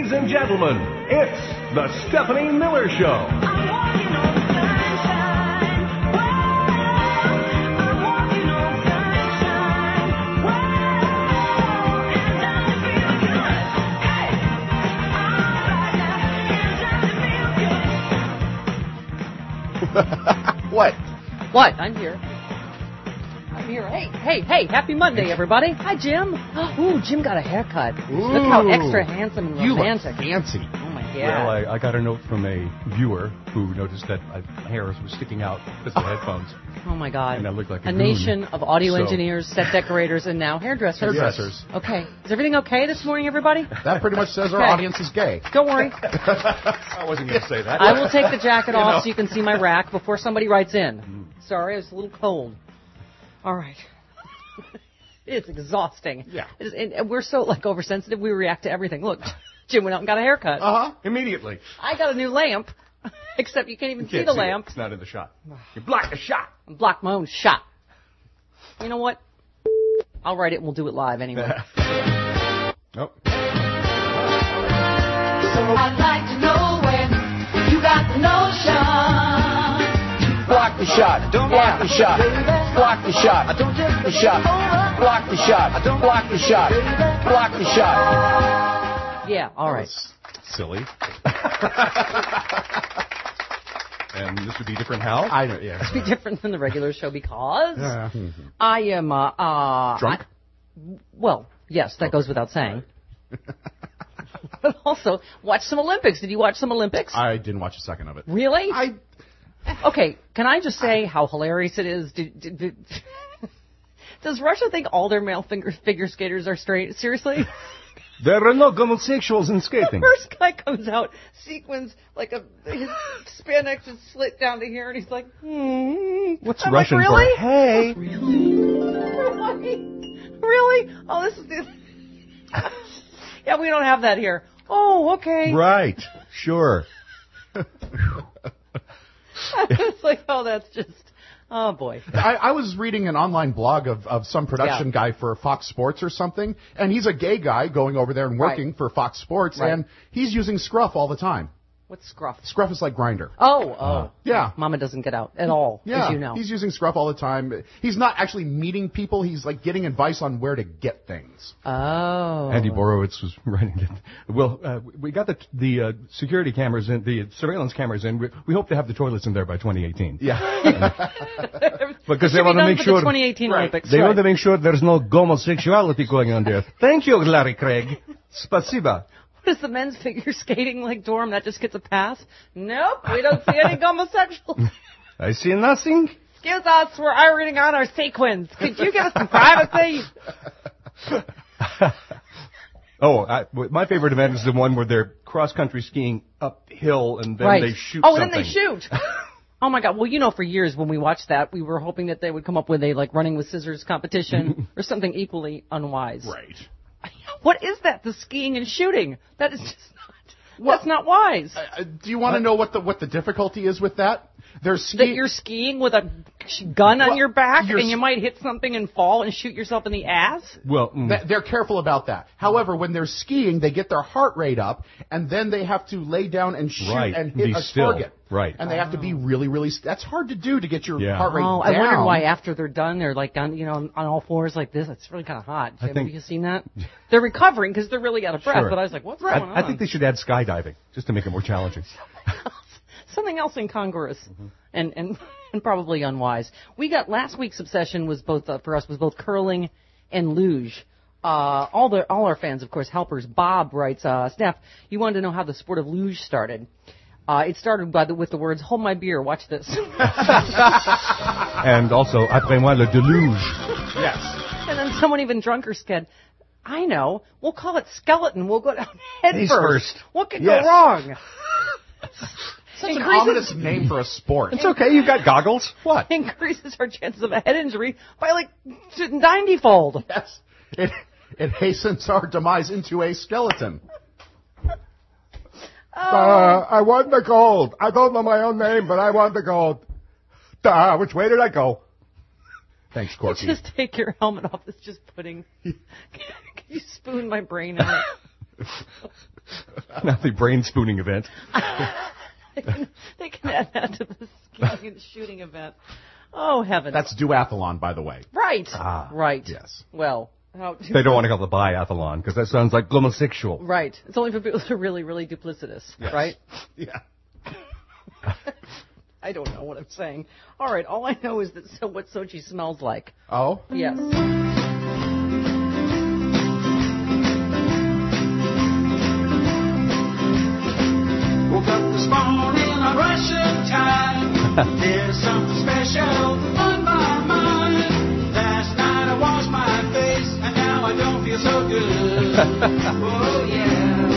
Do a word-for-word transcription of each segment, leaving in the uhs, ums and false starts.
Ladies and gentlemen, it's the Stephanie Miller Show. What? What? I'm here. I'm here. Hey, hey, hey, happy Monday, everybody. Hi, Jim. Ooh, Jim got a haircut. Ooh. Look how extra handsome and You look romantic. fancy. Oh, my God. Well, I, I got a note from a viewer who noticed that my hair was sticking out because of the headphones. Oh, my God. And I look like a A goon. nation of audio So- engineers, set decorators, and now hairdressers. Hairdressers. Okay. Is everything okay this morning, everybody? That pretty much says our Okay. audience is gay. Don't worry. I wasn't going to say that. I will take the jacket You off know. so you can see my rack before somebody writes in. Sorry, it was a little cold. All right. It's exhausting. Yeah. It is, and, and we're so, like, oversensitive, we react to everything. Look, Jim went out and got a haircut. Uh-huh. Immediately. I got a new lamp, except you can't even You see can't the see lamp. It. It's not in the shot. You blocked the shot. I blocked my own shot. You know what? I'll write it and we'll do it live anyway. Oh. So I'd like to know when you got the notion. Block the shot. Don't block the shot. Block the shot. Don't take the shot. Block the shot. Don't block the shot. Block the shot. Yeah, all right. Silly. And this would be different how? I know, yeah. It's be different than the regular show because Yeah. I am, uh, uh... Drunk? I- well, yes, that goes without saying. But also, watch some Olympics. Did you watch some Olympics? I didn't watch a second of it. Really? I Okay, can I just say how hilarious it is? Did, did, did, does Russia think all their male finger, figure skaters are straight? Seriously? There are no homosexuals in The skating. first guy comes out, sequins, like a, his spandex is slit down to here, and he's like, hmm. What's I'm Russian like, really? for hey? Really? Really? Oh, this is the... Yeah, we don't have that here. Oh, okay. Right. Sure. It's like, oh, that's just... Oh, boy. I, I was reading an online blog of, of some production Yeah. guy for Fox Sports or something, and he's a gay guy going over there and working Right. for Fox Sports, Right. and he's using Scruff all the time. What's scruff? Scruff is like Grindr. Oh, oh. Yeah. Mama doesn't get out at all, Yeah, as you know. he's using Scruff all the time. He's not actually meeting people. He's like getting advice on where to get things. Oh. Andy Borowitz was writing it. Well, uh, we got the the uh, security cameras in, the surveillance cameras in. We, we hope to have the toilets in there by twenty eighteen. Yeah. Because they Should be want to done make for sure the twenty eighteen Right. Olympics. they right. want to make sure there's no homosexuality going on there. Thank you, Larry Craig. Spasiba. What is the men's figure skating like dorm? That just gets a pass? Nope, we don't see any homosexuals. I see nothing. Excuse us, we're ironing on our sequins. Could you give us some privacy? Oh, I, my favorite event is the one where they're cross-country skiing uphill and then right. they shoot oh, something. then they shoot. Oh my God! Well, you know, for years when we watched that, we were hoping that they would come up with a like running with scissors competition or something equally unwise. Right. What is that? The skiing and shooting? That is just not. That's not wise. Uh, do you want to know what the what the difficulty is with that? They're That skiing. you're skiing with a gun on Well, your back you're and you s- might hit something and fall and shoot yourself in the ass? Well, mm, Th- They're careful about that. However, when they're skiing, they get their heart rate up, and then they have to lay down and shoot Right, and be hit a still. target. Right. And they have to be really, really. St- that's hard to do to get your Yeah. heart rate Oh, down. I wondered why after they're done, they're like on, you know, on all fours like this. It's really kind of hot. I Have think- you seen that? They're recovering because they're really out of breath. Sure. But I was like, what's going on? I, I think they should add skydiving just to make it more challenging. Something else incongruous and, and and probably unwise. We got last week's obsession was both uh, for us was both curling and luge. Uh, all the all our fans, of course, helpers. Bob writes, uh, Steph, you wanted to know how the sport of luge started. Uh, it started by the, with the words, hold my beer, watch this. And also, après moi le deluge. Yes. And then someone even drunker said, I know, we'll call it skeleton. We'll go down head Face first. first. What could Yes. go wrong? Such an Increases- ominous name for a sport. It's okay, you've got goggles. What? Increases our chances of a head injury by like ninety-fold. Yes. It it hastens our demise into a skeleton. Uh, I won the gold. I don't know my own name, but I won the gold. Uh, which way did I go? Thanks, Corky. Just take your helmet off. It's just pudding. Can you spoon my brain out? Not the brain spooning event. they, can, they can add that to the skiing and shooting event. Oh, heavens. That's duathlon, by the way. Right. Ah, right. yes. Well, how do They don't want to call it biathlon because that sounds like homosexual. Right. It's only for people that are really, really duplicitous, Yes. right? Yeah. I don't know what I'm saying. All right. All I know is that so what Sochi smells like. Oh? Yes. Woke up this morning on Russian time. There's something special on my mind. Last night I washed my face, and now I don't feel so good. Oh yeah.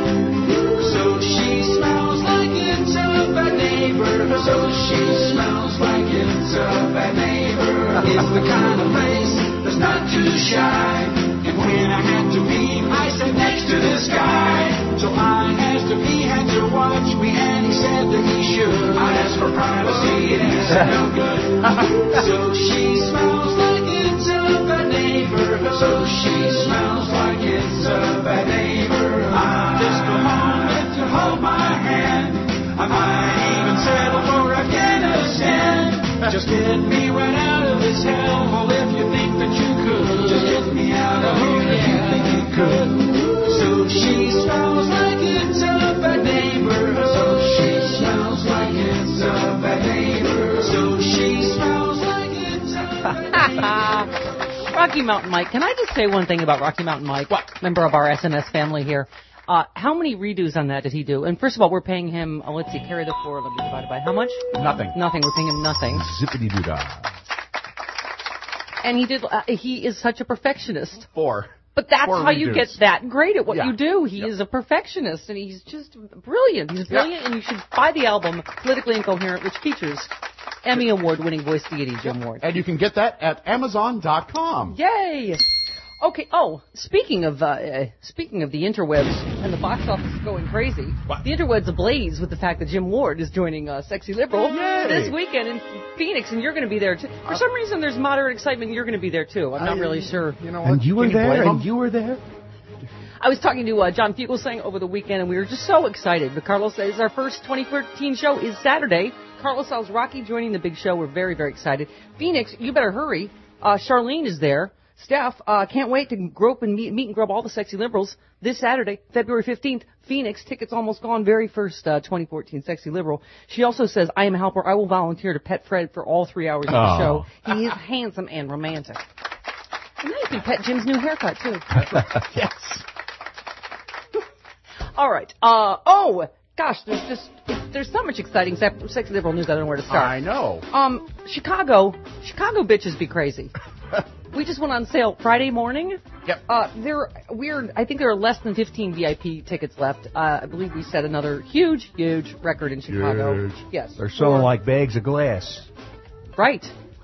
So she smells like it's a bad neighbor. So she smells like it's a bad neighbor. It's the kind of place that's not too shy. And when I had to pee, I sat next to this guy. So I has to pee, had to watch me, and he said that he should. I asked for privacy, and he said no good. So she smells like it's a bad neighbor. So she smells like it's a bad neighbor. I just go home and to hold my hand. I might even settle for Afghanistan. Just get me right out of this hellhole if you think that you could. Just get me out of here if you think you could. So she smells like it's a bad neighbor. So she smells like it's a bad neighbor. So she smells like it's a bad neighbor. Rocky Mountain Mike. Can I just say one thing about Rocky Mountain Mike? What? Member of our S N S family here. Uh, how many redos on that did he do? And first of all, we're paying him, uh, let's see, carry the four, let me divide it by how much? Nothing. Nothing. We're paying him nothing. Zippity-doo-dah. And he did, uh, he is such a perfectionist. Four. But that's Four how you redos. get that great at what Yeah. you do. He Yep. is a perfectionist, and he's just brilliant. He's brilliant, and you should buy the album, Politically Incoherent, which features Emmy Award-winning voice deity Jim Ward. And you can get that at Amazon dot com. Yay! Okay. Oh, speaking of uh, uh, speaking of the interwebs and the box office going crazy, What? the interwebs ablaze with the fact that Jim Ward is joining uh, Sexy Liberal Yay! this weekend in Phoenix, and you're going to be there too. For some reason, there's moderate excitement. You're going to be there too. I'm not I- really sure. You know what? And you were Can there, blame and him? you were there. I was talking to uh, John Fugelsang over the weekend, and we were just so excited. But Carlos says our first twenty fourteen show is Saturday. Carlos Alzraki joining the big show. We're very, very excited. Phoenix, you better hurry. Uh, Charlene is there. Steph, uh, can't wait to grope and meet, meet and grub all the sexy liberals this Saturday, February fifteenth. Phoenix, tickets almost gone, very first uh, twenty fourteen Sexy Liberal. She also says, I am a helper. I will volunteer to pet Fred for all three hours of the Oh. show. He is handsome and romantic. And then you can pet Jim's new haircut, too. Yes. All right. Uh, oh, gosh, there's just, there's so much exciting sep- Sexy Liberal news, I don't know where to start. I know. Um, Chicago, Chicago bitches be crazy. We just went on sale Friday morning. Yep. Uh, there, we're, I think there are less than fifteen V I P tickets left. Uh, I believe we set another huge, huge record in Chicago. Huge. Yes. They're selling For- like bags of glass. Right.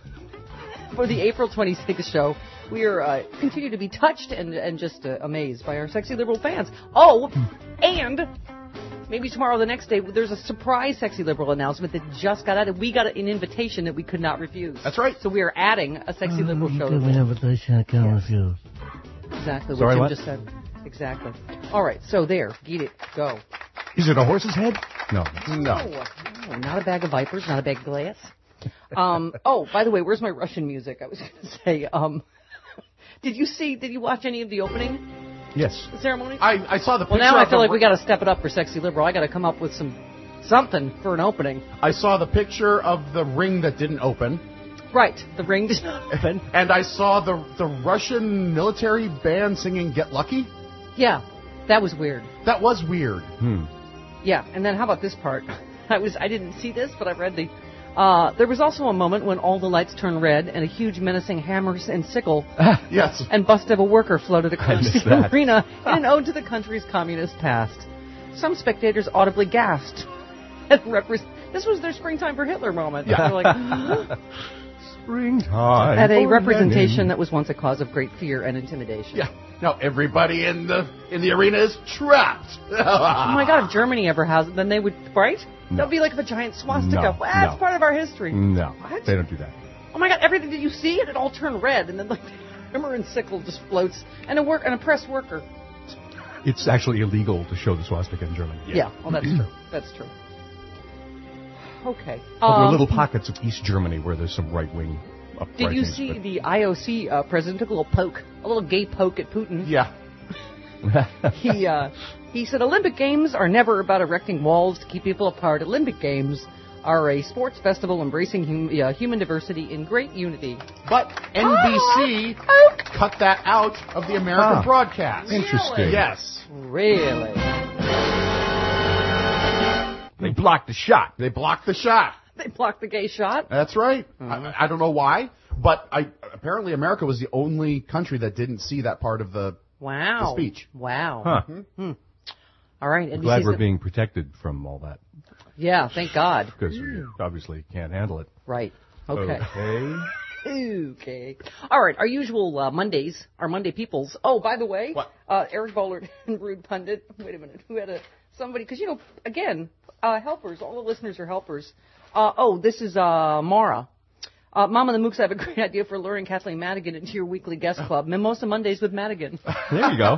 For the April twenty-sixth show, we are uh, continue to be touched and and just uh, amazed by our Sexy Liberal fans. Oh, and maybe tomorrow, or the next day, there's a surprise Sexy Liberal announcement that just got out. We got an invitation that we could not refuse. That's right. So we are adding a Sexy Liberal show. Give me an invitation I can't refuse. Exactly what Sorry, Jim what? just said. Exactly. All right, so there. Get it. Go. Is it a horse's head? No. No. Oh, no, not a bag of vipers, not a bag of glass. Um, oh, by the way, where's my Russian music? I was going to say, um, did you see, did you watch any of the opening Yes. ceremony? I, I saw the well, picture now I of feel the like we ri- got to step it up for Sexy Liberal. I got to come up with some something for an opening. I saw the picture of the ring that didn't open. Right, the ring did not open. And I saw the the Russian military band singing Get Lucky. Yeah, that was weird. That was weird. Hmm. Yeah, and then how about this part? I was I didn't see this, but I read the. Uh, there was also a moment when all the lights turned red and a huge menacing hammer and sickle Yes. and bust of a worker floated across missed the that. arena in an ode to the country's communist past. Some spectators audibly gasped. At repre- this was their springtime for Hitler moment. Yeah. They were like, Springtime. at a for representation Lenin. that was once a cause of great fear and intimidation. Yeah. Now everybody in the in the arena is trapped. Oh my God! If Germany ever has it, then they would, right? No. That would be like a giant swastika. No, Well, that's no. part of our history. No. What? They don't do that. Oh my God! Everything that you see, it, it all turned red, and then like the hammer and sickle just floats, and a work and a press worker. it's actually illegal to show the swastika in Germany. Yeah, well, that's true. That's true. Okay. Well, there are Um, little pockets of East Germany where there's some right-wing uprisings. Did you see but- the I O C uh, president took a little poke, a little gay poke at Putin? Yeah. He uh, he said Olympic Games are never about erecting walls to keep people apart. Olympic Games are a sports festival embracing hum- uh, human diversity in great unity. But N B C cut that out of the American Ah. broadcast. Interesting. Yes. Really? They blocked the shot. They blocked the shot. They blocked the gay shot? That's right. I, I don't know why, but I apparently America was the only country that didn't see that part of the, Wow. the speech. Wow. Huh. Hmm. All right. I'm N B C glad we're said- being protected from all that Yeah, thank God. because we obviously can't handle it. Right. Okay. Okay. Okay. All right. Our usual uh, Mondays, our Monday peoples. Oh, by the way, What? Uh, Eric Bollard and Rude Pundit. Wait a minute. Who had a somebody? Because you know, again, uh, helpers. All the listeners are helpers. Uh, oh, this is uh, Mara. Uh, Mama the Mooks, I have a great idea for luring Kathleen Madigan into your weekly guest club, Mimosa Mondays with Madigan. There you go.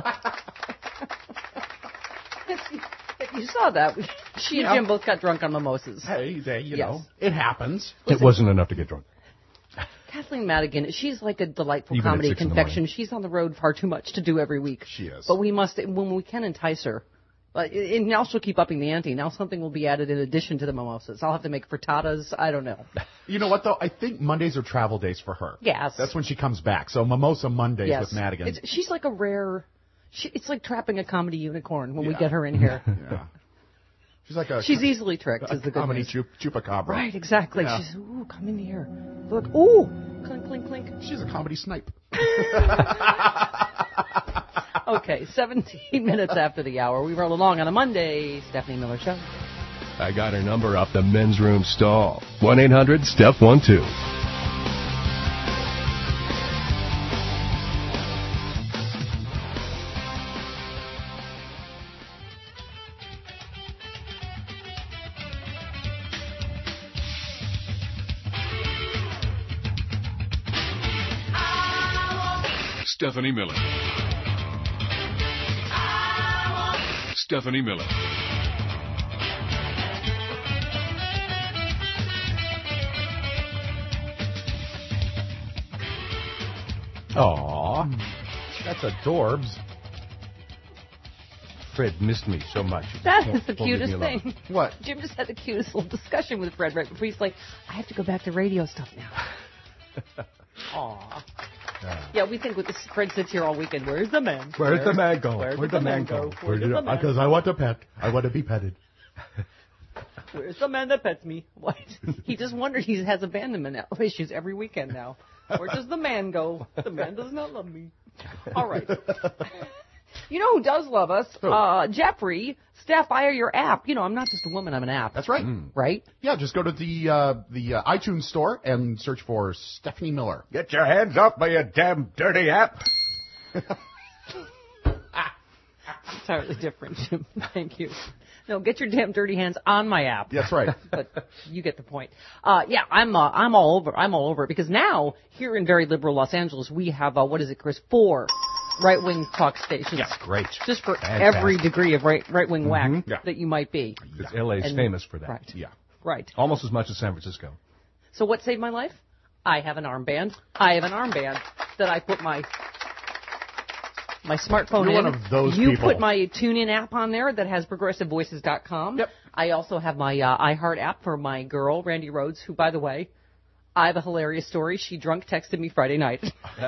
You saw that. She and Yeah. Jim both got drunk on mimosas. Hey, they, you Yes. know, it happens. It wasn't enough to get drunk. Kathleen Madigan, she's like a delightful Even at comedy six in the confection. morning. She's on the road far too much to do every week. She is. But we must, when we can entice her. But and now she'll keep upping the ante. Now something will be added in addition to the mimosas. I'll have to make frittatas. I don't know. You know what, though? I think Mondays are travel days for her. Yes. That's when she comes back. So Mimosa Mondays Yes. with Madigan. It's, she's like a rare, she, it's like trapping a comedy unicorn when we Yeah. get her in here. Yeah. She's like a She's easily tricked, a is the good comedy news. chup- chupacabra. Right, exactly. Yeah. She's, ooh, come in here. Look, ooh, clink, clink, clink. She's a comedy snipe. Okay, seventeen minutes after the hour. We roll along on a Monday. Stephanie Miller Show. I got her number off the men's room stall. one eight hundred step one two. Stephanie Miller. Stephanie Miller. Aw. That's adorbs. Fred missed me so much. That Won't- is the won't leave me cutest alone. thing. What? Jim just had the cutest little discussion with Fred right before he's like, I have to go back to radio stuff now. Aw. Yeah, we think with this, Fred sits here all weekend. Where's the man? Where's the man go? Where's Where's the the man man go? go? Where did the man Because I want a pet. I want to be petted. Where's the man that pets me? What? He just wondered. He has abandonment issues every weekend now. Where does the man go? The man does not love me. All right. You know who does love us? Who? Uh, Jeffrey. Steph, I are your app. You know, I'm not just a woman. I'm an app. That's right. Right? Yeah, just go to the uh, the uh, iTunes store and search for Stephanie Miller. Get your hands off me, you damn dirty app. Entirely different, Jim. Thank you. No, get your damn dirty hands on my app. That's right. But you get the point. Uh, yeah, I'm uh, I'm all over. I'm all over it because now here in very liberal Los Angeles we have uh, what is it, Chris? Four right-wing talk stations. Yeah, great. Just for Fantastic. every degree of right right-wing whack Yeah. that you might be. Because L A is And- famous for that. Right. Yeah. Right. Almost as much as San Francisco. So what saved my life? I have an armband. I have an armband that I put my my smartphone You're in. one of those you people. put my TuneIn app on there that has progressive voices dot com. Yep. I also have my uh, iHeart app for my girl, Randy Rhodes, who, by the way, I have a hilarious story. She drunk texted me Friday night.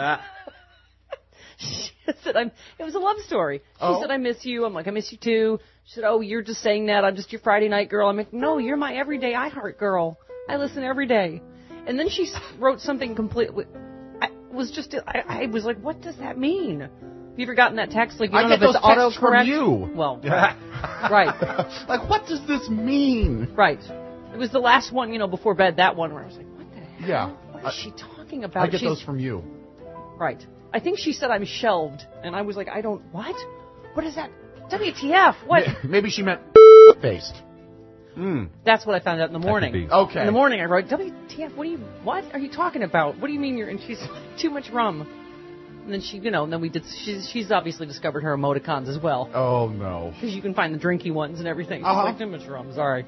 She said, I'm, it was a love story. She Oh. said, I miss you. I'm like, I miss you too. She said, oh, you're just saying that. I'm just your Friday night girl. I'm like, no, you're my everyday iHeart girl. I listen every day. And then she s- wrote something completely, I was just, I, I was like, what does that mean? Have you ever gotten that text? Like, you I don't get know if it's those texts from autocorrect? you. Well, right. right. Like, what does this mean? Right. It was the last one, you know, before bed, that one where I was like, what the hell? Yeah. What I- is she talking about? I get She's- those from you. Right. I think she said I'm shelved, and I was like, I don't, what? What is that? W T F? What? Maybe she meant faced. That's what I found out in the morning. be. Okay. In the morning, I wrote, W T F, what are you, what are you talking about? What do you mean you're, and she's like, too much rum. And then she, you know, and then we did. She's she's obviously discovered her emoticons as well. Oh no! Because you can find the drinky ones and everything. She's Uh-huh. like, too much rum. Sorry.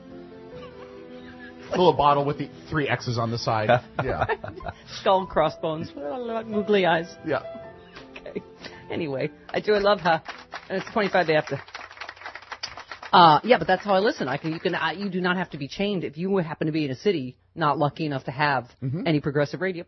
Little bottle with the three X's on the side. Yeah. Skull, crossbones, googly eyes. Yeah. Okay. Anyway, I do. I love her. And it's twenty-five after. Uh, yeah, but that's how I listen. I can. You can. Uh, you do not have to be chained if you happen to be in a city not lucky enough to have Mm-hmm. any progressive radio.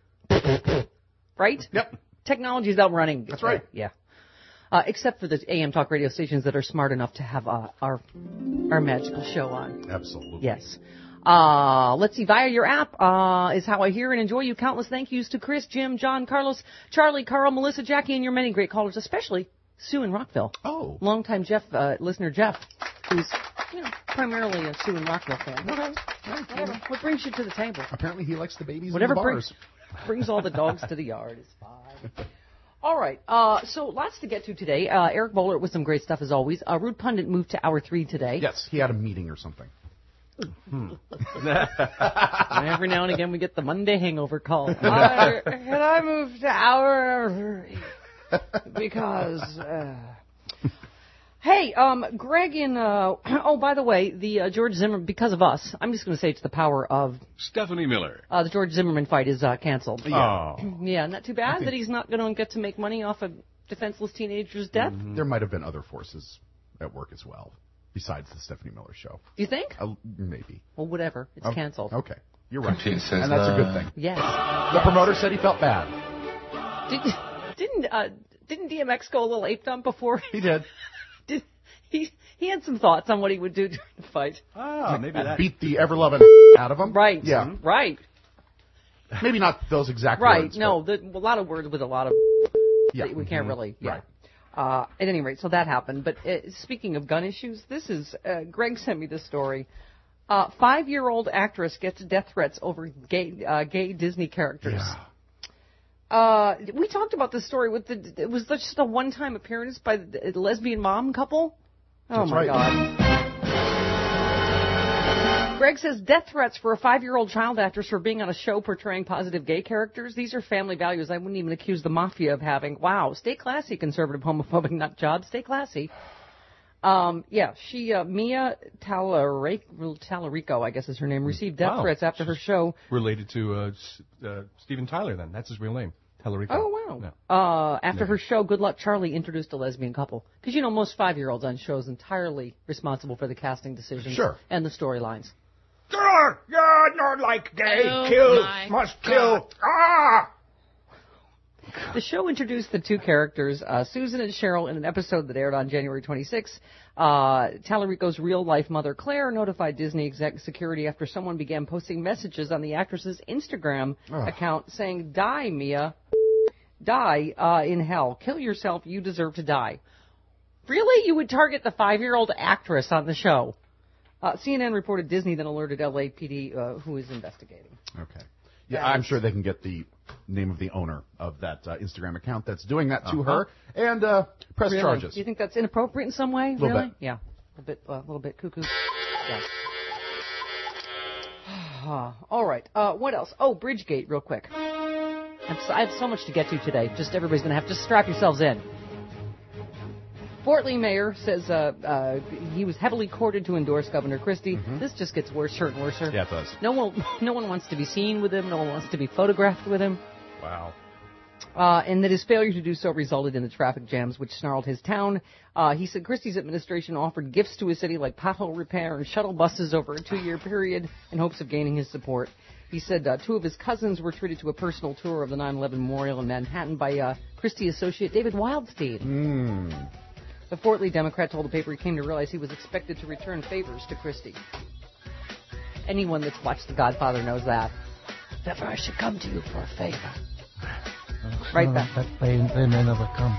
Right? Yep. Technology is outrunning. That's right. Yeah. Uh, except for the A M talk radio stations that are smart enough to have uh, our our magical show on. Absolutely. Yes. Uh, let's see, via your app, uh, is how I hear and enjoy you. Countless thank yous to Chris, Jim, John, Carlos, Charlie, Carl, Melissa, Jackie, and your many great callers, especially Sue in Rockville. Oh. Longtime Jeff, uh, listener Jeff, who's, you know, primarily a Sue in Rockville fan. Okay. Whatever. What brings you to the table? Apparently he likes the babies Whatever in the brings, bars. brings all the dogs to the yard is fine. All right, uh, so lots to get to today. Uh, Eric Bowler with some great stuff as always. Uh, Rude Pundit moved to hour three today. Yes, he had a meeting or something. And every now and again we get the Monday hangover call. I, can I move to hour because uh... hey, um, Greg in uh, oh by the way, the uh, George Zimmerman, because of us, I'm just going to say it's the power of Stephanie Miller. Uh, the George Zimmerman fight is uh, canceled. Yeah. Oh. Yeah, not too bad that he's not going to get to make money off a defenseless teenager's death. Mm-hmm. There might have been other forces at work as well, besides the Stephanie Miller show. Do you think? Uh, maybe. Well, whatever. It's Oh, canceled. Okay. You're right. Says, And that's a good uh, thing. Yes. The promoter said he felt bad. Did, didn't uh, didn't D M X go a little ape dump before? He did. Did he? He had some thoughts on what he would do during the fight. Ah, maybe that. Beat the ever-loving out of him. Right. Yeah. Right. Maybe not those exact Right. words. No, but- the, a lot of words with a lot of. Yeah. We can't really. Yeah. Right. Uh, at any rate, so that happened. But uh, speaking of gun issues, this is uh, Greg sent me this story. Uh, five-year-old actress gets death threats over gay uh, gay Disney characters. Yeah. Uh, we talked about this story with the. It was just a one-time appearance by the lesbian mom couple. Oh That's my right. God. Greg says death threats for a five-year-old child actress for being on a show portraying positive gay characters. These are family values I wouldn't even accuse the mafia of having. Wow, stay classy, conservative, homophobic nut job. Stay classy. Um, yeah, she, uh, Mia Tallarico, Tallarico, I guess is her name, received death Wow. threats after her show. Related to uh, S- uh, Steven Tyler, then. That's his real name. Tallarico. Oh, wow. Yeah. Uh, after her show, Good Luck Charlie introduced a lesbian couple. Because, you know, most five-year-olds on shows entirely responsible for the casting decisions Sure. and the storylines. God, God, not like gay. Oh, Kill, my must kill. Ah! The show introduced the two characters, uh, Susan and Cheryl, in an episode that aired on January twenty-sixth. Uh, Tallarico's real-life mother, Claire, notified Disney exec security after someone began posting messages on the actress's Instagram Ugh. account saying, "Die, Mia. Die uh, in hell. Kill yourself. You deserve to die." Really? You would target the five-year-old actress on the show? Uh, C N N reported Disney then alerted L A P D, uh, who is investigating. Okay. Yeah, I'm sure they can get the name of the owner of that uh, Instagram account that's doing that to her and uh, press Really? charges. Do you think that's inappropriate in some way? Little really? bit. Yeah. A little bit, a uh, little bit cuckoo. Yeah. All right. Uh, what else? Oh, Bridgegate, real quick. I'm so, I have so much to get to today. Just everybody's going to have to strap yourselves in. Fort Lee mayor says uh, uh, he was heavily courted to endorse Governor Christie. Mm-hmm. This just gets worse and worse. Yeah, it does. No one, no one wants to be seen with him. No one wants to be photographed with him. Wow. Uh, and that his failure to do so resulted in the traffic jams which snarled his town. Uh, he said Christie's administration offered gifts to his city like pothole repair and shuttle buses over a two-year period in hopes of gaining his support. He said uh, two of his cousins were treated to a personal tour of the nine eleven memorial in Manhattan by uh, Christie associate David Wildstein. Mm. The Fort Lee Democrat told the paper he came to realize he was expected to return favors to Christie. Anyone that's watched The Godfather knows that. If ever I should come to you for a favor. Right Uh, back. That they, they may never come.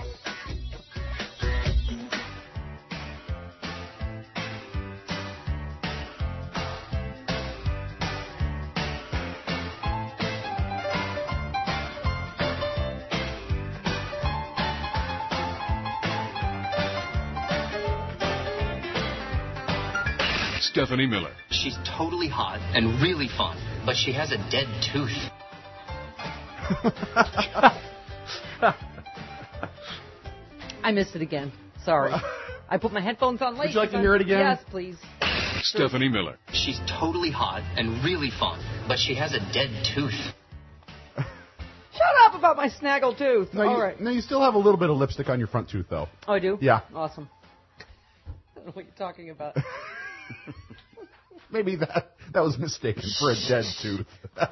Stephanie Miller. She's totally hot and really fun, but she has a dead tooth. I missed it again. Sorry. I put my headphones on late. Would you like to hear it again? Yes, please. Stephanie Miller. She's totally hot and really fun, but she has a dead tooth. Shut up about my snaggle tooth. No, All you, right. no, you still have a little bit of lipstick on your front tooth, though. Oh, I do? Yeah. Awesome. I don't know what you're talking about. Maybe that that was mistaken for a dead tooth.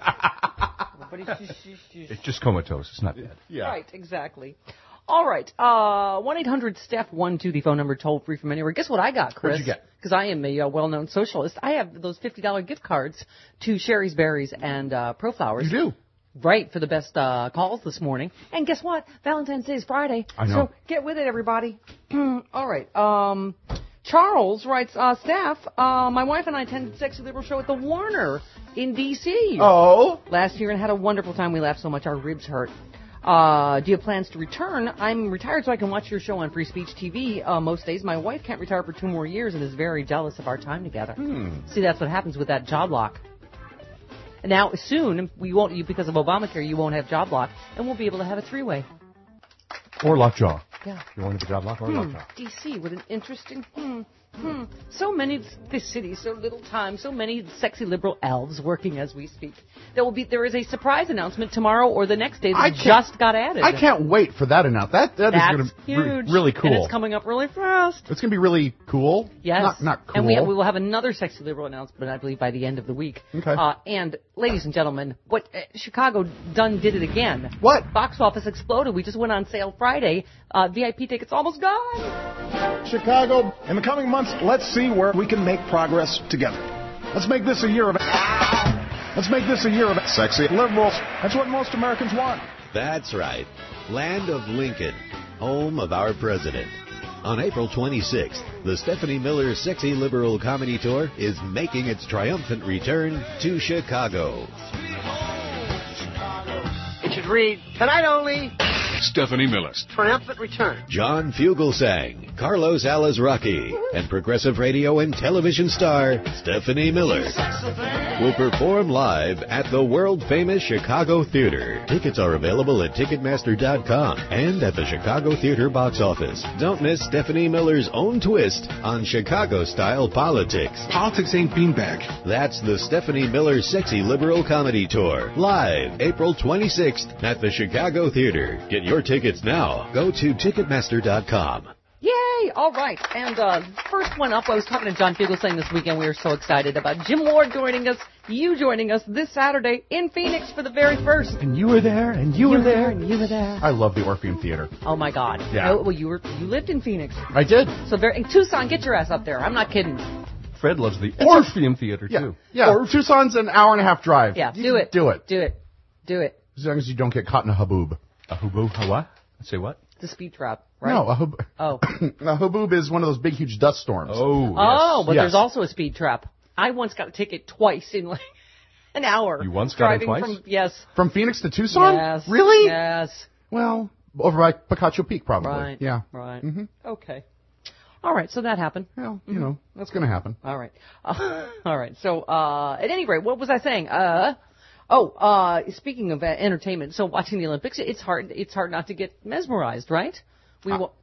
It's just comatose. It's not dead. Yeah. Right, exactly. All right. Uh, one eight hundred Steph one two, the phone number toll free from anywhere. Guess what I got, Chris? What'd you get? Because I am a uh, well-known socialist. I have those fifty dollars gift cards to Sherry's Berries and uh, ProFlowers. You do? Right, for the best uh, calls this morning. And guess what? Valentine's Day is Friday. I know. So get with it, everybody. All right. Um, Charles writes, uh, Steph, uh, my wife and I attended Sexy Liberal Show at the Warner in D C Oh. last year and had a wonderful time. We laughed so much our ribs hurt. Uh, do you have plans to return? I'm retired so I can watch your show on Free Speech T V uh, most days. My wife can't retire for two more years and is very jealous of our time together. Hmm. See, that's what happens with that job lock. And now, soon, we won't, you, because of Obamacare, you won't have job lock, and we'll be able to have a three-way. Or lockjaw. Yeah. You want to have a job lock or Hmm. lockjaw? D C, what an interesting, hmm, hmm. So many, this city, so little time, so many sexy liberal elves working as we speak. There will be, there is a surprise announcement tomorrow or the next day that I can't- just got added. I can't wait for that announcement. That that That's is going to be huge. re- really cool. And it's coming up really fast. It's going to be really cool. Yes. Not not cool. And we, we will have another sexy liberal announcement, I believe, by the end of the week. Okay. Uh, and, ladies and gentlemen, what uh, Chicago done did it again. What? Box office exploded. We just went on sale Friday. Uh, V I P tickets almost gone. Chicago, in the coming months, let's see where we can make progress together. Let's make this a year of... Let's make this a year of sexy liberals. That's what most Americans want. That's right. Land of Lincoln, home of our president. On April twenty-sixth, the Stephanie Miller Sexy Liberal Comedy Tour is making its triumphant return to Chicago. It should read, tonight only, Stephanie Miller. triumphant return. John Fugelsang, Carlos Alazraqui, and progressive radio and television star Stephanie Miller will perform live at the world-famous Chicago Theater. Tickets are available at Ticketmaster dot com and at the Chicago Theater box office. Don't miss Stephanie Miller's own twist on Chicago-style politics. Politics ain't beanbag. That's the Stephanie Miller Sexy Liberal Comedy Tour, live April twenty-sixth at the Chicago Theater. Get your tickets now. Go to Ticketmaster dot com. Yay! All right. And uh, first one up, I was talking to John Fugelsang this weekend. We were so excited about Jim Ward joining us, you joining us this Saturday in Phoenix for the very first. And you were there, and you, You were there. and you were there. I love the Orpheum Theater. Oh my God! Yeah. Oh, well, you were you lived in Phoenix, I did. so very in Tucson. Get your ass up there. I'm not kidding. Fred loves the Orpheum Theater, Yeah. too. Yeah. Or Tucson's an hour and a half drive. Yeah, You do it. Do it. Do it. Do it. As long as you don't get caught in a haboob. A hubu, a what? Say what? The speed trap, right? No, a haboob. Oh. a haboob is one of those big, huge dust storms. Oh, Oh, but Yes. there's also a speed trap. I once got a ticket twice in like an hour. You once got it driving twice? From, yes. From Phoenix to Tucson? Yes. Really? Yes. Well, over by Picacho Peak, probably. Right. Yeah. Right. Mhm. Okay. All right. So that happened. Well, you know, that's going to happen. All right. Uh, all right. So, uh, at any rate, what was I saying? Uh, oh, uh, speaking of uh, entertainment, so watching the Olympics, it's hard, it's hard not to get mesmerized, right? We wa-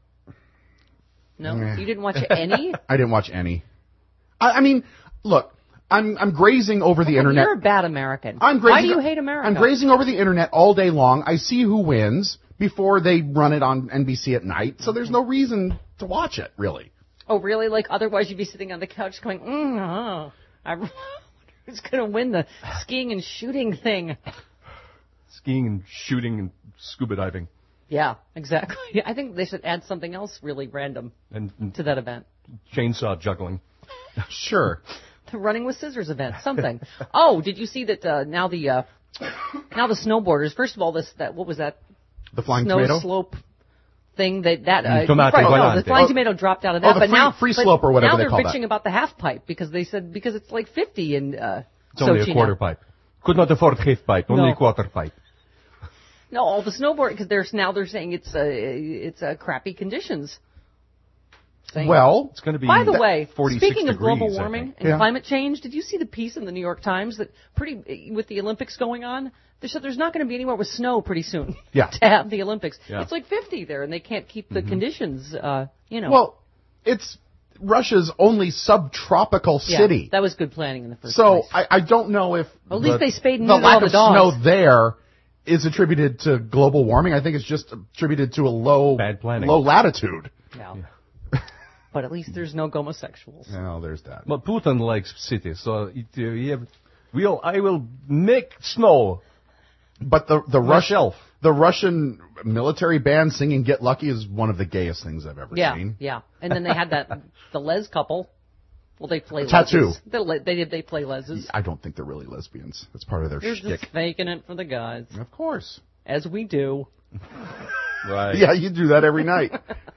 No? Meh. You didn't watch any? I didn't watch any. I, I mean, look, I'm I'm grazing over the internet. You're a bad American. I'm grazing, Why do you hate America? I'm grazing over the internet all day long. I see who wins before they run it on N B C at night, so there's no reason to watch it, really. Oh, really? Like, otherwise you'd be sitting on the couch going, mm, oh, I wonder who's going to win the skiing and shooting thing. Skiing and shooting and scuba diving. Yeah, exactly. I think they should add something else really random And, and to that event. chainsaw juggling. Sure. The running with scissors event, something. Oh, did you see that uh, now the uh, now the snowboarders? First of all, this that what was that? The flying snow tomato? slope thing that that uh, Tomate right, no, volante. the flying Oh, tomato dropped out of oh, that. the but free- now free but slope or whatever now they they're call that. bitching about the half pipe because they said because it's like fifty in uh, It's only Sochi a quarter now. pipe. Could not afford half pipe, only No. a quarter pipe. No, all the snowboard because there's now they're saying it's uh, it's uh, crappy conditions. Saying, Well, it's going to be. By the way, forty-six speaking of degrees, global warming and Yeah. climate change, did you see the piece in the New York Times that pretty with the Olympics going on? They said there's not going to be anywhere with snow pretty soon. Yeah. to have the Olympics, Yeah. it's like fifty there, and they can't keep the conditions. Uh, you know. Well, it's Russia's only subtropical yeah, city. that was good planning in the first So place. I, I don't know if Well, at least the, they spayed and the neutered lack all the of dogs. snow there is attributed to global warming. I think it's just attributed to a low Bad planning. low latitude. Yeah. But at least there's no homosexuals. No, there's that. But Putin likes cities, so it, uh, he have, we'll, I will make snow. But the the Russian Myself. the Russian military band singing "Get Lucky" is one of the gayest things I've ever Yeah, seen. yeah. And then they had that the Les couple. Well, they play Tattoo. leses. They, le- they did. They play leses. I don't think they're really lesbians. That's part of their They're shtick. just faking it for the guys, Of course. as we do. Right. Yeah, you do that every night.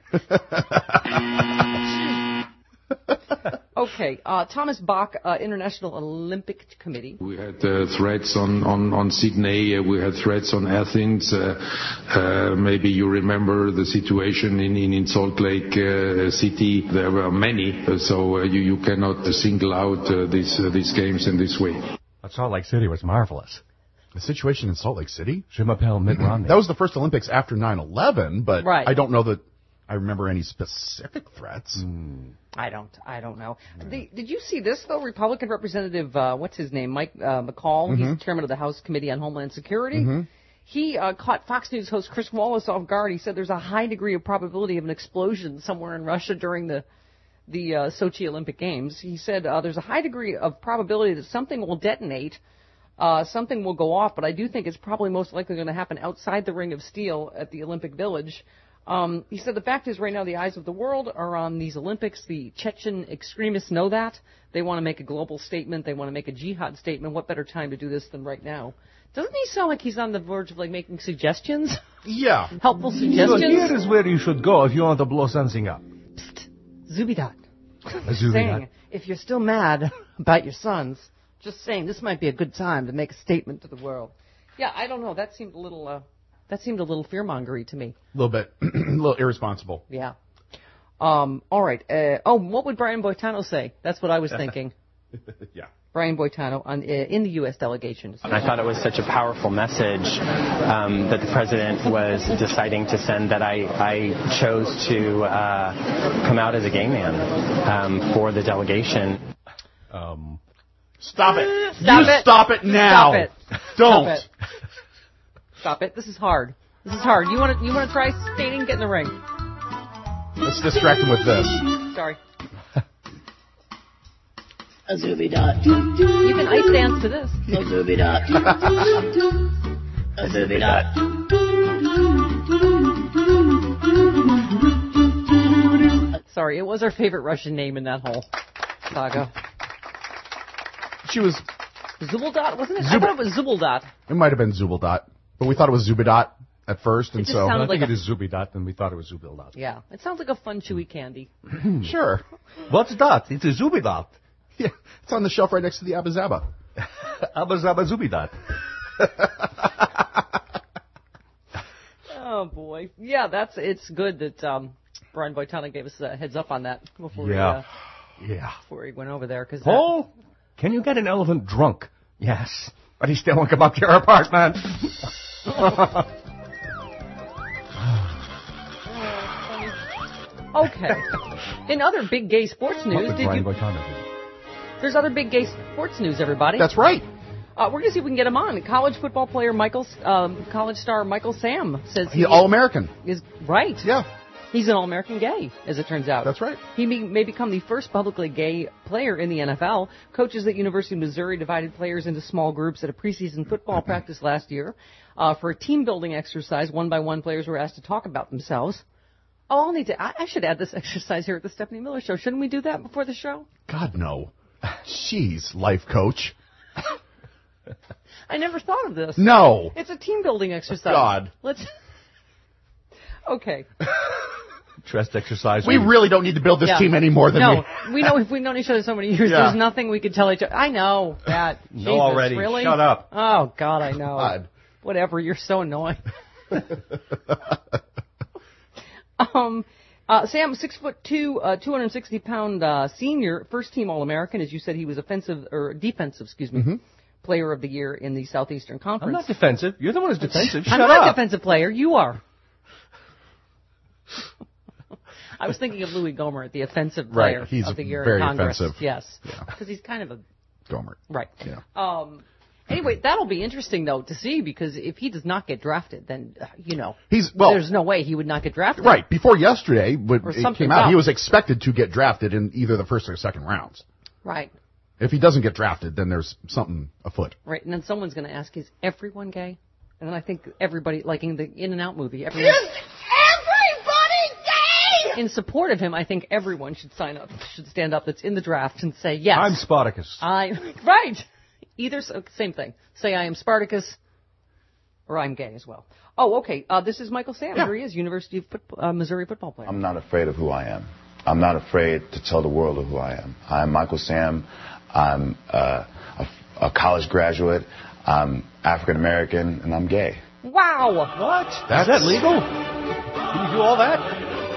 Okay, uh, Thomas Bach, uh, International Olympic Committee. We had uh, threats on, on, on Sydney, uh, we had threats on Athens. Uh, uh, maybe you remember the situation in, in, in Salt Lake uh, City. There were many, uh, so uh, you, you cannot single out uh, these, uh, these games in this way. But Salt Lake City was marvelous. The situation in Salt Lake City? Je m'appelle Mitt Romney. That was the first Olympics after nine eleven, but Right. I don't know that I remember any specific threats. I don't. I don't know. The, did you see this though? Republican Representative, uh, what's his name, Mike uh, McCall. Mhm. He's chairman of the House Committee on Homeland Security. Mhm. He uh, caught Fox News host Chris Wallace off guard. He said there's a high degree of probability of an explosion somewhere in Russia during the the uh, Sochi Olympic Games. He said uh, there's a high degree of probability that something will detonate. Uh, something will go off, but I do think it's probably most likely going to happen outside the Ring of Steel at the Olympic Village. Um, he said the fact is right now the eyes of the world are on these Olympics. The Chechen extremists know that. They want to make a global statement. They want to make a jihad statement. What better time to do this than right now? Doesn't he sound like he's on the verge of like making suggestions? Yeah. Helpful So suggestions? here is where you should go if you want to blow something up. Zubidat. Zubidat. Saying, if you're still mad about your sons, just saying this might be a good time to make a statement to the world. Yeah, I don't know. That seemed a little, uh, that seemed a little fear-mongery to me. A little bit, a little irresponsible. Yeah. Um, all right. Uh, oh, what would Brian Boitano say? That's what I was thinking. Yeah. Brian Boitano on, uh, in the U S delegation. And I thought it was such a powerful message um, that the president was deciding to send that I, I chose to uh, come out as a gay man um, for the delegation. Um, Stop it. Stop you it. stop it now. Stop it. Don't. Stop it. Stop it. This is hard. This is hard. You want to you want to try skating? Get in the ring. Let's distract him with this. Sorry. A zooby dot. You can ice dance to this. A zooby dot. A zooby dot. Sorry, it was our favorite Russian name in that whole saga. She was. Zubuldat, wasn't it? I Zub- thought it was Zubuldat. It might have been Zubuldat, but we thought it was Zubidot at first, and It just so sounded I think like it a- is Zubidat, and we thought it was Zubildat. Yeah, it sounds like a fun chewy candy. sure. What's that? It's a Zubidat. Yeah, it's on the shelf right next to the Abba Zaba. Abba Zaba Zubidat. Oh boy, yeah, that's it's good that um, Brian Boitano gave us a heads up on that before Yeah. we, uh, Yeah. before he went over there. Cause Paul, can you get an elephant drunk? Yes. But he still won't come up to your apartment. Okay. In other big gay sports news, What would did Brian you? Boitano do? There's other big gay sports news, everybody. That's right. Uh, we're gonna see if we can get him on. College football player Michael, um, college star Michael Sam says he He's All-American. is right. Yeah. He's an All-American gay, as it turns out. That's right. He may, may become the first publicly gay player in the N F L. Coaches at University of Missouri divided players into small groups at a preseason football practice last year. Uh, for a team-building exercise, one by one players were asked to talk about themselves. Oh, I'll need to, I, I should add this exercise here at the Stephanie Miller Show. Shouldn't we do that before the show? God, no. Jeez, life coach. I never thought of this. No. It's a team-building exercise. God. Let's... Okay. Chest exercise. We really don't need to build this Yeah. team any more than no, we... we know if we've known each other so many years, Yeah. there's nothing we could tell each other. I know that. No, Jesus, already. Really? Shut up. Oh, God, I know. God. Whatever, you're so annoying. um, Uh, Sam, six foot two, uh, two hundred sixty pound uh, senior, first team All American. As you said, he was offensive or defensive, excuse me, mm-hmm. player of the year in the Southeastern Conference. I'm not defensive. You're the one who's defensive. Shut I'm up. not a defensive player. You are. I was thinking of Louis Gohmert, the offensive player right. He's of the year very in Congress. offensive. Yes, yeah. because he's kind of a Gohmert. Right. Yeah. Um. Anyway, that'll be interesting though to see because if he does not get drafted, then uh, you know, he's well. There's no way he would not get drafted. Right before yesterday, when it came out, about. he was expected to get drafted in either the first or second rounds. Right. If he doesn't get drafted, then there's something afoot. Right, and then someone's going to ask, "Is everyone gay?" And then I think everybody, like in the In and Out movie, everyone. Is everybody gay? In support of him, I think everyone should sign up, should stand up. That's in the draft and say yes. I'm Spartacus. I right. Either same thing. Say I am Spartacus, or I'm gay as well. Oh, okay. Uh, this is Michael Sam. Yeah. Here he is, University of football, uh, Missouri football player. I'm not afraid of who I am. I'm not afraid to tell the world of who I am. I'm Michael Sam. I'm uh, a, a college graduate. I'm African American, and I'm gay. Wow. What? That's, Is that legal? Can you do all that?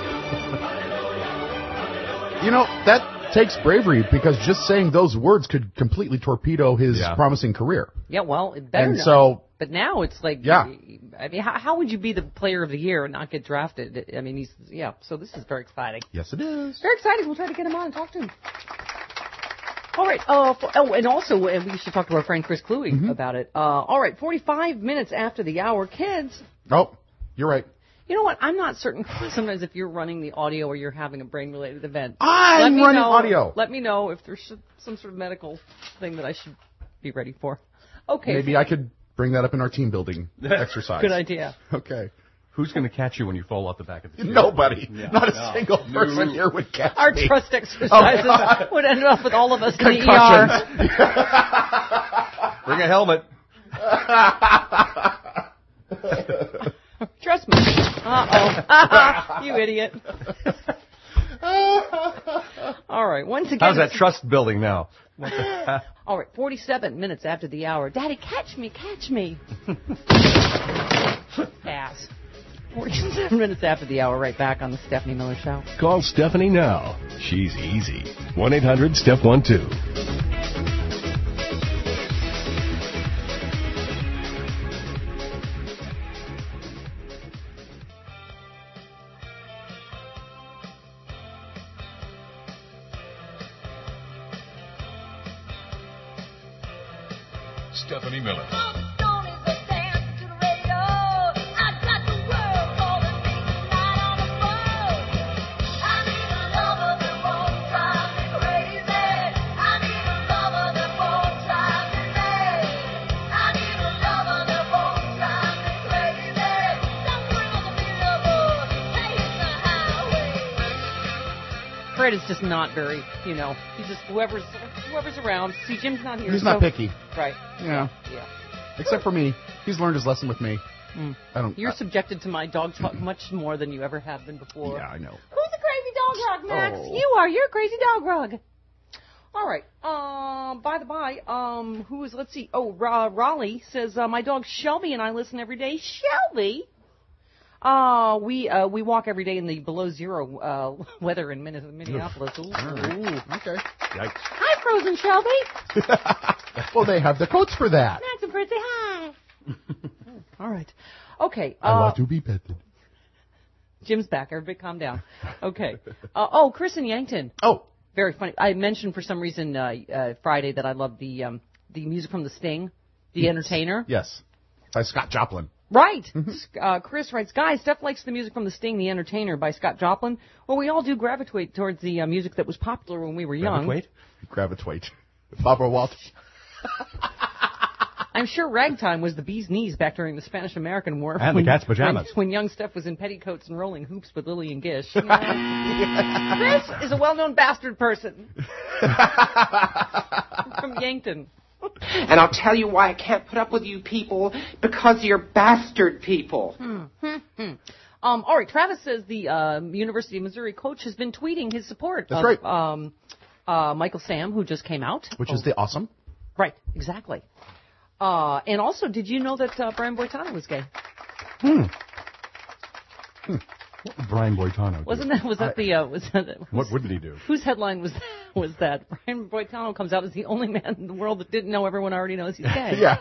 You know, that takes bravery because just saying those words could completely torpedo his yeah. promising career. Yeah, well, it better and not. so, but now it's like, yeah. I mean, how, how would you be the player of the year and not get drafted? I mean, he's, yeah, so this is very exciting. Yes, it is. Very exciting. We'll try to get him on and talk to him. All right. Uh, for, oh, and also, and we should talk to our friend Chris Kluwe mm-hmm. about it. Uh, all right, forty-five minutes after the hour, kids. Oh, you're right. You know what? I'm not certain sometimes if you're running the audio or you're having a brain-related event. I'm running know, audio. Let me know if there's some sort of medical thing that I should be ready for. Okay. Maybe I could bring that up in our team building exercise. Good idea. Okay. Who's going to catch you when you fall off the back of the chair? Nobody. Yeah. Not a no. single person no. here would catch Our me. trust exercises oh, would end up with all of us in the E R. Bring a helmet. Trust me. Uh-oh. You idiot. All right. Once again. How's that trust building now? All right. forty-seven minutes after the hour. Daddy, catch me, catch me. Ass. forty-seven minutes after the hour. Right back on the Stephanie Miller Show. Call Stephanie now. She's easy. one eight hundred step one two. Stephanie Miller. Fred is just not very, you know, he's just whoever's whoever's around. See, Jim's not here. He's so, not picky. Right. Yeah. Yeah. Except for me. He's learned his lesson with me. Mm. I don't. You're uh, subjected to my dog talk much more than you ever have been before. Yeah, I know. Who's a crazy dog rug, Max? Oh. You are. You're a crazy dog rug. All right. Um. By the by, um, who is? Let's see. Oh, Ra- Raleigh says uh, my dog Shelby and I listen every day. Shelby. Uh, we uh, we walk every day in the below zero uh, weather in Minneapolis. Ooh. Ooh. Okay. Yikes. Hi, Frozen Shelby. Well, they have the coats for that. Max and Fred say hi. All right. Okay. Uh, I want to be petted. Jim's back. Everybody calm down. Okay. Uh, oh, Chris and Yankton. Oh. Very funny. I mentioned for some reason uh, uh, Friday that I love the um, the music from The Sting, The yes. Entertainer. Yes. By Scott Joplin. Right. uh, Chris writes, guys, Steph likes the music from The Sting, The Entertainer by Scott Joplin. Well, we all do gravitate towards the uh, music that was popular when we were young. Gravitate? Gravitate. Barbara Walters. I'm sure ragtime was the bee's knees back during the Spanish-American War. And when, the cat's pajamas. When, when young Steph was in petticoats and rolling hoops with Lillian Gish. You know? Chris is a well-known bastard person. From Yankton. And I'll tell you why I can't put up with you people, because you're bastard people. Hmm, hmm, hmm. Um, all right, Travis says the uh, University of Missouri coach has been tweeting his support That's of right. um, uh, Michael Sam, who just came out. Which oh. is the awesome. Right, exactly. Uh, and also, did you know that uh, Brian Boitano was gay? Hmm. hmm. Brian Boitano. Wasn't that, was that the, uh, was that, What wouldn't he do? Whose headline was was that? Brian Boitano comes out as the only man in the world that didn't know everyone already knows he's gay. Yeah.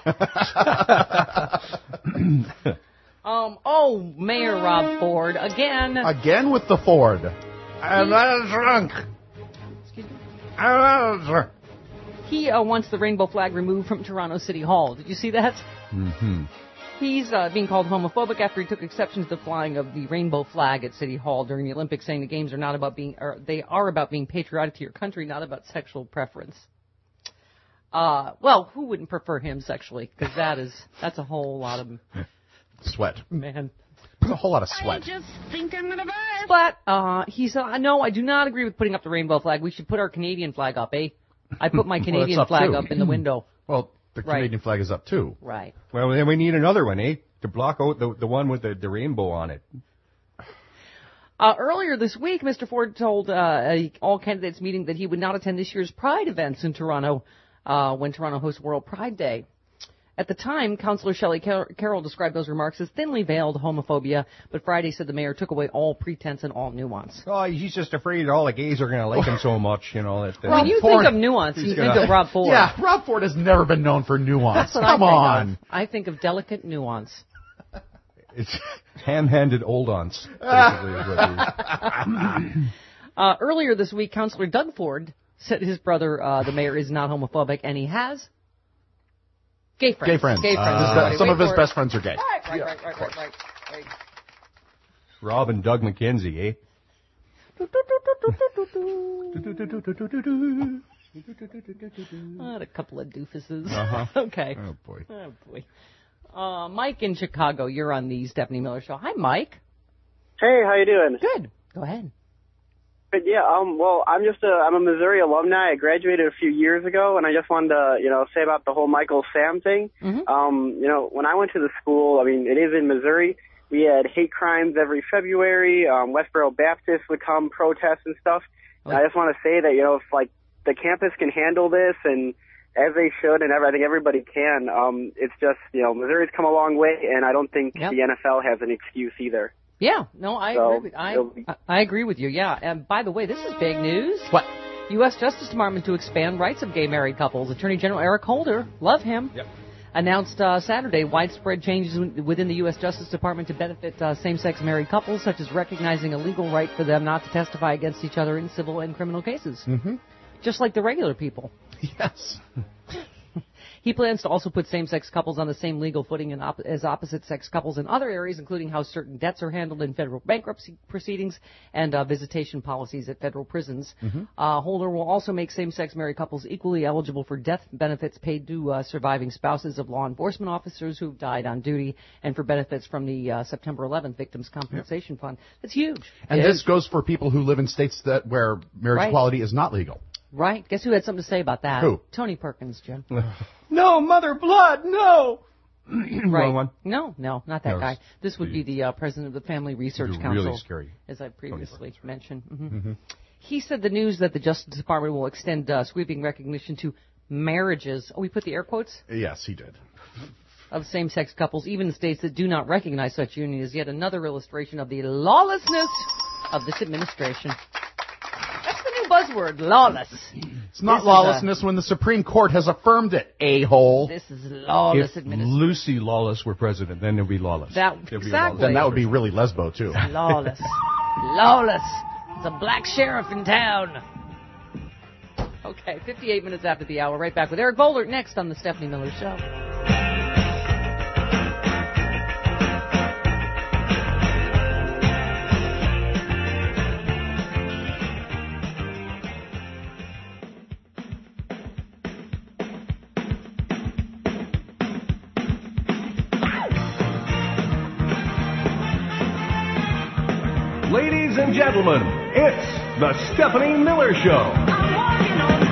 um. Oh, Mayor Rob Ford again. Again with the Ford. I'm not drunk. Excuse me. I'm not drunk. He uh, wants the rainbow flag removed from Toronto City Hall. Did you see that? Mm-hmm. He's uh, being called homophobic after he took exception to the flying of the rainbow flag at City Hall during the Olympics, saying the games are not about being, or they are about being patriotic to your country, not about sexual preference. Uh, well, who wouldn't prefer him sexually? Because that is, that's a whole lot of sweat. Man. There's a whole lot of sweat. I just think I'm gonna buy it. Splat. Uh, he said, no, I do not agree with putting up the rainbow flag. We should put our Canadian flag up, eh? I put my Canadian well, up flag too. up in the window. Well, the Canadian right. flag is up too. Right. Well, then we need another one, eh? To block out the the one with the, the rainbow on it. Uh, earlier this week, Mister Ford told uh, a all candidates meeting that he would not attend this year's Pride events in Toronto uh, when Toronto hosts World Pride Day. At the time, Councillor Shelley Car- Carroll described those remarks as thinly veiled homophobia, but Friday said the mayor took away all pretense and all nuance. Oh, he's just afraid all the gays are going to like him so much, you know. That, that when you Ford, think of nuance, you gonna, think of Rob Ford. Yeah, Rob Ford has never been known for nuance. That's what Come I think on. Of. I think of delicate nuance. It's ham-handed old aunts, basically. is what he- uh, earlier this week, Councillor Doug Ford said his brother, uh, the mayor, is not homophobic, and he has gay friends. Gay friends. Gay friends. Uh, Wait some of his for best it. friends are gay. Right, right, Yeah, right, right, right, right, right. Rob and Doug McKenzie, eh? What a couple of doofuses. Uh-huh. Okay. Oh, boy. Oh, boy. Uh, Mike in Chicago, you're on the Stephanie Miller Show. Hi, Mike. Hey, how you doing? Good. Go ahead. But yeah, um, well, I'm just a, I'm a Missouri alumni. I graduated a few years ago, and I just wanted to, you know, say about the whole Michael Sam thing. Mm-hmm. Um, you know, when I went to the school, I mean, it is in Missouri. We had hate crimes every February. Um, Westboro Baptist would come protest and stuff. And I just want to say that, you know, if like the campus can handle this, and as they should, and every, I think everybody can. Um, it's just, you know, Missouri's come a long way, and I don't think Yep. the N F L has an excuse either. Yeah, no, I So, agree with I, it'll be- I I agree with you. Yeah, and by the way, this is big news. What? U S Justice Department to expand rights of gay married couples. Attorney General Eric Holder, love him. Yep. Announced uh, Saturday widespread changes within the U S Justice Department to benefit uh, same-sex married couples, such as recognizing a legal right for them not to testify against each other in civil and criminal cases, Mm-hmm. just like the regular people. Yes. He plans to also put same-sex couples on the same legal footing in op- as opposite-sex couples in other areas, including how certain debts are handled in federal bankruptcy proceedings and uh, visitation policies at federal prisons. Mm-hmm. Uh, Holder will also make same-sex married couples equally eligible for death benefits paid to uh, surviving spouses of law enforcement officers who've died on duty, and for benefits from the uh, September eleventh Victims Compensation Fund. That's huge. And It this is. goes for people who live in states that where marriage Right. equality is not legal. Right. Guess who had something to say about that? Who? Tony Perkins, Jim. No, Mother Blood, no! Right. Wrong one. No, no, not that No, guy. This would be the uh, president of the Family Research He's Council, really scary. as I previously mentioned. hmm Mm-hmm. He said the news that the Justice Department will extend uh, sweeping recognition to marriages. Oh, we put the air quotes? Yes, he did. Of same-sex couples, even in states that do not recognize such union, is yet another illustration of the lawlessness of this administration. That's the new buzzword, lawless. It's not This is lawlessness when the Supreme Court has affirmed it, a-hole. This is lawless If administration. Lucy Lawless were president, then it'd be lawless. That- There'd be a exactly. Then that would be really lesbo, too. Lawless. Lawless. The black sheriff in town. Okay, fifty-eight minutes after the hour. Right back with Eric Bollert next on the Stephanie Miller Show. Ladies and gentlemen, it's the Stephanie Miller Show.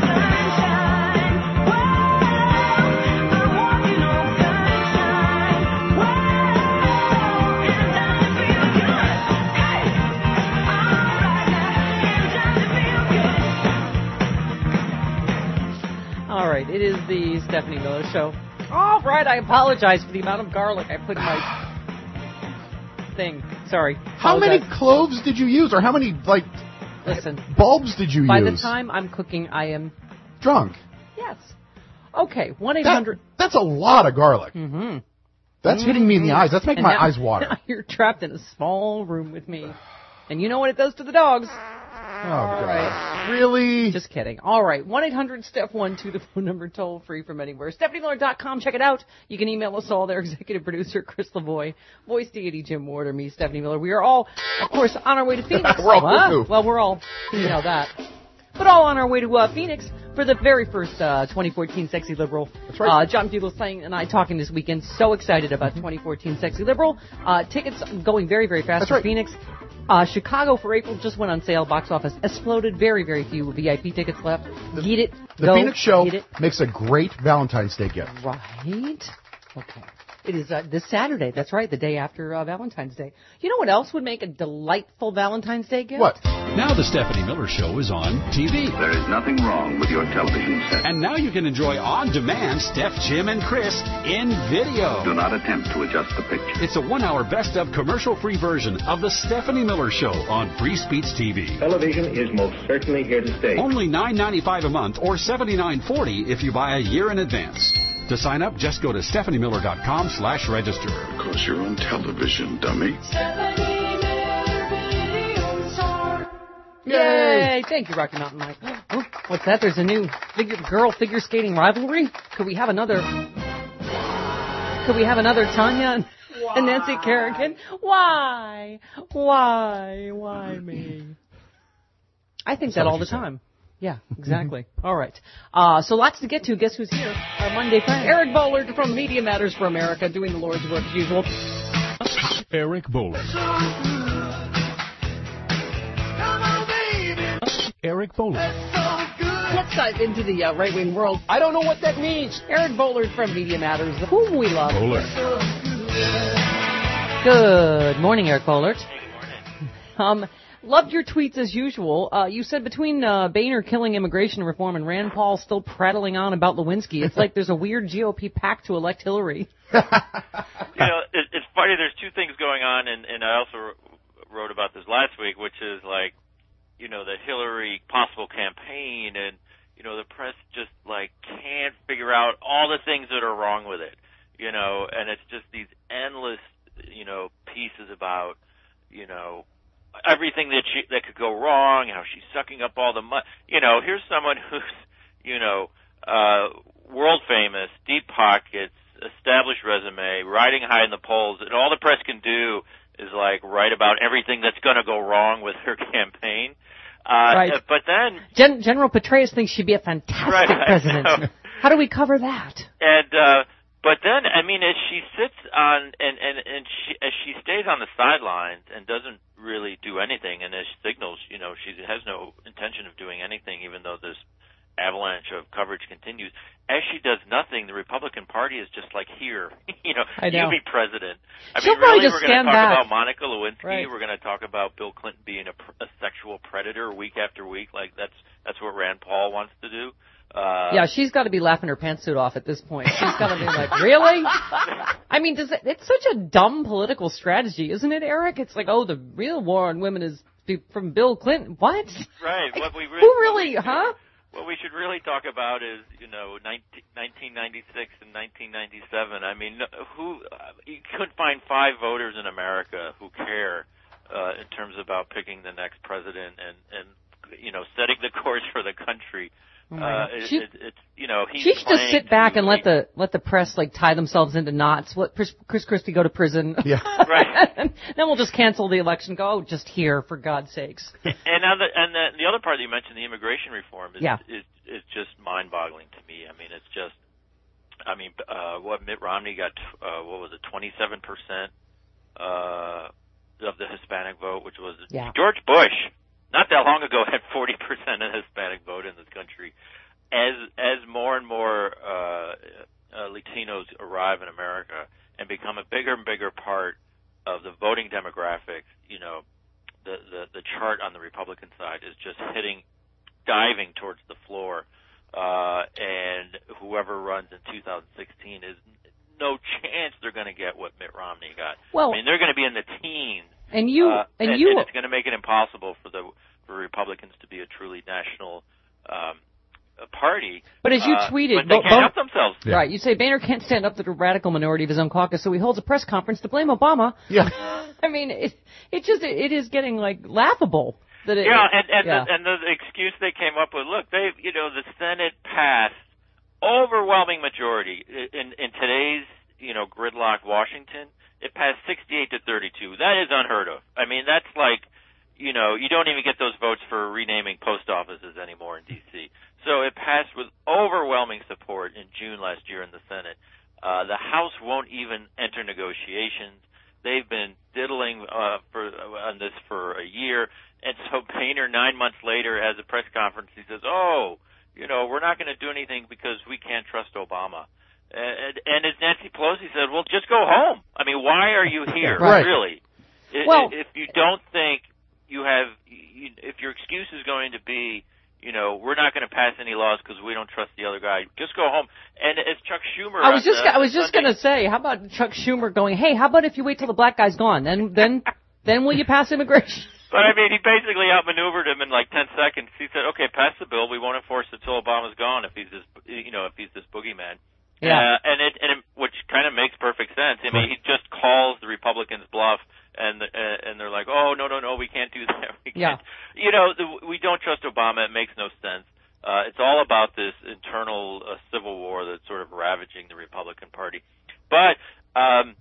All right, it is the Stephanie Miller Show. All right, I apologize for the amount of garlic I put in my thing. Sorry. How many cloves did you use, or how many like? Listen. Bulbs did you By use? By the time I'm cooking, I am drunk. Yes. Okay. One eight hundred. That's a lot of garlic. Mm-hmm. That's mm-hmm. hitting me in the eyes. That's making and my now, eyes water. Now you're trapped in a small room with me, and you know what it does to the dogs. Oh, God. Right. Really? Just kidding. All right. one eight hundred step one two, the phone number, toll free from anywhere. Stephanie Miller dot com. Check it out. You can email us all there. Executive producer Chris Lavoie, voice deity Jim Ward, or me, Stephanie Miller. We are all, of course, on our way to Phoenix. we're all well, well, we're all, you know that. But all on our way to uh, Phoenix for the very first uh, twenty fourteen Sexy Liberal. That's right. Uh, John Fugelsang and I talking this weekend. So excited about mm-hmm. twenty fourteen Sexy Liberal. Uh, tickets going very, very fast That's for right. Phoenix. Uh, Chicago for April just went on sale. Box office exploded. Very, very few V I P tickets left. Get it. The Go, Phoenix show get it. makes a great Valentine's Day gift. Right. Okay. It is uh, this Saturday. That's right, the day after uh, Valentine's Day. You know what else would make a delightful Valentine's Day gift? What? Now the Stephanie Miller Show is on T V. There is nothing wrong with your television set. And now you can enjoy on-demand Steph, Jim, and Chris in video. Do not attempt to adjust the picture. It's a one-hour best-of commercial-free version of the Stephanie Miller Show on Free Speech T V. Television is most certainly here to stay. Only nine ninety-five a month or seventy-nine forty if you buy a year in advance. To sign up, just go to stephanie miller dot com slash register. Because you're on television, dummy. Yay! Thank you, Rocky Mountain Mike. Oh, what's that? There's a new figure, girl figure skating rivalry? Could we have another... Could we have another Tanya and, and Nancy Kerrigan? Why? Why? Why me? I think that all the time. Yeah, exactly. All right. Uh, so lots to get to. Guess who's here? Our Monday friend, Eric Bollard from Media Matters for America, doing the Lord's work as usual. Eric Bollard. Eric Bollard. Let's dive into the uh, right-wing world. I don't know what that means. Eric Bollard from Media Matters, whom we love. Bollard. Good morning, Eric Bollard. Hey, good morning. Um, loved your tweets as usual. Uh, you said between uh, Boehner killing immigration reform and Rand Paul still prattling on about Lewinsky, it's like there's a weird G O P pact to elect Hillary. You know, it, it's funny. There's two things going on, and, and I also wrote about this last week, which is like, you know, the Hillary possible campaign, and, you know, the press just, like, can't figure out all the things that are wrong with it, you know, and it's just these endless, you know, pieces about, you know, everything that she, that could go wrong, how she's sucking up all the money. You know, here's someone who's, you know, uh, world famous, deep pockets, established resume, riding high in the polls, and all the press can do is like write about everything that's going to go wrong with her campaign. Uh, right. But then Gen- General Petraeus thinks she'd be a fantastic right, president. How do we cover that? And uh, but then, I mean, as she sits on and and and she as she stays on the sidelines and doesn't really do anything, and as signals, you know, she has no intention of doing anything, even though this avalanche of coverage continues. As she does nothing, the Republican Party is just like, here, you know, I know. you be president. I She'll mean, probably really, just we're going to talk stand back. about Monica Lewinsky. Right. We're going to talk about Bill Clinton being a, a sexual predator week after week. Like that's that's what Rand Paul wants to do. Uh, Yeah, she's got to be laughing her pantsuit off at this point. She's got to be like, really? I mean, does it, it's such a dumb political strategy, isn't it, Eric? It's like, oh, the real war on women is from Bill Clinton. What? Right. What we really, Who really, what we, huh? What we should really talk about is, you know, nineteen ninety-six and nineteen ninety-seven. I mean, who uh, you couldn't find five voters in America who care uh, in terms about picking the next president and, and you know, setting the course for the country. Uh, it, she, it, it's, you know, he's she should just sit back and let make, the let the press like tie themselves into knots. Let Chris, Chris Christie go to prison. Yeah, right. And then we'll just cancel the election. Go, oh, just here for God's sakes. And now the, and the, the other part that you mentioned, the immigration reform, is, yeah. is is just mind-boggling to me. I mean, it's just, I mean, uh, what Mitt Romney got, uh, what was it, twenty-seven percent uh, of the Hispanic vote, which was yeah. George Bush. Not that long ago, had forty percent of the Hispanic vote in this country. As as more and more uh, uh, Latinos arrive in America and become a bigger and bigger part of the voting demographics, you know, the, the, the chart on the Republican side is just hitting, diving towards the floor. Uh, and whoever runs in two thousand sixteen is no chance they're going to get what Mitt Romney got. Well, I mean, they're going to be in the teens. And you, uh, and, and you, and it's going to make it impossible for the for Republicans to be a truly national um, party. But as you uh, tweeted, but they Bo- can't Bo- help themselves. Yeah. Right, you say Boehner can't stand up to the radical minority of his own caucus, so he holds a press conference to blame Obama. Yeah. I mean, it, it just it is getting like laughable. That it, yeah, and and, yeah. The, and the excuse they came up with. Look, they you know the Senate passed overwhelming majority in in today's you know gridlock Washington. It passed sixty-eight to thirty-two. That is unheard of. I mean, that's like, you know, you don't even get those votes for renaming post offices anymore in D C. So it passed with overwhelming support in June last year in the Senate. Uh, the House won't even enter negotiations. They've been diddling uh, for on this for a year. And so Boehner, nine months later, has a press conference. He says, oh, you know, we're not going to do anything because we can't trust Obama. And, and as Nancy Pelosi said, well, just go home. I mean, why are you here, right. really? Well, if you don't think you have, if your excuse is going to be, you know, we're not going to pass any laws because we don't trust the other guy, just go home. And as Chuck Schumer, I was just, the, I was just going to say, how about Chuck Schumer going, hey, how about if you wait till the black guy's gone, then, then, then will you pass immigration? But I mean, he basically outmaneuvered him in like ten seconds. He said, "Okay, pass the bill. We won't enforce it till Obama's gone. If he's this, you know, if he's this boogeyman." Yeah. Uh, and it, and it, which kind of makes perfect sense. I mean, he just calls the Republicans bluff, and uh, and they're like, "Oh no, no, no, we can't do that. We can't." Yeah. You know, the, we don't trust Obama. It makes no sense. Uh, it's all about this internal uh, civil war that's sort of ravaging the Republican Party. But, um,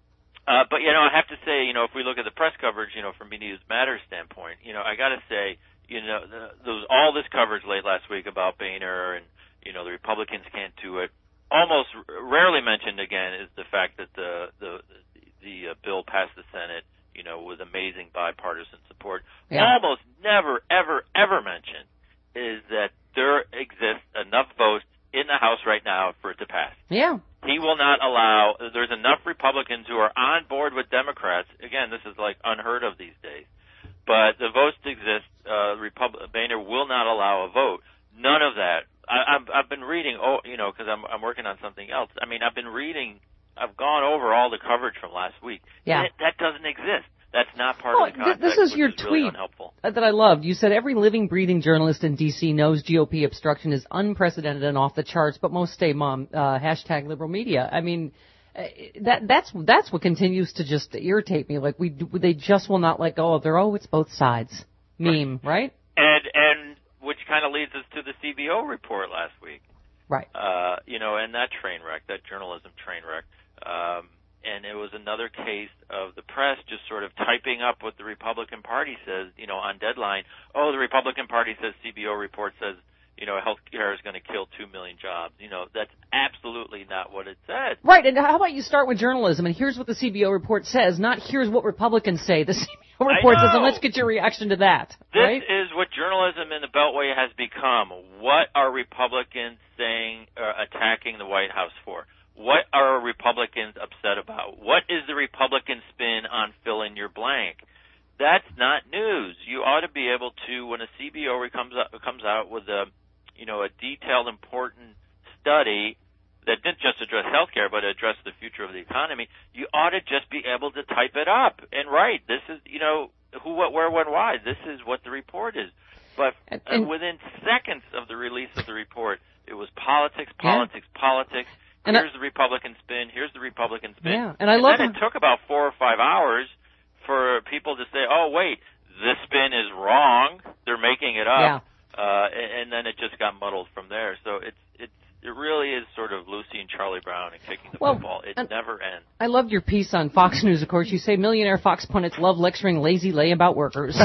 uh, but you know, I have to say, you know, if we look at the press coverage, you know, from Media Matters standpoint, you know, I got to say, you know, the, there was all this coverage late last week about Boehner and, you know, the Republicans can't do it. Almost rarely mentioned again is the fact that the the the uh, bill passed the Senate, you know, with amazing bipartisan support. Yeah. Almost never, ever, ever mentioned is that there exists enough votes in the House right now for it to pass. Yeah. He will not allow. There's enough Republicans who are on board with Democrats. Again, this is like unheard of these days. But the votes exist. Uh, Repub- Boehner will not allow a vote. None of that. I, I've, I've been reading, oh, you know, because I'm, I'm working on something else. I mean, I've been reading, I've gone over all the coverage from last week. Yeah. That, that doesn't exist. That's not part Well, of the context, this is which your is tweet really unhelpful. that I loved. You said every living, breathing journalist in D C knows G O P obstruction is unprecedented and off the charts, but most stay mom. Uh, hashtag liberal media. I mean, uh, that that's that's what continues to just irritate me. Like we they just will not let go of their oh, it's both sides meme, right? And and which kind of leads us to the C B O report last week. Right. Uh, you know, and that train wreck, that journalism train wreck. Um, and it was another case of the press just sort of typing up what the Republican Party says, you know, on deadline. Oh, the Republican Party says C B O report says, you know, health care is going to kill two million jobs. You know, that's absolutely not what it said. Right, and how about you start with journalism, and here's what the C B O report says, not here's what Republicans say. The C B O report says, and let's get your reaction to that. This right? is what journalism in the Beltway has become. What are Republicans saying, uh, attacking the White House for? What are Republicans upset about? What is the Republican spin on fill in your blank? That's not news. You ought to be able to, when a C B O comes out, comes out with a, you know, a detailed, important study that didn't just address healthcare, but address the future of the economy, you ought to just be able to type it up and write. This is, you know, who, what, where, when, why. This is what the report is. But and, and within seconds of the release of the report, it was politics, politics, yeah. politics. And here's I, the Republican spin. Here's the Republican spin. Yeah, and I love then it took about four or five hours for people to say, "Oh, wait, this spin is wrong. They're making it up." Yeah. Uh, and, and then it just got muddled from there. So it's it's it really is sort of Lucy and Charlie Brown and kicking the well, football. It never ends. I loved your piece on Fox News. Of course, you say millionaire Fox pundits love lecturing lazy layabout workers.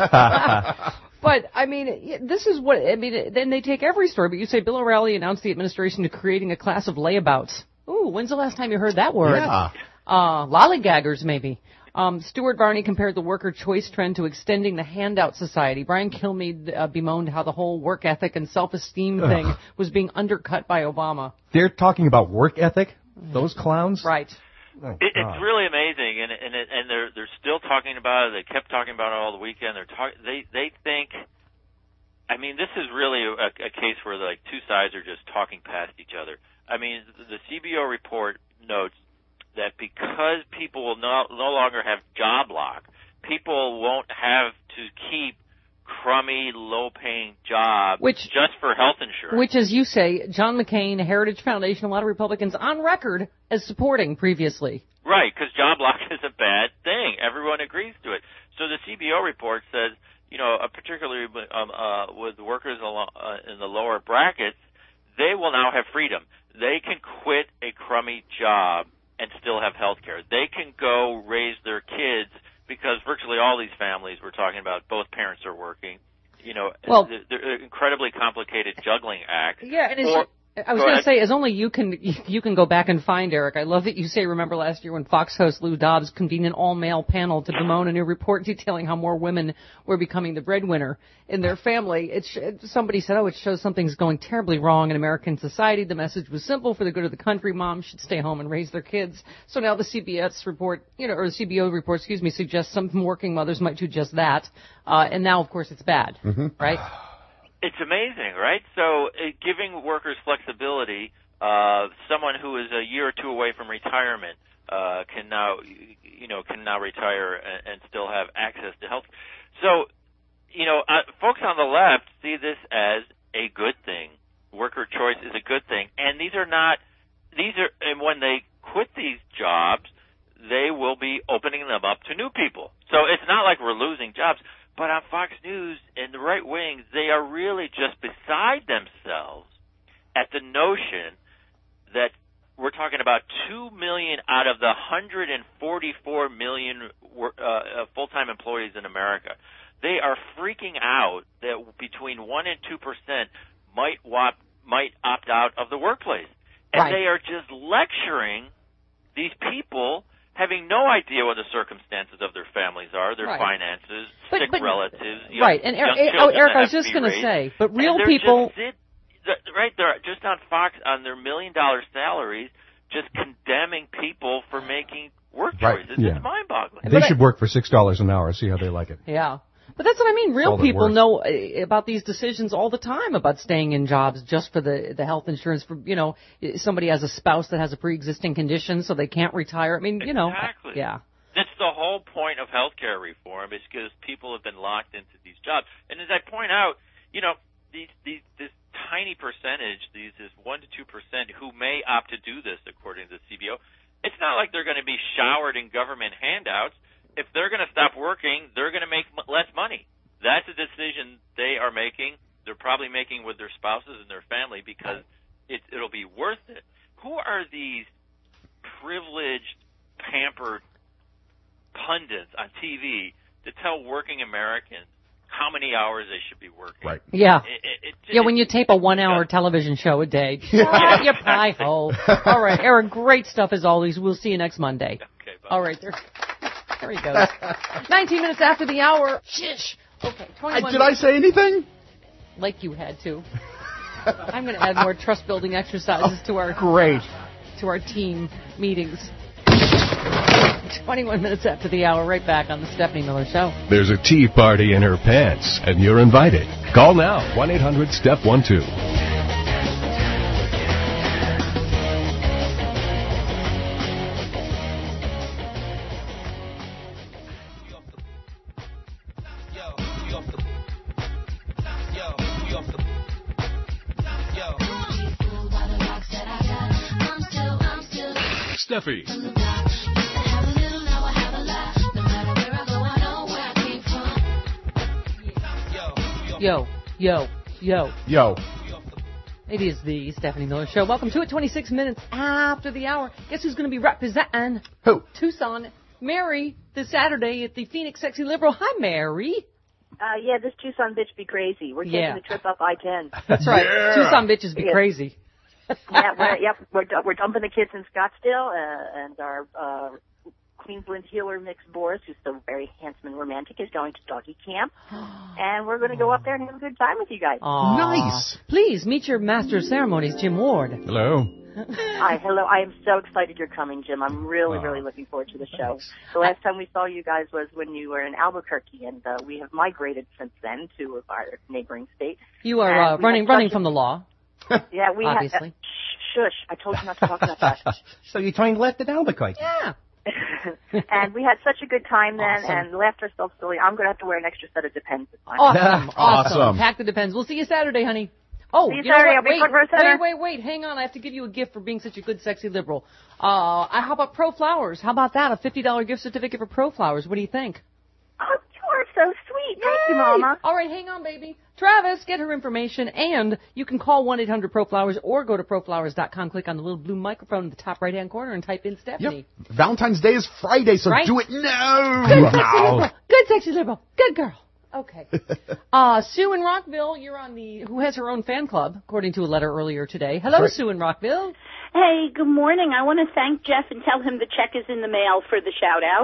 But, I mean, this is what, I mean, then they take every story, but you say Bill O'Reilly announced the administration to creating a class of layabouts. Ooh, when's the last time you heard that word? Yeah. Uh, lollygaggers, maybe. Um, Stuart Varney compared the worker choice trend to extending the handout society. Brian Kilmeade uh, bemoaned how the whole work ethic and self-esteem thing Ugh. was being undercut by Obama. They're talking about work ethic? Those clowns? Right. Oh, it, it's really amazing, and and it, and they're they're still talking about it. They kept talking about it all the weekend. They're talk, they they think. I mean, this is really a, a case where like two sides are just talking past each other. I mean, the, the C B O report notes that because people will no, no longer have job lock, people won't have to keep crummy, low-paying jobs which, just for health insurance. Which, as you say, John McCain, Heritage Foundation, a lot of Republicans on record as supporting previously. Right, because job lock is a bad thing. Everyone agrees to it. So the C B O report says, you know, uh, particularly um, uh, with workers along, uh, in the lower brackets, they will now have freedom. They can quit a crummy job and still have health care. They can go raise their kids because virtually all these families we're talking about, both parents are working. You know, well, they're, they're incredibly complicated juggling act. Yeah, and it's, or, I was go going to ahead. say, as only you can you can go back and find, Eric. I love that you say, remember last year when Fox host Lou Dobbs convened an all-male panel to bemoan a new report detailing how more women were becoming the breadwinner in their family. It sh- somebody said, oh, it shows something's going terribly wrong in American society. The message was simple: for the good of the country, moms should stay home and raise their kids. So now the C B S report, you know, or the C B O report, excuse me, suggests some working mothers might do just that. Uh, and now, of course, it's bad, mm-hmm. right? It's amazing, right? So uh, giving workers flexibility, uh, someone who is a year or two away from retirement uh, can now, you know, can now retire and, and still have access to health. So, you know, uh, folks on the left see this as a good thing. Worker choice is a good thing, and these are not. These are, and when they quit these jobs, they will be opening them up to new people. So it's not like we're losing jobs. But on Fox News and the right wings, they are really just beside themselves at the notion that we're talking about two million out of the one hundred forty-four million uh, full-time employees in America. They are freaking out that between one and two percent might wop, might opt out of the workplace, and right. they are just lecturing these people, having no idea what the circumstances of their families are, their right. finances, but, sick but, relatives, young, right? And young Eric, oh, Eric, I was just going to say, but real people, just sit, right? They're just on Fox on their million-dollar salaries, just condemning people for making work right. choices. Yeah. It's mind-boggling. They but should I, work for six dollars an hour. See how they like it. Yeah. But that's what I mean. Real people worth. know about these decisions all the time about staying in jobs just for the the health insurance. For you know, somebody has a spouse that has a pre-existing condition, so they can't retire. I mean, you know, exactly. yeah. That's the whole point of healthcare reform, is because people have been locked into these jobs. And as I point out, you know, these these this tiny percentage, these this one to two percent who may opt to do this, according to the C B O, it's not like they're going to be showered in government handouts. If they're going to stop working, they're going to make less money. That's a decision they are making. They're probably making with their spouses and their family because it, it'll be worth it. Who are these privileged, pampered pundits on T V to tell working Americans how many hours they should be working? Right. Yeah. It, it, it, yeah, when you tape a one-hour television show a day. Yeah. You pie hole. All right, Eric, great stuff as always. We'll see you next Monday. Okay, bye. All right, there. There he goes. nineteen minutes after the hour. Shish. Okay, twenty-one I, did I say anything? Like you had to. I'm going to add more trust-building exercises oh, to our great to our team meetings. twenty-one minutes after the hour, right back on the Stephanie Miller Show. There's a tea party in her pants, and you're invited. Call now, one eight hundred step one two. Steffi. Yo, yo, yo. Yo. It is the Stephanie Miller Show. Welcome to it, twenty-six minutes after the hour. Guess who's going to be representing Who? Tucson? Mary, this Saturday at the Phoenix Sexy Liberal. Hi, Mary. Uh, yeah, this Tucson bitch be crazy. We're taking Yeah. the trip up I ten. That's right. Yeah. Tucson bitches be Yeah. crazy. yeah, we're, yep, we're, we're dumping the kids in Scottsdale, uh, and our uh, Queensland healer Mix Boris, who's so very handsome and romantic, is going to doggy camp, and we're going to go up there and have a good time with you guys. Aww. Nice. Please meet your master of ceremonies, Jim Ward. Hello. Hi, hello. I am so excited you're coming, Jim. I'm really, Oh. really looking forward to the show. The last time we saw you guys was when you were in Albuquerque, and uh, we have migrated since then to our neighboring state. You are And uh, we running have running such from the law. Yeah, we had. Obviously. Uh, shh, shush! I told you not to talk about that. So you're trying to left it Albuquerque? Yeah. And we had such a good time then, Awesome. and laughed ourselves silly. I'm going to have to wear an extra set of Depends this time. Awesome. awesome. Awesome. Pack the Depends. We'll see you Saturday, honey. Oh, See you you know Saturday. what? I'll be Wait, front row center. wait, wait, wait. Hang on. I have to give you a gift for being such a good, sexy liberal. Uh, how about Pro Flowers? How about that? A fifty dollars gift certificate for Pro Flowers. What do you think? Oh, you are so sweet. Thank you, Mama. All right, hang on, baby. Travis, get her information, and you can call one eight hundred pro flowers or go to pro flowers dot com, click on the little blue microphone in the top right-hand corner, and type in Stephanie. Yep. Valentine's Day is Friday, so Right? do it now. Good, sexy liberal. Good, sexy liberal. Good girl. Okay. Uh, Sue in Rockville, you're on the, who has her own fan club, according to a letter earlier today. Hello, right. Sue in Rockville. Hey, good morning. I want to thank Jeff and tell him the check is in the mail for the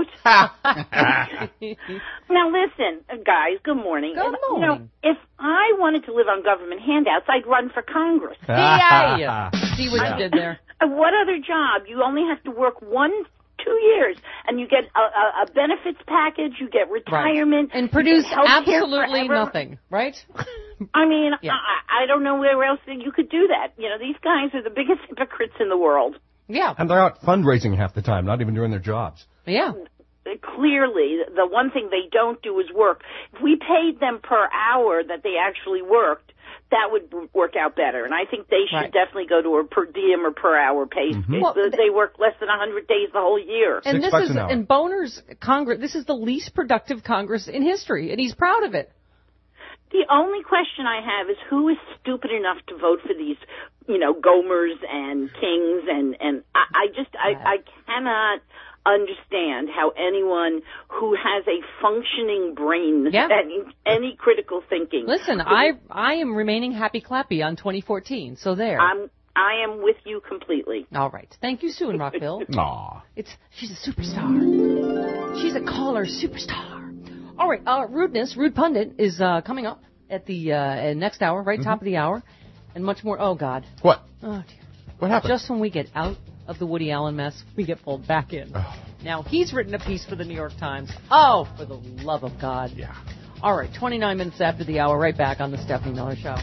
shout-out. Now, listen, uh, guys, good morning. Good If- You know, morning. if I wanted to live on government handouts, I'd run for Congress. Yeah. See what you did there. Uh, What other job? You only have to work one, two years, and you get a, a, a benefits package, you get retirement. And produce you get healthcare absolutely forever. nothing, right? I mean, Yeah. I, I don't know where else that you could do that. You know, these guys are the biggest hypocrites in the world. Yeah. And they're out fundraising half the time, not even doing their jobs. Yeah. Clearly, the one thing they don't do is work. If we paid them per hour that they actually worked, that would work out better. And I think they should Right. definitely go to a per diem or per hour pay. Mhm. Well, They, they work less than one hundred days the whole year. And Six this bucks is, an hour. in Boner's Congress, this is the least productive Congress in history, and he's proud of it. The only question I have is who is stupid enough to vote for these, you know, Gomers and Kings, and, and I, I just, I, I cannot understand how anyone who has a functioning brain Yeah. and any critical thinking. Listen, I I am remaining happy clappy on twenty fourteen, so there. I'm, I am with you completely. All right. Thank you, Sue in Rockville. Aw. It's she's a superstar. She's a caller superstar. All right, uh, Rudeness, Rude Pundit is uh, coming up at the uh, next hour, right top of the hour, and much more. Oh, God. What? Oh, dear. What happened? Just when we get out of the Woody Allen mess, we get pulled back in. Oh. Now, he's written a piece for the New York Times. Oh, for the love of God. Yeah. All right, twenty-nine minutes after the hour, right back on the Stephanie Miller Show.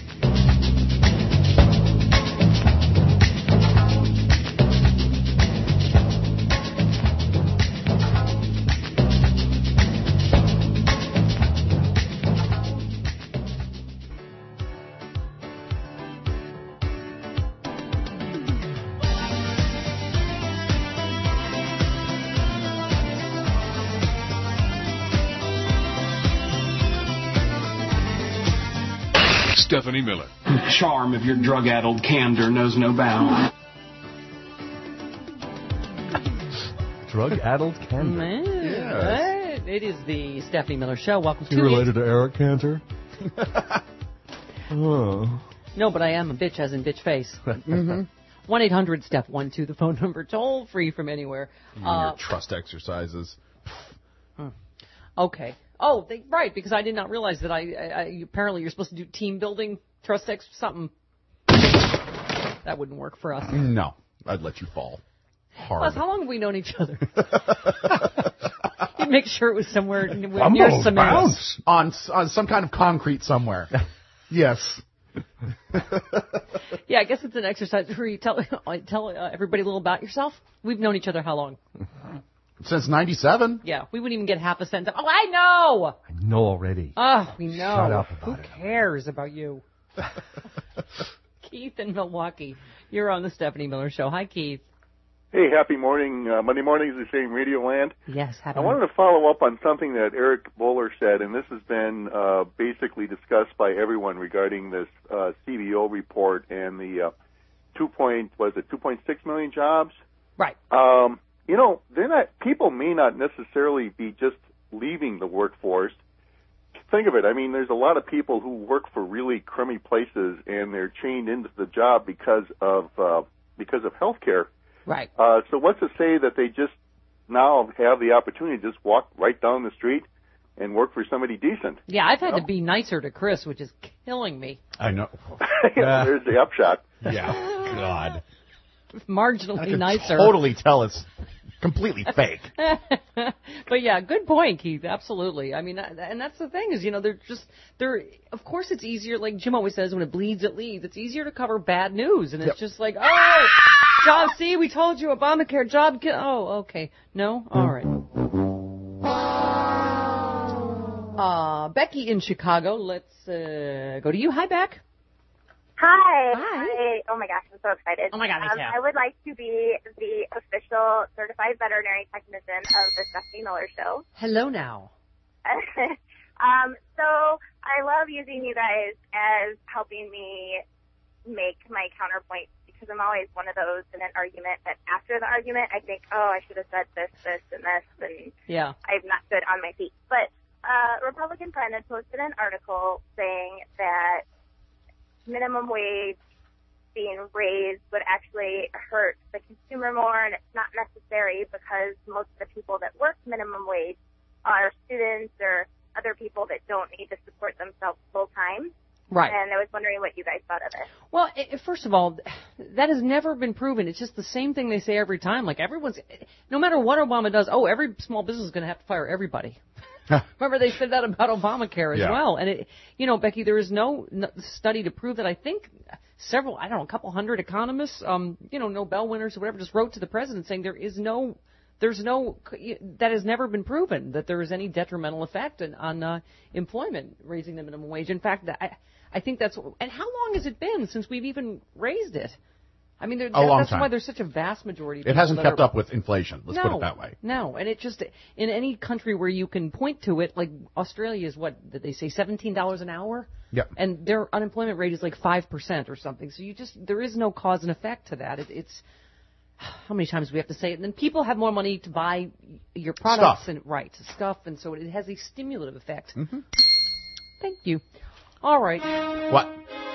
Stephanie Miller. The charm of your drug-addled candor knows no bounds. Drug-addled candor. Man, right. It is the Stephanie Miller Show. Welcome You to related it. to Eric Cantor? Oh. No, but I am a bitch, as in bitch face. Mm-hmm. one eight hundred step one two, the phone number, toll free from anywhere. And Uh, your trust exercises. okay. Oh, they, right, because I did not realize that I, I, I apparently you're supposed to do team building, trust ex, something. That wouldn't work for us. No, I'd let you fall hard. Plus, how long have we known each other? You'd make sure it was somewhere n- near Almost cement. bounce on s- on some kind of concrete somewhere. Yes. Yeah, I guess it's an exercise where you tell tell uh, everybody a little about yourself. We've known each other how long? Since ninety-seven. Yeah, we wouldn't even get half a sentence. Oh, I know. I know already. Oh, we know. Shut up about Who it. cares about you? Keith in Milwaukee, you're on the Stephanie Miller Show. Hi, Keith. Hey, happy morning. Uh, Monday mornings, they say in Radio Land. Yes, happy. I wanted to follow up on something that Eric Bowler said, and this has been uh, basically discussed by everyone regarding this uh, C B O report and the uh, two point was it two point six million jobs. Right. Um, you know, they're not. People may not necessarily be just leaving the workforce. Think of it. I mean, there's a lot of people who work for really crummy places, and they're chained into the job because of uh, because of health care. Right. Uh, so what's to say that they just now have the opportunity to just walk right down the street and work for somebody decent? Yeah, I've had You know? to be nicer to Chris, which is killing me. I know. There's the upshot. Yeah. God. Marginally I can nicer. totally tell it's completely fake. But yeah, good point, Keith. Absolutely. I mean, and that's the thing is, you know, they're just they're. Of course, it's easier. Like Jim always says, when it bleeds, it leads. It's easier to cover bad news, and it's Yep. just like, oh, job. See, we told you Obamacare job. Get, oh, okay. No, all right. Uh, Becky in Chicago. Let's uh, go to you. Hi, Beck. Hi. Hi. I, oh my gosh, I'm so excited. Oh my God, me um, too. I would like to be the official certified veterinary technician of the Stephanie Miller Show. Hello now. um, so I love using you guys as helping me make my counterpoint because I'm always one of those in an argument that after the argument I think, oh, I should have said this, this, and this, and Yeah. I'm not good on my feet. But uh, Republican friend had posted an article saying that minimum wage being raised would actually hurt the consumer more, and it's not necessary because most of the people that work minimum wage are students or other people that don't need to support themselves full time. Right. And I was wondering what you guys thought of it. Well, i first of all, that has never been proven. It's just the same thing they say every time. Like everyone's, no matter what Obama does, oh, every small business is going to have to fire everybody. Remember, they said that about Obamacare as Yeah. well. And, it, you know, Becky, there is no n- study to prove that. I think several, I don't know, a couple hundred economists, um, you know, Nobel winners or whatever, just wrote to the president saying there is no, there's no, that has never been proven that there is any detrimental effect on, on uh, employment, raising the minimum wage. In fact, I, I think that's, and how long has it been since we've even raised it? I mean, there, A long that's time. why there's such a vast majority of It people hasn't that kept are, up with inflation. Let's no, put it that way. No, and it just, in any country where you can point to it, like Australia is what, did they say, seventeen dollars an hour? Yep. And their unemployment rate is like five percent or something. So you just, there is no cause and effect to that. It, it's, how many times do we have to say it? And then people have more money to buy your products. Stuff. and Right, stuff, and so it has a stimulative effect. Mm-hmm. Thank you. All right. What?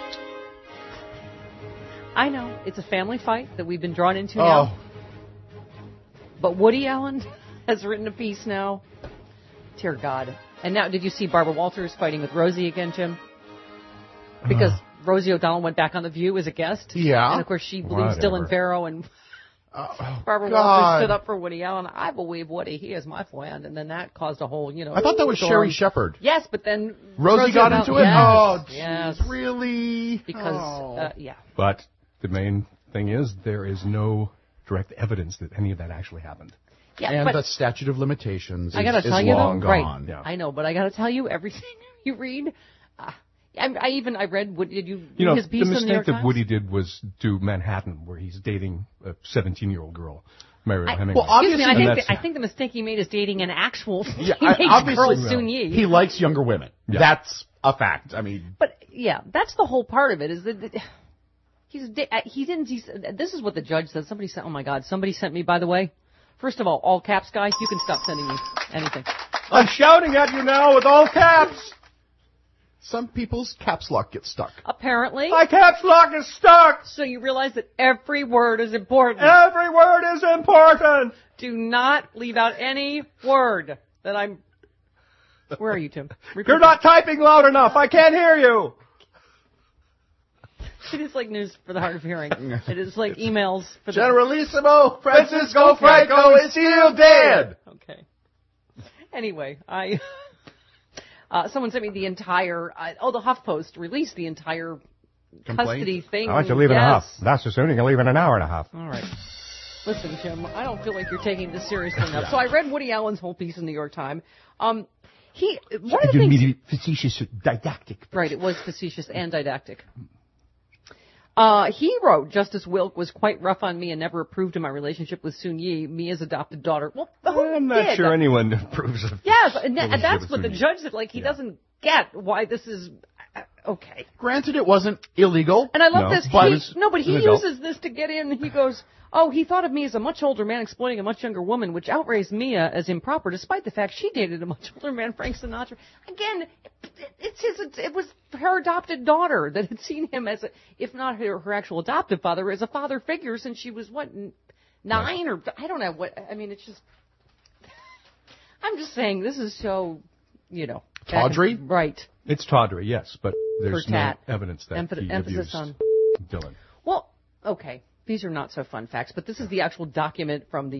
I know, it's a family fight that we've been drawn into Oh. now. But Woody Allen has written a piece now. Dear God. And now, did you see Barbara Walters fighting with Rosie again, Jim? Because uh, Rosie O'Donnell went back on The View as a guest. Yeah. And, of course, she believes Whatever. Dylan Farrow and oh, Barbara God. Walters stood up for Woody Allen. I believe Woody. He is my friend. And then that caused a whole, you know. I thought that was storm. Sherry Shepherd. Yes, but then Rosie, Rosie got O'Donnell- into it? Yes, Oh, yes. geez, really? Because, oh. uh, yeah. But the main thing is there is no direct evidence that any of that actually happened. Yeah, and but the statute of limitations I gotta is, tell is you long though, gone. right? I know, but I gotta tell you, everything you read, uh, I, I even I read. What did you? You know, his piece the in the New mistake York that Times? Woody did was do Manhattan, where he's dating a seventeen-year-old girl, Mariel I, Hemingway. well, obviously, I And think, that's- the, I think the mistake he made is dating an actual Yeah, teenage I, obviously, girl, Soon Yi. he likes younger women. Yeah. That's a fact. I mean, But yeah, that's the whole part of it. Is that that he's da- uh, he didn't. He's, this is what the judge said. Somebody sent. Oh my God! Somebody sent me. By the way, first of all, all caps guy, you can stop sending me anything. I'm shouting at you now with all caps. some people's caps lock gets stuck. Apparently, My caps lock is stuck. so you realize that every word is important. Every word is important. Do not leave out any word that I'm. Where are you, Tim? Repeat You're not typing loud enough. I can't hear you. It is like news for the hard of hearing. It is like emails for the... Generalissimo Francisco Franco is still dead. Okay. Anyway, I... Uh, someone sent me the entire... Uh, oh, the HuffPost released the entire Complaint? custody thing. I want you to leave yes. in a huff. That's assuming you can leave in an hour and a half. All right. Listen, Jim, I don't feel like you're taking this seriously enough. So I read Woody Allen's whole piece in the New York Times. Um, he... One of the You things... mean facetious, didactic. Right, it was facetious and didactic. Uh, he wrote, Justice Wilk was quite rough on me and never approved of my relationship with Soon Yi, Mia's adopted daughter. Well, who I'm not did? sure anyone approves of Yes, and that, relationship that's with what the Soon Yi. judge said. Like, he Yeah. doesn't get why this is... uh, Okay. Granted, it wasn't illegal. And I love No, this. but He, it's no, but he an adult. uses this to get in. He goes, oh, he thought of me as a much older man exploiting a much younger woman, which outraised Mia as improper, despite the fact she dated a much older man, Frank Sinatra. Again, it, it's his, it's, it was her adopted daughter that had seen him as, a, if not her, her actual adoptive father, as a father figure since she was, what, n- nine or, I don't know what, I mean, it's just, I'm just saying, this is so, you know. Tawdry? Right. It's tawdry, yes, but there's For no tat. evidence that Emph- he emphasis abused on- Dylan. Well, okay. These are not so fun facts, but this is the actual document from the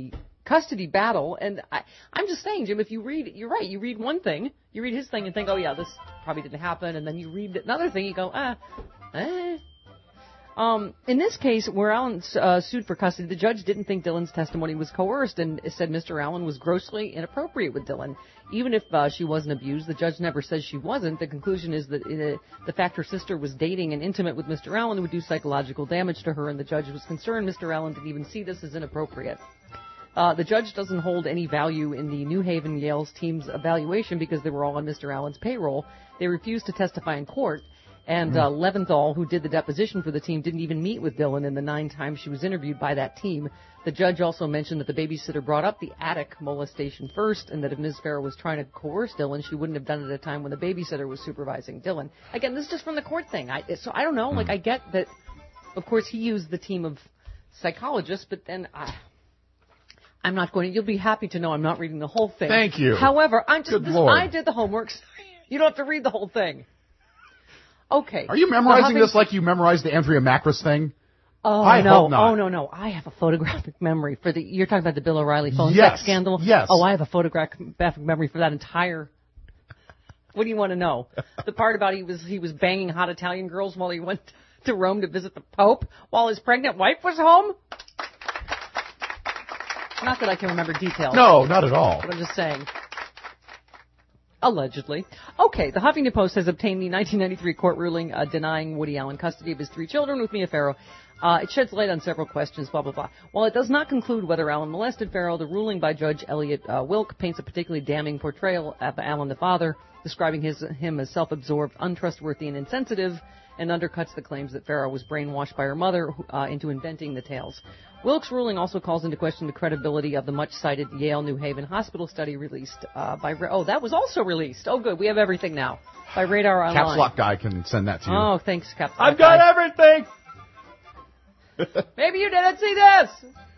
custody battle. And I, I'm just saying, Jim, if you read, you're right, you read one thing, you read his thing and think, oh, yeah, this probably didn't happen. And then you read another thing, you go, ah, eh. Um, in this case, where Allen uh, sued for custody, the judge didn't think Dylan's testimony was coerced and said Mister Allen was grossly inappropriate with Dylan. Even if uh, she wasn't abused, the judge never says she wasn't. The conclusion is that uh, the fact her sister was dating and intimate with Mister Allen would do psychological damage to her, and the judge was concerned Mister Allen didn't even see this as inappropriate. Uh, the judge doesn't hold any value in the New Haven Yale's team's evaluation because they were all on Mister Allen's payroll. They refused to testify in court. And uh, Leventhal, who did the deposition for the team, didn't even meet with Dylan in the nine times she was interviewed by that team. The judge also mentioned that the babysitter brought up the attic molestation first, and that if Miz Farrow was trying to coerce Dylan, she wouldn't have done it at a time when the babysitter was supervising Dylan. Again, this is just from the court thing. I, so I don't know. Like, I get that, of course, he used the team of psychologists, but then I, I'm not going to. You'll be happy to know I'm not reading the whole thing. Thank you. However, I'm just. Good This, Lord. I did the homework. You don't have to read the whole thing. Okay. Are you memorizing Huffing- this like you memorized the Andrea Macris thing? Oh, I no. hope not. Oh, no, no. I have a photographic memory for the, you're talking about the Bill O'Reilly phone Yes, sex scandal? yes. Oh, I have a photographic memory for that entire, what do you want to know? The part about he was, he was banging hot Italian girls while he went to Rome to visit the Pope while his pregnant wife was home? Not that I can remember details. No, not at all. But I'm just saying. Allegedly. Okay, the Huffington Post has obtained the nineteen ninety-three court ruling uh, denying Woody Allen custody of his three children with Mia Farrow. Uh, it sheds light on several questions, blah, blah, blah. While it does not conclude whether Allen molested Farrow, the ruling by Judge Elliot uh, Wilk paints a particularly damning portrayal of Allen the father, describing his, him as self-absorbed, untrustworthy, and insensitive, and undercuts the claims that Farrow was brainwashed by her mother uh, into inventing the tales. Wilk's ruling also calls into question the credibility of the much-cited Yale New Haven hospital study released uh, by... Oh, that was also released. Oh, good. We have everything now. By Radar Online. Caps Lock guy can send that to you. Oh, thanks, Caps Lock I've got guy. everything! Maybe you didn't see this!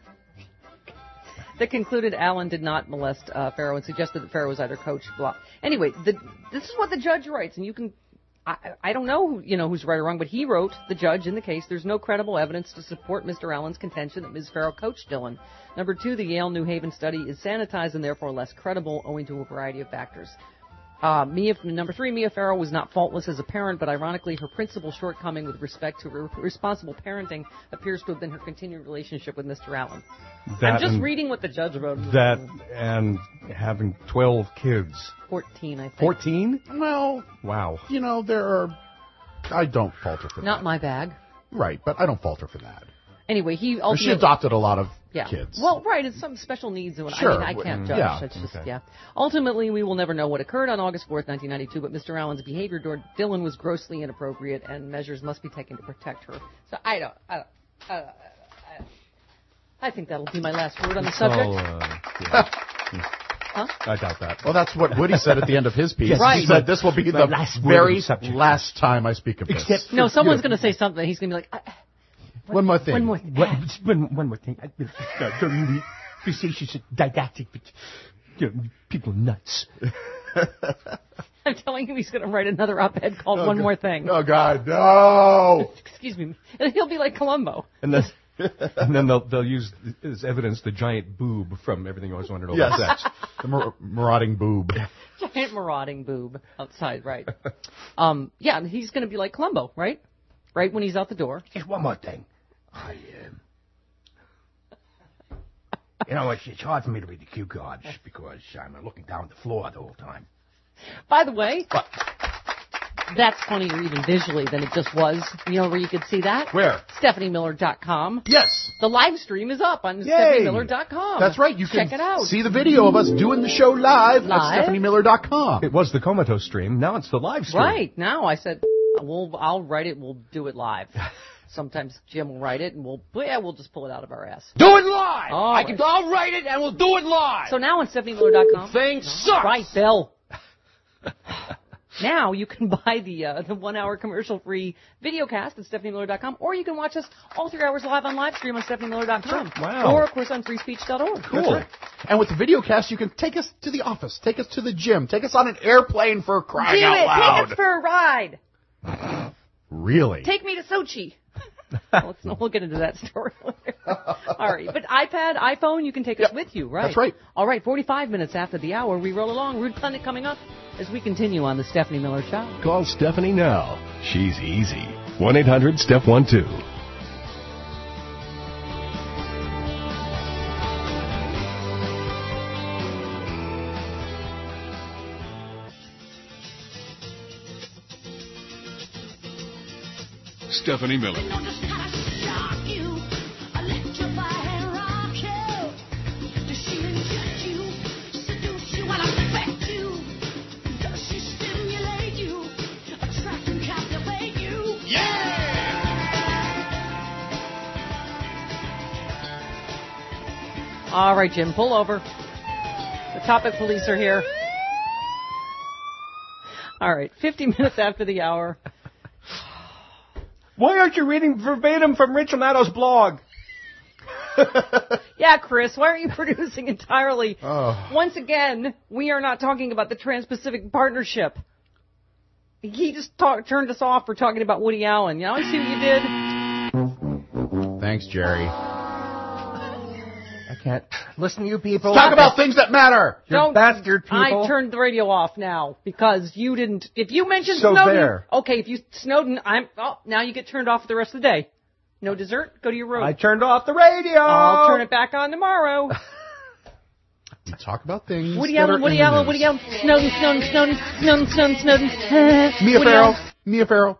That concluded Allen did not molest uh, Farrow and suggested that Farrow was either coached, blah. Anyway, the, this is what the judge writes, and you can... I, I don't know, who, you know, who's right or wrong, but he wrote, the judge in the case, there's no credible evidence to support Mister Allen's contention that Miz Farrow coached Dylan. Number two, the Yale New Haven study is sanitized and therefore less credible owing to a variety of factors. Uh, Mia, number three, Mia Farrow was not faultless as a parent, but ironically, her principal shortcoming with respect to re- responsible parenting appears to have been her continued relationship with Mister Allen. That I'm just and- reading what the judge wrote. That and having twelve kids. fourteen, I think. fourteen? Well, Wow. you know, there are... I don't falter for Not that. my bag. Right, but I don't falter for that. Anyway, he She ultimately... adopted a lot of Yeah. kids. Well, right, it's some special needs. And Sure. I mean, I can't judge. Yeah. It's just, Okay. yeah. Ultimately, we will never know what occurred on August fourth, nineteen ninety-two, but Mister Allen's behavior toward Dylan was grossly inappropriate, and measures must be taken to protect her. So I don't, I don't, I, don't, I, I think that'll be my last word on the subject. Oh, uh, yeah. Huh? I doubt that. Well, that's what Woody said at the end of his piece. Right. He said, this will be My the last word on very the subject. last time I speak of this. Except No, for- someone's you know, going to say something. He's going to be like, I, One more thing. one more thing. One, one, one more thing. I, uh, don't mean to be facetious and didactic, but you know, people are nuts. I'm telling you, he's going to write another op-ed called Oh, One God. More Thing. Oh, God, no! Excuse me. And he'll be like Columbo. And then, and then they'll they'll use as evidence the giant boob from Everything You Always Wanted to Know Yes, About Sex. the mar- marauding boob. Giant marauding boob outside, right. Um, yeah, he's going to be like Columbo, right? Right when he's out the door. Just one more thing. I, um, you know, it's, it's hard for me to read the cue cards because I'm uh, looking down at the floor the whole time. By the way, that's funnier even visually than it just was. You know where you could see that? Where? Stephanie Miller dot com. Yes. The live stream is up on Yay. Stephanie Miller dot com. That's right. You Check can it out. see the video of us doing the show live, Live? at Stephanie Miller dot com. It was the Comatose stream. Now it's the live stream. Right. Now I said, we'll, I'll write it, we'll do it live. Sometimes Jim will write it, and we'll, yeah, we'll just pull it out of our ass. Do it live! All I right. can, I'll write it and we'll do it live! So now on Stephanie Miller dot com. Thing sucks! Right, Bill. Now you can buy the uh, the one-hour commercial-free videocast at Stephanie Miller dot com, or you can watch us all three hours live on live stream on Stephanie Miller dot com. Wow. Or, of course, on free speech dot org. That's right. And with the video cast, you can take us to the office, take us to the gym, take us on an airplane for crying Do out it. loud. Take us for a ride. Really? Take me to Sochi. Let's, we'll get into that story later. All right. But iPad, iPhone, you can take Yep. it with you, right? That's right. All right. forty-five minutes after the hour, we roll along. Rude Pundit coming up as we continue on the Stephanie Miller Show. Call Stephanie now. She's easy. one eight hundred step one two. Stephanie Miller. All right, Jim, pull over. The topic police are here. All right, fifty minutes after the hour. Why aren't you reading verbatim from Rachel Maddow's blog? Yeah, Chris, why aren't you producing entirely? Oh. Once again, we are not talking about the Trans-Pacific Partnership. He just talk, turned us off for talking about Woody Allen. You know, I see what you did. Thanks, Jerry. I can't listen to you people. Talk about things that matter. You Don't, bastard people. I turned the radio off now because you didn't. If you mentioned So Snowden, there. okay. If you Snowden, I'm. Oh, now you get turned off for the rest of the day. No dessert. Go to your room. I turned off the radio. I'll turn it back on tomorrow. We talk about things. Woody that Allen, are Woody in the Allen, news. Woody Allen, Snowden, Snowden, Snowden, Snowden, Snowden, Snowden. Mia Woody Farrow. Allen. Mia Farrow.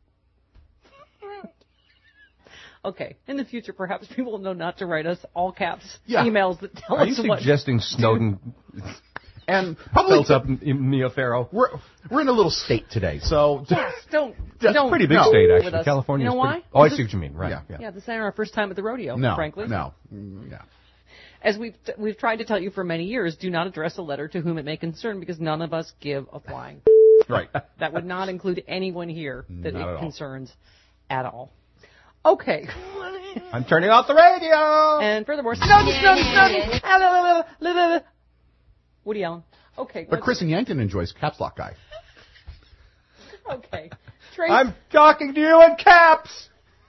Okay, in the future, perhaps people will know not to write us all caps Yeah. emails that tell Are us you what. suggesting Snowden And probably built up in Mia Farrow? we're we're in a little state today, so Yes, don't. That's don't Pretty big No. state, with actually. us. California. You know why? Oh, I This see is- what you mean. Right. Yeah. Yeah. Yeah, this ain't our first time at the rodeo, no, frankly. no, Mm, yeah. As we've we've tried to tell you for many years, do not address a letter to whom it may concern because none of us give a flying. Right. That would not include anyone here that Not at it all. concerns at all. Okay. I'm turning off the radio. And furthermore, Snowden, Snowden, Snowden. Ah, la, la, la, la, la, la. Woody Allen. Okay. But let's- Kristen Yankton enjoys Caps Lock Guy. Okay. Trace. I'm talking to you in caps.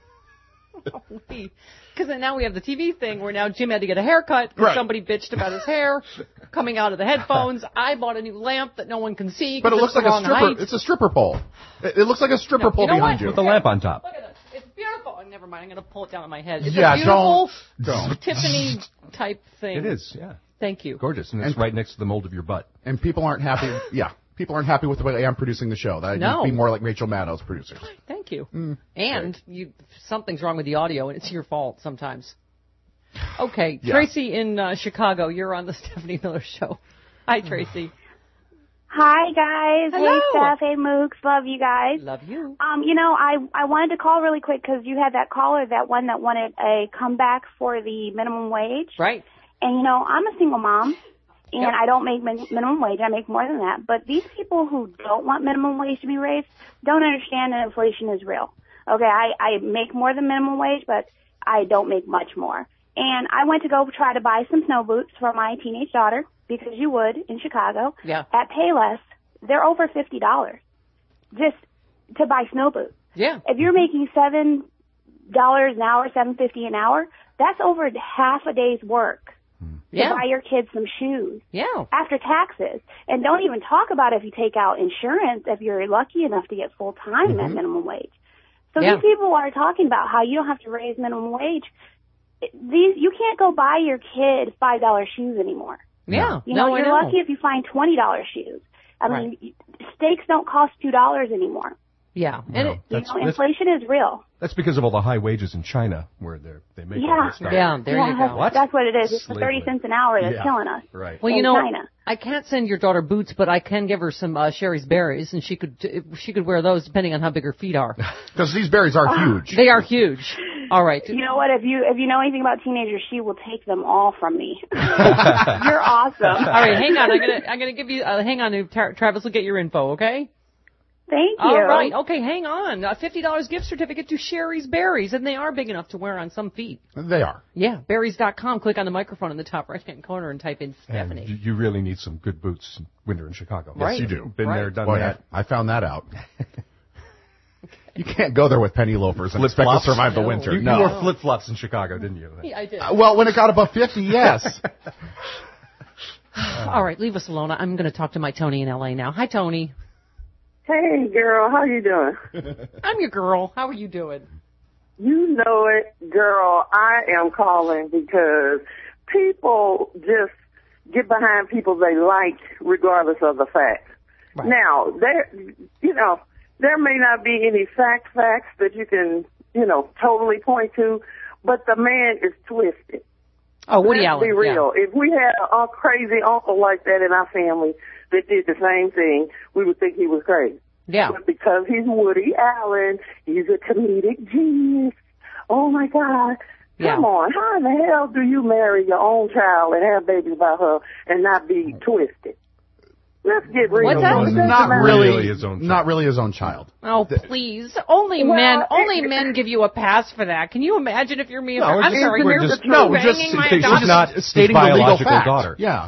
Because now we have the T V thing where now Jim had to get a haircut because Right. somebody bitched about his hair coming out of the headphones. I bought a new lamp that no one can see. But it 'cause looks it's like the a wrong stripper. height. It's a stripper pole. It, it looks like a stripper No, pole you know behind what? you. With the lamp on top. Look at this. It's beautiful. Oh, never mind. I'm going to pull it down on my head. It's Yeah, a beautiful don't- don't. Tiffany type thing. It is, yeah. Thank you. Gorgeous. And it's And- right next to the mold of your butt. And people aren't happy. Yeah, people aren't happy with the way I'm producing the show. That No. would be more like Rachel Maddow's producers. Thank you. Mm, and you, something's wrong with the audio, and it's your fault sometimes. Okay, Yeah. Tracy in uh, Chicago, you're on the Stephanie Miller Show. Hi, Tracy. Hi guys. Hello. Hey Steph. Hey Mooks. Love you guys. Love you. Um, you know, I I wanted to call really quick because you had that caller, that one that wanted a comeback for the minimum wage. Right. And you know, I'm a single mom, and Yep. I don't make min- minimum wage. I make more than that. But these people who don't want minimum wage to be raised don't understand that inflation is real. Okay, I I make more than minimum wage, but I don't make much more. And I went to go try to buy some snow boots for my teenage daughter, because you would in Chicago. Yeah. At Payless, they're over fifty dollars just to buy snow boots. Yeah. If you're making seven dollars an hour, seven fifty an hour, that's over half a day's work Yeah. to buy your kids some shoes Yeah. after taxes. And don't even talk about if you take out insurance, if you're lucky enough to get full time at minimum wage. So Yeah. these people are talking about how you don't have to raise minimum wage. These you can't go buy your kid five dollar shoes anymore. Yeah. You know, no, you're I know. lucky if you find twenty dollar shoes. I mean, steaks don't cost two dollars anymore. Yeah. No, And it, You that's, know, that's, inflation is real. that's because of all the high wages in China where they're, they make all Yeah. this stuff. yeah, there yeah, you that's, go. What? that's what it is. It's the Slave thirty labor. cents an hour that's Yeah. killing us. Right. Well, you in know, China. I can't send your daughter boots, but I can give her some uh, Sherry's berries, and she could she could wear those depending on how big her feet are. Because these berries are huge. They are huge. All right. You know what? If you if you know anything about teenagers, she will take them all from me. You're awesome. All right, hang on. I'm gonna I'm gonna give you. Uh, hang on, Tra- Travis will get your info. Okay. Thank you. All right. Okay, hang on. A fifty dollars gift certificate to Sherry's Berries, and they are big enough to wear on some feet. They are. Yeah, berries dot com. Click on the microphone in the top right-hand corner and type in And Stephanie. you- you really need some good boots in winter in Chicago. Right. Yes, you do. Been Right. there, done Boy, that. I, I found that out. You can't go there with penny loafers and expect to Flip-flops? survive the No. winter. You, no. you wore flip-flops in Chicago, didn't you? Yeah, I did. Uh, well, when it got above fifty, yes. All right, leave us alone. I'm going to talk to my Tony in L A now. Hi, Tony. Hey, girl, how you doing? I'm your girl. How are you doing? You know it, girl. I am calling because people just get behind people they like regardless of the facts. Right. Now, there, you know, there may not be any fact facts that you can, you know, totally point to, but the man is twisted. Oh, Woody Let's Allen. be real. Yeah. If we had a crazy uncle like that in our family that did the same thing, we would think he was crazy. Yeah. But because he's Woody Allen, he's a comedic genius. Oh my God. Yeah. Come on. How in the hell do you marry your own child and have babies by her and not be twisted? Let's get real. What's that? Not Really really, his own child. not really his own child. Oh, please. Only Well, men, it- only men give you a pass for that. Can you imagine if you're me? No, we're I'm just- sorry, we're you're just- No, we're just, banging my she's adopted- not his stating the legal biological fact. daughter. Yeah.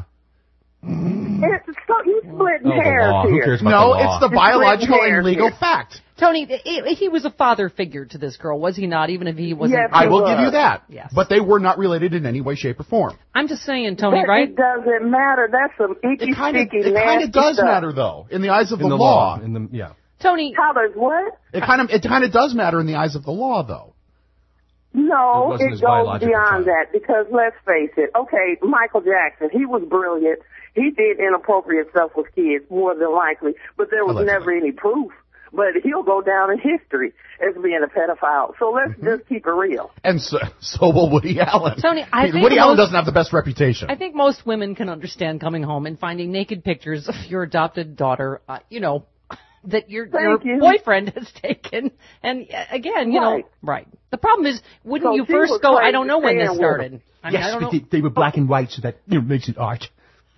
It's so you splitting Oh, the hairs law. Who here. cares about No, the law? it's the It's biological written and legal here. fact. Tony, he he was a father figure to this girl, was he not? Even if he wasn't. Yes, I he will was. give you that. Yes. But they were not related in any way, shape, or form. I'm just saying, Tony, But right? It doesn't matter. That's some icky, It kind of sticky, it kind nasty of does stuff. matter, though, in the eyes of in the, the law. law. In the yeah. Tony, Tyler's what? It kind of it kind of does matter in the eyes of the law, though. It No, wasn't it his goes biological beyond child. that because let's face it. Okay, Michael Jackson, he was brilliant. He did inappropriate stuff with kids, more than likely, but there was Allegedly. never any proof. But he'll go down in history as being a pedophile. So let's Mm-hmm. just keep it real. And so, so will Woody Allen. Tony, I He- think Woody Allen most- doesn't have the best reputation. I think most women can understand coming home and finding naked pictures of your adopted daughter, uh, you know, that your your Thank you. boyfriend has taken. And uh, again, you Right. know, right. The problem is, wouldn't So you she first was go, I crazy don't know when staying this with started. I mean, I Yes, don't know. but they, they were black and white, so that, you know, makes it art.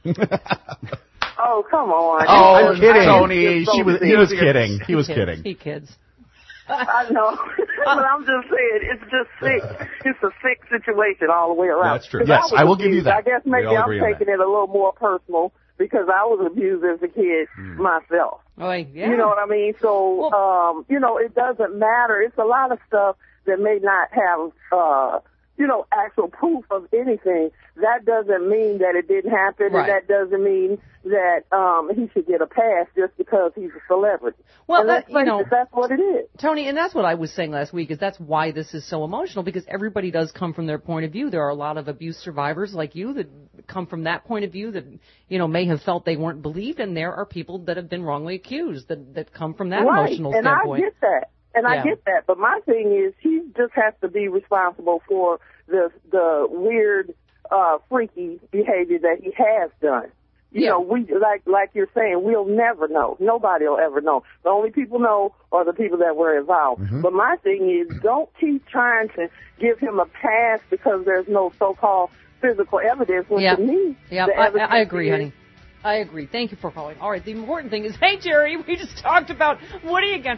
Oh, come on. Oh, I'm kidding. Tony, It's so she was, he was serious. kidding. He was Kids, kidding. He kids. I know, but I'm just saying, it's just sick. It's a sick situation all the way around. That's true. 'Cause Yes, was I will give you abused. that. I guess We maybe all I'm agree on taking it a little more personal because I was abused as a kid myself. Oh, yeah. You know what I mean? So, um, you know, it doesn't matter. It's a lot of stuff that may not have, uh, you know, actual proof of anything. That doesn't mean that it didn't happen, Right. and that doesn't mean that um, he should get a pass just because he's a celebrity. Well, and that- let's you face know- it, that's what it is. Tony, and that's what I was saying last week, is that's why this is so emotional, because everybody does come from their point of view. There are a lot of abuse survivors like you that come from that point of view that, you know, may have felt they weren't believed, and there are people that have been wrongly accused that, that come from that right. emotional and standpoint. I get that. And Yeah. I get that. But my thing is, he just has to be responsible for the the weird, uh, freaky behavior that he has done. You Yeah. know, we like like you're saying, we'll never know. Nobody will ever know. The only people know are the people that were involved. Mm-hmm. But my thing is, don't keep trying to give him a pass because there's no so-called physical evidence. When Yeah. to me, Yeah, the I, evidence I agree, is, honey. I agree. Thank you for calling. All right, the important thing is, hey, Jerry, we just talked about Woody again.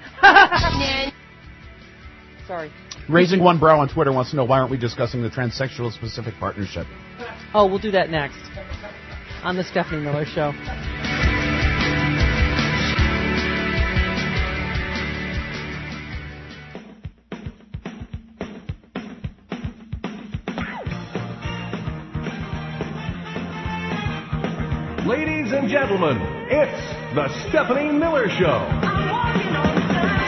Sorry. Raising One Brow on Twitter wants to know, why aren't we discussing the transsexual specific partnership? Oh, we'll do that next on the Stephanie Miller Show. Ladies and gentlemen, it's the Stephanie Miller Show.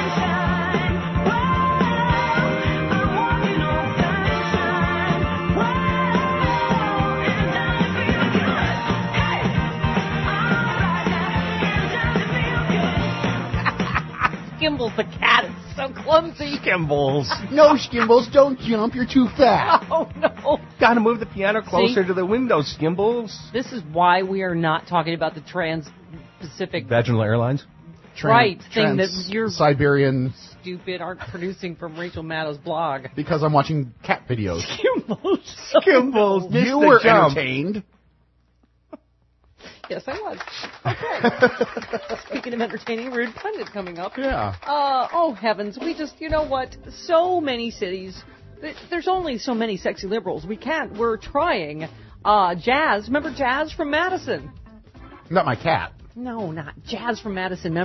Skimbles the cat is so clumsy. Skimbles. No, Skimbles, don't jump. You're too fat. Oh, no. Gotta move the piano closer See? to the window, Skimbles. This is why we are not talking about the trans-Pacific Vaginal Airlines? right thing that Trans- you're Siberian, stupid aren't producing from Rachel Maddow's blog. because I'm watching cat videos. Skimbles. Skimbles. missed You the were jump. entertained. Yes, I was. Okay. Speaking of entertaining, Rude Pundit coming up. Yeah. Uh, oh, heavens. We just, you know what? So many cities. th- There's only so many sexy liberals. We can't. We're trying. Uh, Jazz. Remember Jazz from Madison? Not my cat. No, not Jazz from Madison. Remember?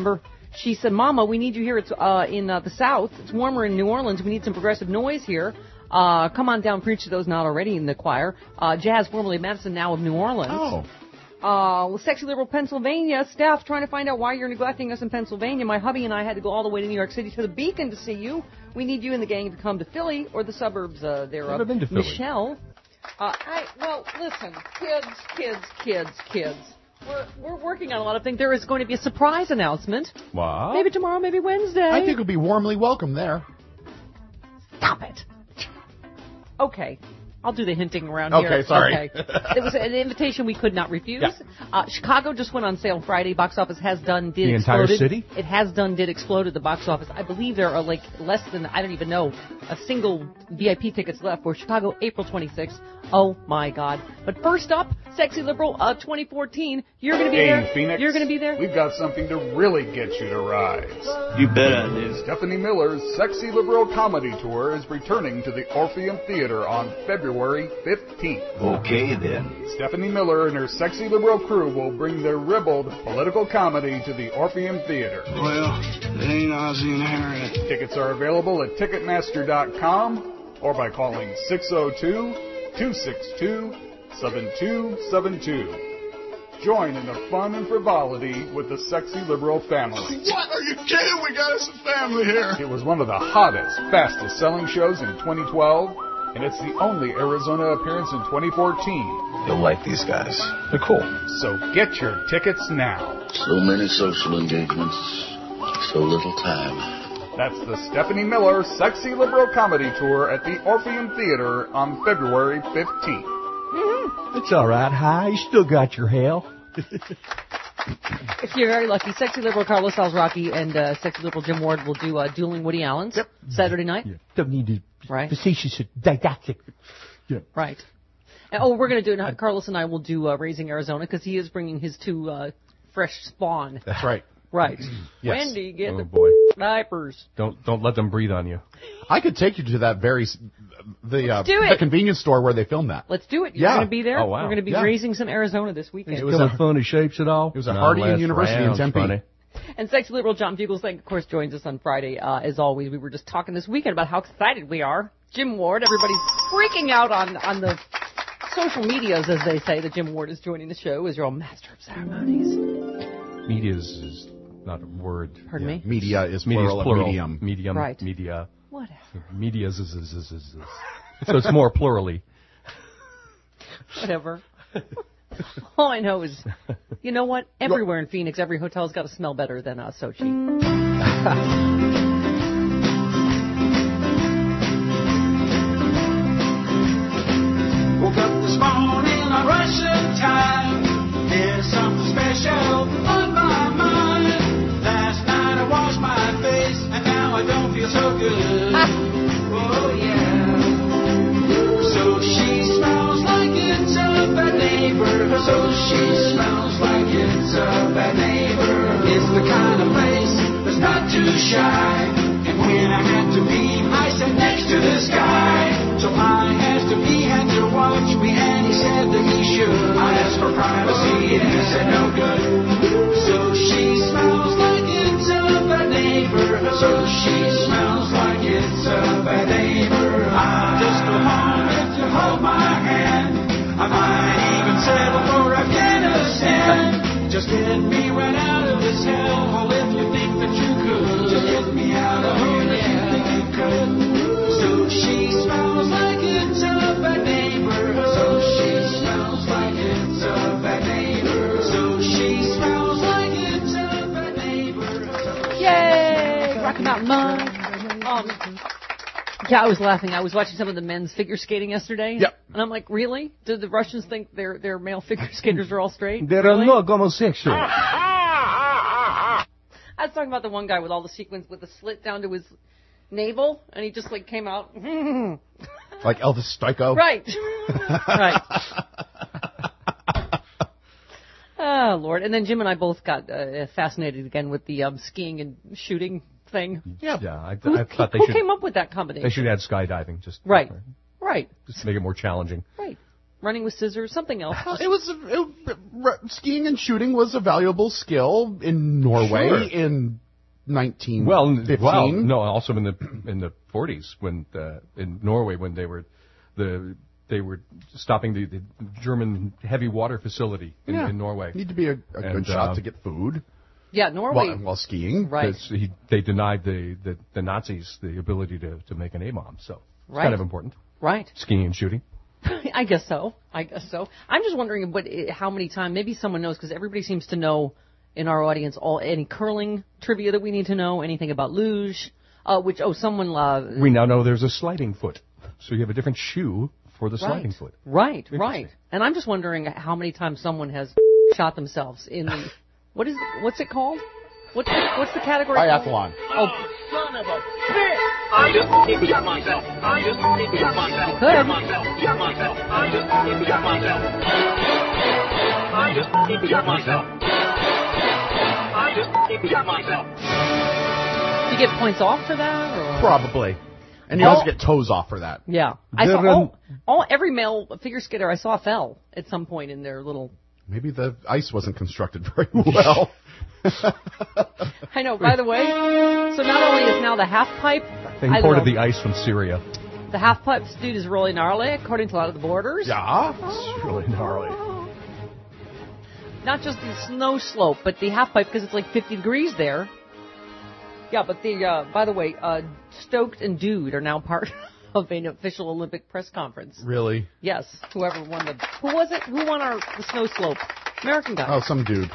She said, Mama, we need you here. It's uh, in uh, the South. It's warmer in New Orleans. We need some progressive noise here. Uh, come on down, preach to those not already in the choir. Uh, Jazz, formerly Madison, now of New Orleans. Oh. Uh, Sexy Liberal Pennsylvania. Staff trying to find out why you're neglecting us in Pennsylvania. My hubby and I had to go all the way to New York City to the Beacon to see you. We need you and the gang to come to Philly or the suburbs uh, thereof. Never been to Philly. Michelle. Uh, I, well, listen, kids, kids, kids, kids. We're, we're working on a lot of things. There is going to be a surprise announcement. What? Maybe tomorrow, maybe Wednesday. I think it'll be warmly welcome there. Stop it. Okay. I'll do the hinting around okay, here. Sorry. Okay, sorry. It was an invitation we could not refuse. Yeah. Uh, Chicago just went on sale Friday. Box office has done, did The entire exploded. city? It has done, did explode at the box office. I believe there are like less than, I don't even know, a single V I P tickets left for Chicago, April twenty-sixth. Oh my God. But first up, Sexy Liberal uh, twenty fourteen. You're going to be hey, there? Phoenix, You're going to be there? We've got something to really get you to rise. You bet I do. Stephanie Miller's Sexy Liberal Comedy Tour is returning to the Orpheum Theater on February fifteenth. Okay, then. Stephanie Miller and her Sexy Liberal crew will bring their ribald political comedy to the Orpheum Theater. Well, it ain't Ozzie and Harriet. Tickets are available at Ticketmaster dot com or by calling six oh two, two six two, seven two seven two. Join in the fun and frivolity with the Sexy Liberal family. What? Are you kidding? We got us a family here. It was one of the hottest, fastest selling shows in twenty twelve, and it's the only Arizona appearance in twenty fourteen. You'll like these guys. They're cool. So get your tickets now. So many social engagements, so little time. That's the Stephanie Miller Sexy Liberal Comedy Tour at the Orpheum Theater on February fifteenth. Mm-hmm. It's all right, Hi. You still got your hell. If you're very lucky, Sexy Liberal Carlos Alzraki and uh, Sexy Liberal Jim Ward will do uh, Dueling Woody Allens yep. Saturday night. Yeah. Don't need to right. facetious didactic. Yeah. Right. And, oh, we're going to do it. Carlos and I will do uh, Raising Arizona because he is bringing his two uh, fresh spawn. That's right. Right. Yes. Wendy, get oh, the boy. diapers. Don't don't let them breathe on you. I could take you to that very the uh, do the it. convenience store where they filmed that. Let's do it. You're yeah. going to be there. Oh, wow. We're going to be yeah. raising some Arizona this weekend. It was a funny shapes at all. It was a No, Harding University in Tempe. Funny. And Sexy Liberal John Fugelsang, of course, joins us on Friday. Uh, as always, we were just talking this weekend about how excited we are. Jim Ward, everybody's freaking out on on the social medias, as they say, that Jim Ward is joining the show as your own master of ceremonies. Media is, is not a word. Pardon yeah. me? Media is Media plural, is plural. of medium. Medium. Right. Media. Whatever. Media is, is, is, is, is. So it's more plurally. Whatever. All I know is, you know what? Everywhere in Phoenix, every hotel's got to smell better than uh, Sochi. Woke up this morning on Russian time. There's something special on my mind. Last night I washed my face, and now I don't feel so good. Oh yeah. So she smells like it's a bad neighbor. So she smells like it's a bad neighbor. It's the kind of place that's not too shy. And when I had to leave, I sat next to this guy. So I asked if he had to watch me, and he said that he should. I asked for privacy, and he said no good. So she smells like it's a bad neighbor. So she smells like it's a bad neighbor. I'll just go home if you hold my hand. I might even settle for Afghanistan. Just get me right out of this hellhole if you think that you could. Just get me out of here if you think you could. So she smells like it's a bad neighbor. So she smells like it's a bad neighbor. So she smells like it's a bad neighbor. Yay! Rocky Mountain Mud. Um, yeah, I was laughing. I was watching some of the men's figure skating yesterday. Yep. And I'm like, really? Did the Russians think their their male figure skaters are all straight? They're really? not homosexual. I was talking about the one guy with all the sequins with the slit down to his navel, and he just like came out. Like Elvis Stoiko. Right. Right. Oh, Lord. And then Jim and I both got uh, fascinated again with the um, skiing and shooting thing. Yeah. Yeah. I, Who, I thought they who should. came up with that combination? They should add skydiving. Just Right. Right. Just to make it more challenging. Right. Running with scissors, something else. It was it, skiing and shooting was a valuable skill in Norway Sure. in nineteen Well, fifteen. well, no, also in the in the forties when uh, in Norway when they were the they were stopping the, the German heavy water facility in, Yeah. in Norway. Need to be a, a And, good shot uh, to get food. Yeah, Norway. While, while skiing. Right. It's- He, they denied the, the, the Nazis the ability to, to make an A-bomb, so it's Right. kind of important. Right. Skiing and shooting. I guess so. I guess so. I'm just wondering what, how many times, maybe someone knows, because everybody seems to know in our audience all any curling trivia that we need to know, anything about luge, uh, which, oh, someone... Uh, We now know there's a sliding foot, so you have a different shoe for the sliding right, foot. Right, Interesting. right. And I'm just wondering how many times someone has shot themselves in the... What is, what's it called? What's the, what's the category? Biathlon. Oh, Son of a bitch! I just need to get myself. I just need to get myself. Good. Get myself. Get myself. I just need to get myself. I just need to get myself. I just need to get myself. do you get points off for that? Or? Probably. And you Oh. also get toes off for that. Yeah. I saw They're, um, all, all, every male figure skater I saw fell at some point in their little... Maybe the ice wasn't constructed very well. I know, by the way, so not only is now the half pipe... They I imported love- the ice from Syria. The half pipe dude is really gnarly, according to a lot of the boarders. Yeah. It's really gnarly. Not just the snow slope, but the half pipe, because it's like fifty degrees there. Yeah, but the, uh, by the way, uh, Stoked and Dude are now part of an official Olympic press conference. Really? Yes, whoever won the, who was it? Who won our, the snow slope? American guy. Oh, some dude.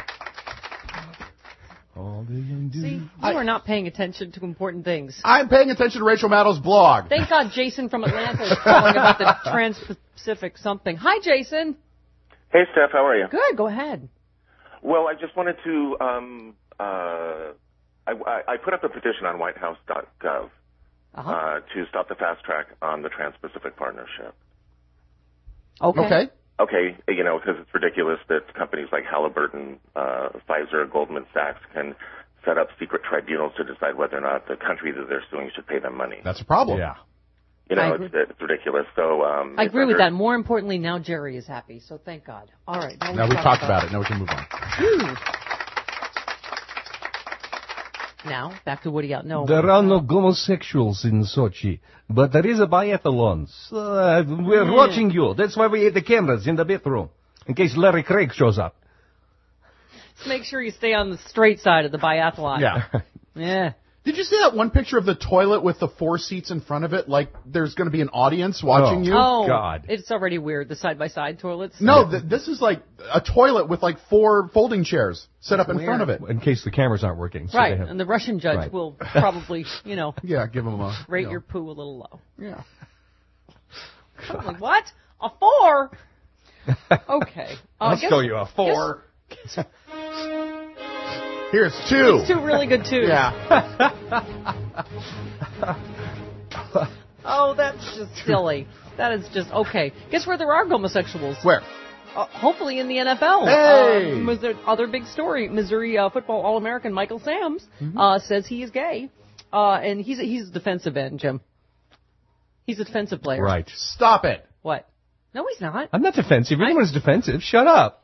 All the young dudes. See, you are not paying attention to important things. I'm paying attention to Rachel Maddow's blog. Thank God Jason from Atlanta is calling about the Trans-Pacific something. Hi, Jason. Hey, Steph, how are you? Good, go ahead. Well, I just wanted to, um, uh, I, I I put up a petition on white house dot gov Uh-huh. uh, to stop the fast track on the Trans-Pacific Partnership. Okay. Okay. Okay, you know, because it's ridiculous that companies like Halliburton, uh, Pfizer, Goldman Sachs can set up secret tribunals to decide whether or not the country that they're suing should pay them money. That's a problem. Yeah. You I know, agree. it's, it's ridiculous. So um, I it's agree with under- that. More importantly, now Jerry is happy, so thank God. All right. Now, Now we've talked about it. Now we can move on. Phew. Now, back to Woody out. No. There are no homosexuals in Sochi, but there is a biathlon. So, uh, we're Mm. watching you. That's why we had the cameras in the bedroom, in case Larry Craig shows up. Let's make sure you stay on the straight side of the biathlon. Yeah. Yeah. Did you see that one picture of the toilet with the four seats in front of it? Like there's going to be an audience watching you? Oh, God. It's already weird, the side-by-side toilets. No, th- this is like a toilet with like four folding chairs set up in Weird. front of it. In case the cameras aren't working. So Right, they have- and the Russian judge Right. will probably, you know, Yeah, give them a rate you know. your poo a little low. Yeah. I'm like, what? A four? Okay. Uh, Let's guess- show you a four. guess- Here's two. It's two really good twos. Yeah. Oh, that's just silly. That is just, okay. Guess where there are homosexuals? Where? Uh, hopefully in the N F L. Hey! Uh, was there other big story? Missouri uh, football All-American Michael Sams uh, says he is gay, uh, and he's a, he's a defensive end, Jim. He's a defensive player. Right. Stop it. What? No, he's not. I'm not defensive. Anyone's defensive. Shut up.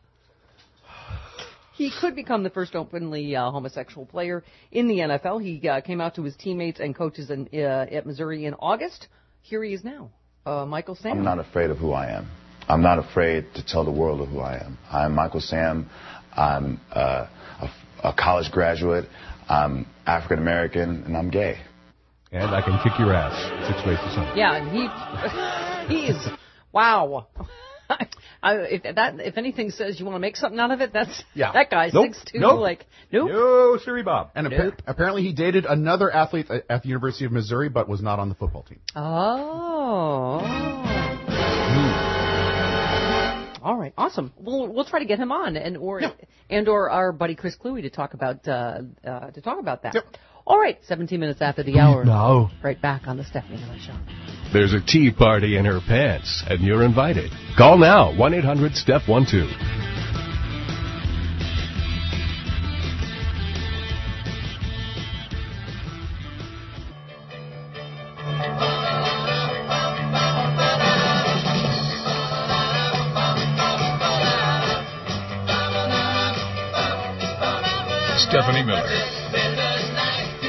He could become the first openly uh, homosexual player in the N F L. He uh, came out to his teammates and coaches in, uh, at Missouri in August. Here he is now, uh, Michael Sam. I'm not afraid of who I am. I'm not afraid to tell the world of who I am. I'm Michael Sam. I'm uh, a, a college graduate. I'm African American, and I'm gay. And I can kick your ass six ways to Sunday. Yeah, and he he is wow. I, if that if anything says you want to make something out of it, that's Yeah. that guy's Nope. six two. Nope. Like nope. No, sorry, Bob. And appa- apparently he dated another athlete at at the University of Missouri, but was not on the football team. Oh. All right, awesome. We'll we'll try to get him on, and or and or our buddy Chris Cluey to talk about uh, uh, to talk about that. All right, seventeen minutes after the hour. No. Right back on the Stephanie Miller Show. There's a tea party in her pants, and you're invited. Call now, one eight hundred step one two. Stephanie Miller.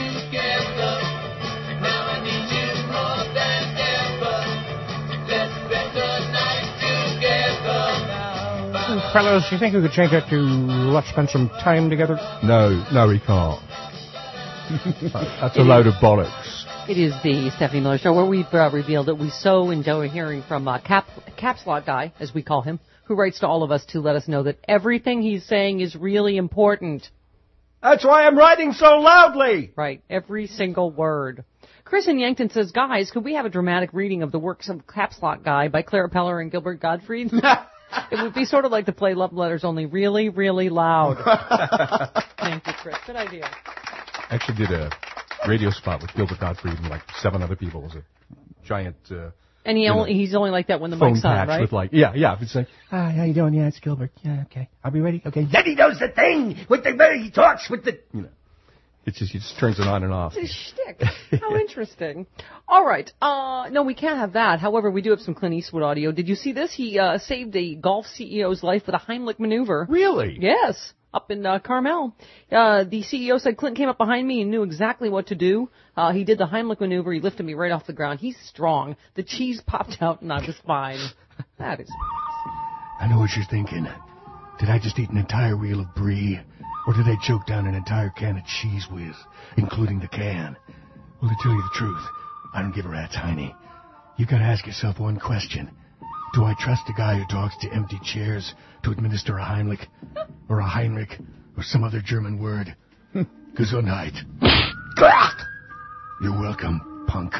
Fellows, you think we could change that to let's spend some time together? No, no, he can't. That's a load of bollocks. It is the Stephanie Miller Show, where we've uh, revealed that we so enjoy hearing from uh, Cap, Caps Lock Guy, as we call him, who writes to all of us to let us know that everything he's saying is really important. That's why I'm writing so loudly. Right, every single word. Chris in Yankton says, guys, could we have a dramatic reading of the works of Caps Lock Guy by Clara Peller and Gilbert Gottfried? It would be sort of like to play Love Letters, only really, really loud. Thank you, Chris. Good idea. I actually did a radio spot with Gilbert Gottfried and like seven other people. It was a giant... Uh, and he only, he's only like that when the phone mic's on, patch right? with like, yeah, yeah. It's like, Hi, how you doing? Yeah, it's Gilbert. Yeah, okay. Are we ready? Okay. Then he knows the thing with the way he talks with the... you know, it's just, he just turns it on and off. It's his shtick. How interesting. All right. Uh, no, we can't have that. However, we do have some Clint Eastwood audio. Did you see this? He uh, saved a golf C E O's life with a Heimlich maneuver. Really? Yes. Up in uh, Carmel. Uh, the C E O said, Clint came up behind me and knew exactly what to do. Uh, he did the Heimlich maneuver. He lifted me right off the ground. He's strong. The cheese popped out and I was fine. That is... I know what you're thinking. Did I just eat an entire wheel of brie? Or did I choke down an entire can of cheese whiz, including the can? Well, to tell you the truth, I don't give a rat's hiney. You gotta ask yourself one question. Do I trust a guy who talks to empty chairs to administer a Heimlich, or a Heinrich, or some other German word? Gesundheit. You're welcome, punk.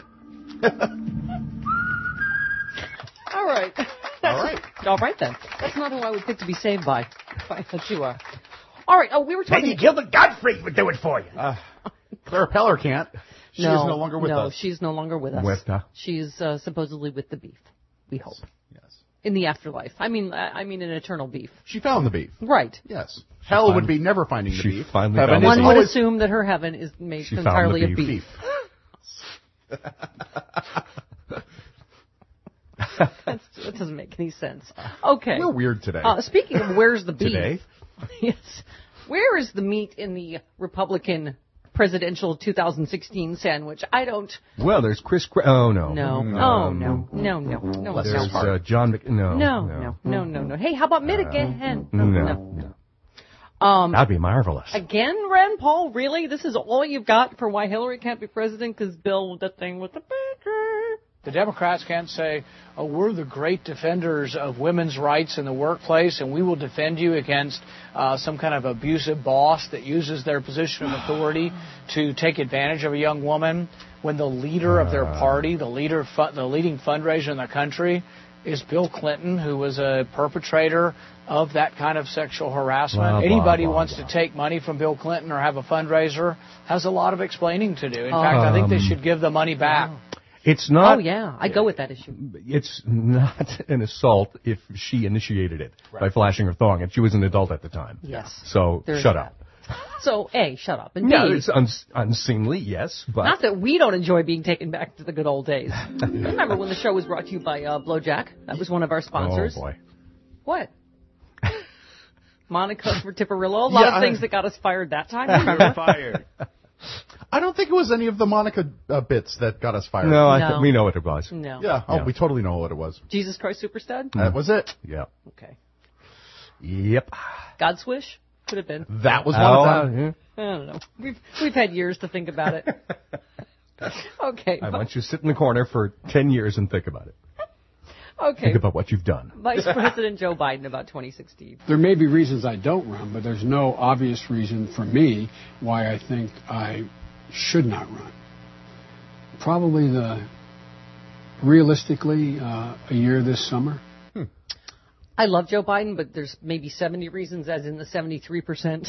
All right. All right. All right, then. That's not who I would pick to be saved by. If I thought you are. All right. Oh, we were talking... Maybe Gilbert Gottfried would do it for you. Uh, Clara Peller can't. She no, is no longer with no, us. No, she's no longer with us. With her. She's uh, supposedly with the beef. We hope. Yes. In the afterlife. I mean, I mean, an eternal beef. She found the beef. Right. Yes. Hell Fine. would be never finding the She beef. finally Heaven found is the beef. One would always- assume that her heaven is made She found entirely the of beef. beef. That's, that doesn't make any sense. Okay. We're weird today. Uh, speaking of where's the beef? Today? Yes. Where is the meat in the Republican presidential two thousand sixteen sandwich? I don't... Well, there's Chris... Cra- oh, no. No. Um, Oh, no. No, no. No, it's There's not. uh, John Mc... No. No, no, no, no, no. Hey, how about mid again? No. no. Um, That'd be marvelous. Again, Rand Paul, really? This is all you've got for why Hillary can't be president? Because Bill, the thing with the picture. The Democrats can't say, oh, we're the great defenders of women's rights in the workplace, and we will defend you against uh, some kind of abusive boss that uses their position of authority to take advantage of a young woman, when the leader of their party, the leader, fu- the leading fundraiser in the country, is Bill Clinton, who was a perpetrator of that kind of sexual harassment. Blah, blah, Anybody who blah, wants blah. to take money from Bill Clinton or have a fundraiser has a lot of explaining to do. In Um, fact, I think they should give the money back. It's not... Oh, yeah. I go with that issue. It's not an assault if she initiated it by flashing her thong, and she was an adult at the time. Yes. So, There is shut that. up. So, A, shut up. And Yeah, B, it's uns- unseemly, yes, but... not that we don't enjoy being taken back to the good old days. Remember when the show was brought to you by uh, Blowjack? That was one of our sponsors. Oh, boy. What? Monica for Tipperillo. A lot Yeah, of I- things that got us fired that time. Remember? Fired. I don't think it was any of the Monica uh, bits that got us fired. No, I No. th- we know what it was. No. Yeah. Oh, Yeah. we totally know what it was. Jesus Christ Superstud? That was it. Yeah. Okay. Yep. God's Wish? Could have been. That was one Oh, of them. yeah. I don't know. We've we've had years to think about it. Okay. I want you to sit in the corner for ten years and think about it. Okay. Think about what you've done. Vice President Joe Biden about twenty sixteen. There may be reasons I don't run, but there's no obvious reason for me why I think I should not run. Probably the, realistically, uh, a year this summer. I love Joe Biden, but there's maybe seventy reasons, as in the seventy-three percent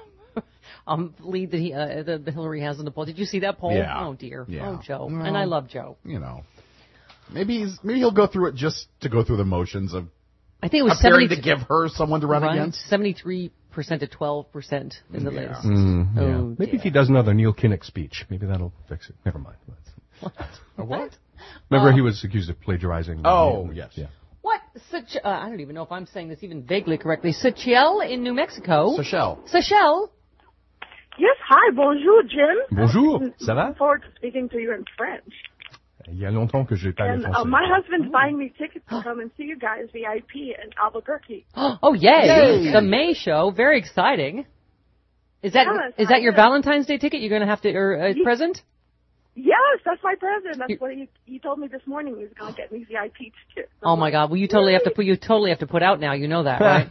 um, lead that he, uh, the, the Hillary has in the poll. Did you see that poll? Yeah. Oh, dear. Yeah. Oh, Joe. Well, and I love Joe. You know, maybe he's maybe he'll go through it just to go through the motions of I think it was appearing seventy to give her someone to run right? against. seventy-three percent to twelve percent in the Yeah. list. Mm, yeah. Oh, Maybe dear. if he does another Neil Kinnock speech, maybe that'll fix it. Never mind. What? A what? Remember, Uh, he was accused of plagiarizing. Oh, yeah. yes. Yeah. What? Such, uh, I don't even know if I'm saying this even vaguely correctly. Seychelles in New Mexico. Seychelles. Seychelles. Yes, hi, bonjour, Jim. Bonjour. Ça va? Looking forward to speaking to you in French. Il y a longtemps que j'ai parlé And français. uh, my husband's buying me tickets to come and see you guys V I P in Albuquerque. Oh, yay. Yay. The May show. Very exciting. Is that Yes, is that I your am. Valentine's Day ticket you're going to have to, or uh, Ye- present? Yes, that's my present. That's what he, he told me this morning. He was going to get me V I P tickets. Oh my God! Well, you totally have to put you totally have to put out now. You know that, right?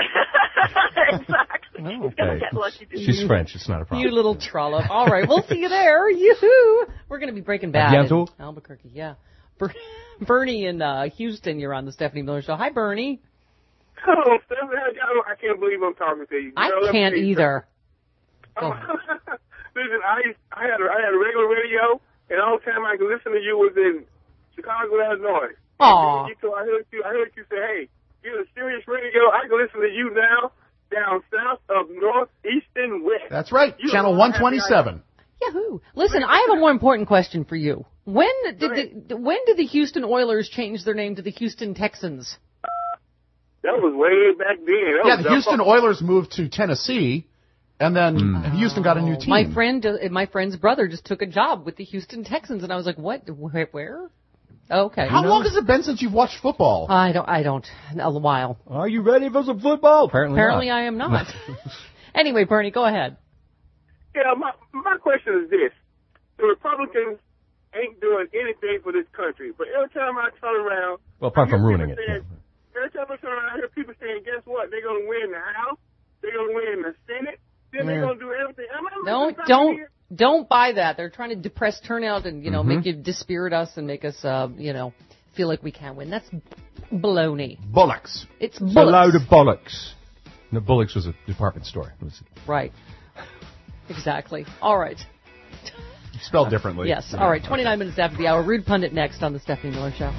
Exactly. Oh, He's going okay. to get lucky. to She's see French. It's not a problem. You little trollop. All right, we'll see you there. Yoo-hoo! We're going to be Breaking Bad bientôt. in Albuquerque. Yeah. Ber- Bernie in uh, Houston, you're on the Stephanie Miller Show. Hi, Bernie. Hello, Stephanie. I can't believe I'm talking to you. I You know, let me can't tell you either. Oh. Listen, I I had a, I had a regular radio, and all the time I could listen to you was in Chicago, Illinois. Aw. You, so I heard you. I heard you say, "Hey, you're a serious radio. I can listen to you now down south of northeastern west." That's right. You Channel don't one have twenty-seven. Yahoo! Listen, I have a more important question for you. When did the when did the Houston Oilers change their name to the Houston Texans? That was way back then. That Yeah, was the Houston Oilers moved to Tennessee, and then Houston got a new team. My friend, uh, my friend's brother just took a job with the Houston Texans, and I was like, "What? Where? where? Okay." How long has it been since you've watched football? I don't. I don't. A while. Are you ready for some football? Apparently, Apparently, not. I am not. Anyway, Bernie, go ahead. Yeah, my my question is this: the Republicans ain't doing anything for this country, but every time I turn around, Well, apart I hear from ruining people it. saying- Every time I turn around, I hear people saying, "Guess what? They're gonna win the House. They're gonna win the Senate. Then they're Mm. gonna do everything." Am I Don't missing something don't here? don't buy that. They're trying to depress turnout and you know Mhm. make you dispirit us and make us uh, you know feel like we can't win. That's baloney. Bullocks. It's It's a load bullocks. of bollocks. No, Bullocks was a department store. It was Right. Exactly. All right. Spelled differently. Yes. All right. twenty-nine minutes after the hour. Rude Pundit next on the Stephanie Miller Show.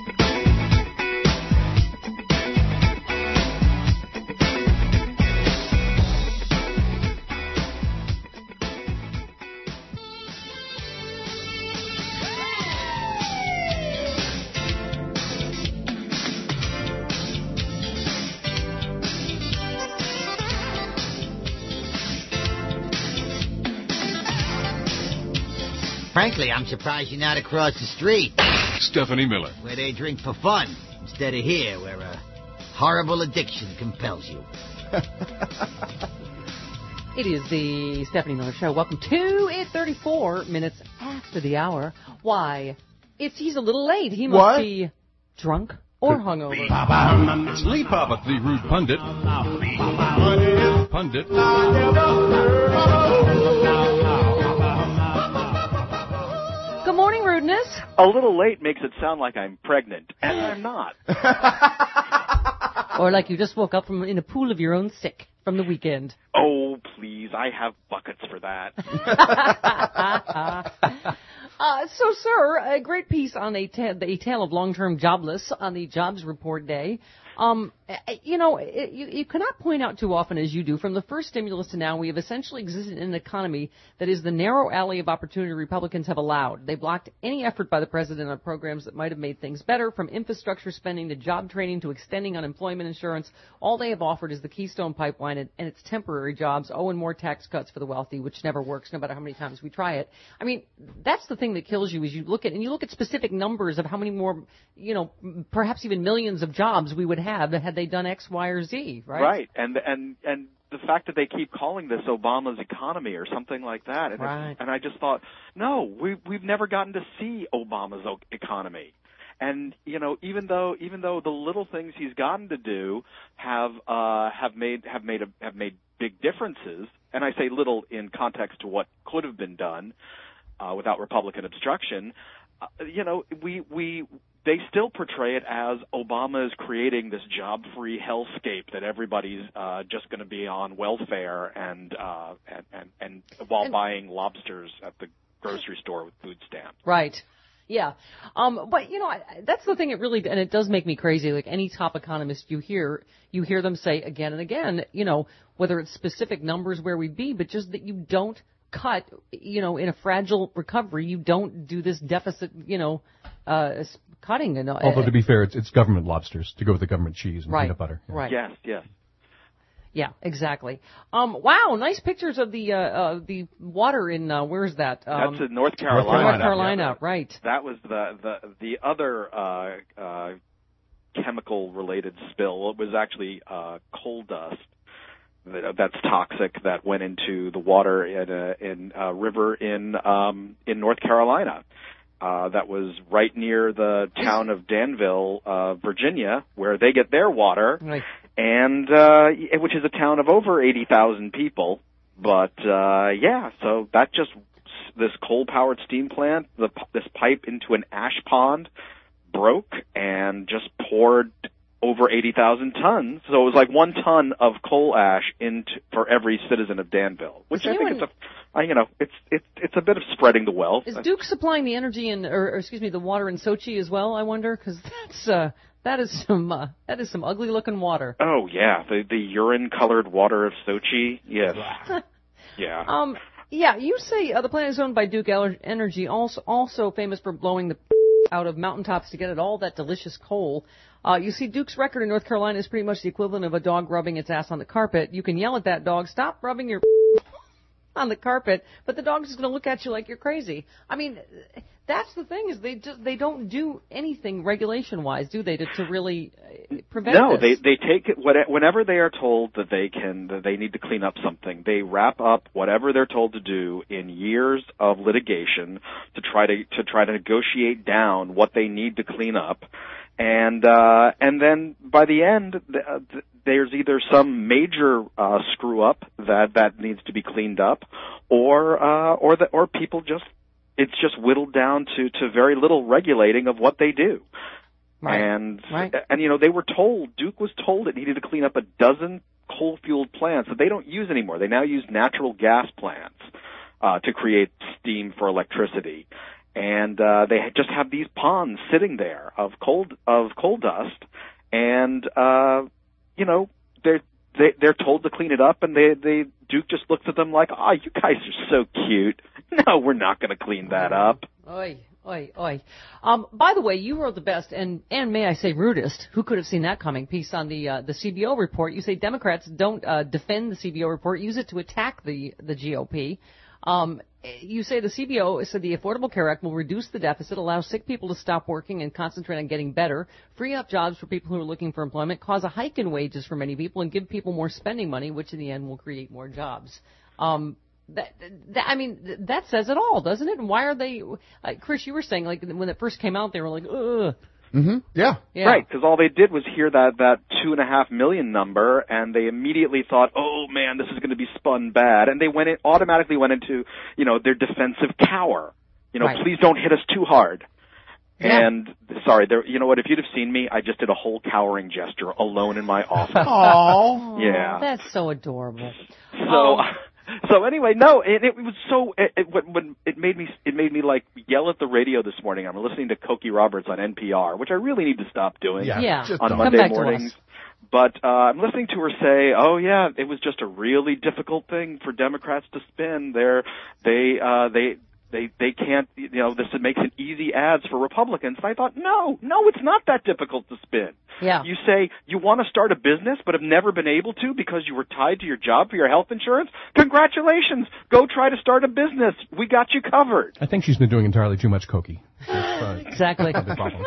Frankly, I'm surprised you're not across the street, Stephanie Miller. where they drink for fun, instead of here, where a horrible addiction compels you. It is the Stephanie Miller Show. Welcome to it. thirty-four minutes after the hour. Why? It's he's a little late. He must What? be drunk or hungover. It's Lee Papa, the rude pundit. Pundit. Good morning, rudeness. A little late makes it sound like I'm pregnant, and I'm not. Or like you just woke up from in a pool of your own sick from the weekend. Oh, please, I have buckets for that. Uh, so, sir, a great piece on a, ta- a tale of long-term jobless on the jobs report day. Um, you know, it, you, you cannot point out too often as you do, from the first stimulus to now, we have essentially existed in an economy that is the narrow alley of opportunity Republicans have allowed. They blocked any effort by the president on programs that might have made things better, from infrastructure spending to job training to extending unemployment insurance. All they have offered is the Keystone Pipeline and, and its temporary jobs, oh, and more tax cuts for the wealthy, which never works no matter how many times we try it. I mean, that's the thing that kills you is you look at, and you look at specific numbers of how many more, you know, perhaps even millions of jobs we would have had they done X, Y, or Z, right? Right, and and and the fact that they keep calling this Obama's economy or something like that, and Right. it's, and I just thought, no, we we've never gotten to see Obama's o- economy, and you know, even though even though the little things he's gotten to do have uh have made have made a, have made big differences, and I say little in context to what could have been done uh, without Republican obstruction, uh, you know, we we. They still portray it as Obama is creating this job-free hellscape that everybody's uh, just going to be on welfare and, uh, and and and while And- buying lobsters at the grocery store with food stamps. Right. Yeah. Um, but, you know, I, that's the thing. It really, and it does make me crazy. Like any top economist you hear, you hear them say again and again, you know, whether it's specific numbers where we'd be, but just that you don't cut, you know, in a fragile recovery, you don't do this deficit, you know, uh, s- cutting. You know, Although, to be fair, it's, it's government lobsters to go with the government cheese and Right, peanut butter. Yeah. right. Yes, yes. Yeah, exactly. Um, wow, nice pictures of the uh, uh, the water in uh, where's that? Um, That's in North Carolina. North Carolina, yeah. Right. That was the the the other uh, uh, chemical related spill. It was actually uh, coal dust that, that's toxic that went into the water in a, in a river in um, in North Carolina. Uh, that was right near the town of Danville, uh, Virginia, where they get their water, right. and uh, which is a town of over eighty thousand people. But uh, yeah, so that just this coal-powered steam plant, the, this pipe into an ash pond broke and just poured over eighty thousand tons. So it was like one ton of coal ash into for every citizen of Danville, which I think is a Uh, you know, it's it's it's a bit of spreading the wealth. Is Duke supplying the energy and, or, or excuse me, the water in Sochi as well? I wonder, because that's uh, that is some uh, that is some ugly looking water. Oh yeah, the the urine colored water of Sochi. Yes. yeah. Um. Yeah. You say uh, the plant is owned by Duke Energy, also also famous for blowing the out of mountaintops to get at all that delicious coal. Uh, you see, Duke's record in North Carolina is pretty much the equivalent of a dog rubbing its ass on the carpet. You can yell at that dog, "Stop rubbing your." On the carpet, but the dog's just going to look at you like you're crazy. I mean, that's the thing is they just they don't do anything regulation wise, do they, to, to really prevent no, this? they they take it whenever they are told that they can that they need to clean up something, they wrap up whatever they're told to do in years of litigation to try to to try to negotiate down what they need to clean up, and uh, and then by the end. The, the, There's either some major uh, screw up that that needs to be cleaned up, or uh, or the, or people just it's just whittled down to, to very little regulating of what they do. Right. And right. and you know they were told Duke was told it needed to clean up a dozen coal-fueled plants that they don't use anymore. They now use natural gas plants uh, to create steam for electricity, and uh, they just have these ponds sitting there of coal of coal dust and. Uh, You know, they're they, they're told to clean it up, and they they Duke just looks at them like, "Oh, you guys are so cute. No, we're not going to clean that up." Oi, oi, oi. Um, by the way, you wrote the best and and may I say rudest. Who could have seen that coming? Piece on the uh, the C B O report. You say Democrats don't uh, defend the C B O report, use it to attack the the G O P. Um, you say the C B O said the Affordable Care Act will reduce the deficit, allow sick people to stop working and concentrate on getting better, free up jobs for people who are looking for employment, cause a hike in wages for many people, and give people more spending money, which in the end will create more jobs. Um, that, that I mean, that says it all, doesn't it? And why are they, uh, Chris, you were saying, like, when it first came out, they were like, ugh. Mm-hmm. Yeah. yeah. Right, because all they did was hear that, that two and a half million number, and they immediately thought, oh man, this is going to be spun bad, and they went in, automatically went into, you know, their defensive cower. You know, Right. please don't hit us too hard. Yeah. And sorry, there. You know what? If you'd have seen me, I just did a whole cowering gesture alone in my office. Aww. Yeah. That's so adorable. So, Um, so anyway, no, it, it was so. It, it, when it made me, it made me like yell at the radio this morning. I'm listening to Cokie Roberts on N P R, which I really need to stop doing. Yeah. Yeah. Just on don't. Monday Come back to mornings. us. But uh, I'm listening to her say, "Oh yeah, it was just a really difficult thing for Democrats to spin. They're, they, uh, they." They they can't, you know, this makes it easy ads for Republicans. And I thought, no, no, it's not that difficult to spin. Yeah. You say you want to start a business but have never been able to because you were tied to your job for your health insurance? Congratulations. Go try to start a business. We got you covered. I think she's been doing entirely too much cokie. That's, uh, Exactly. the problem.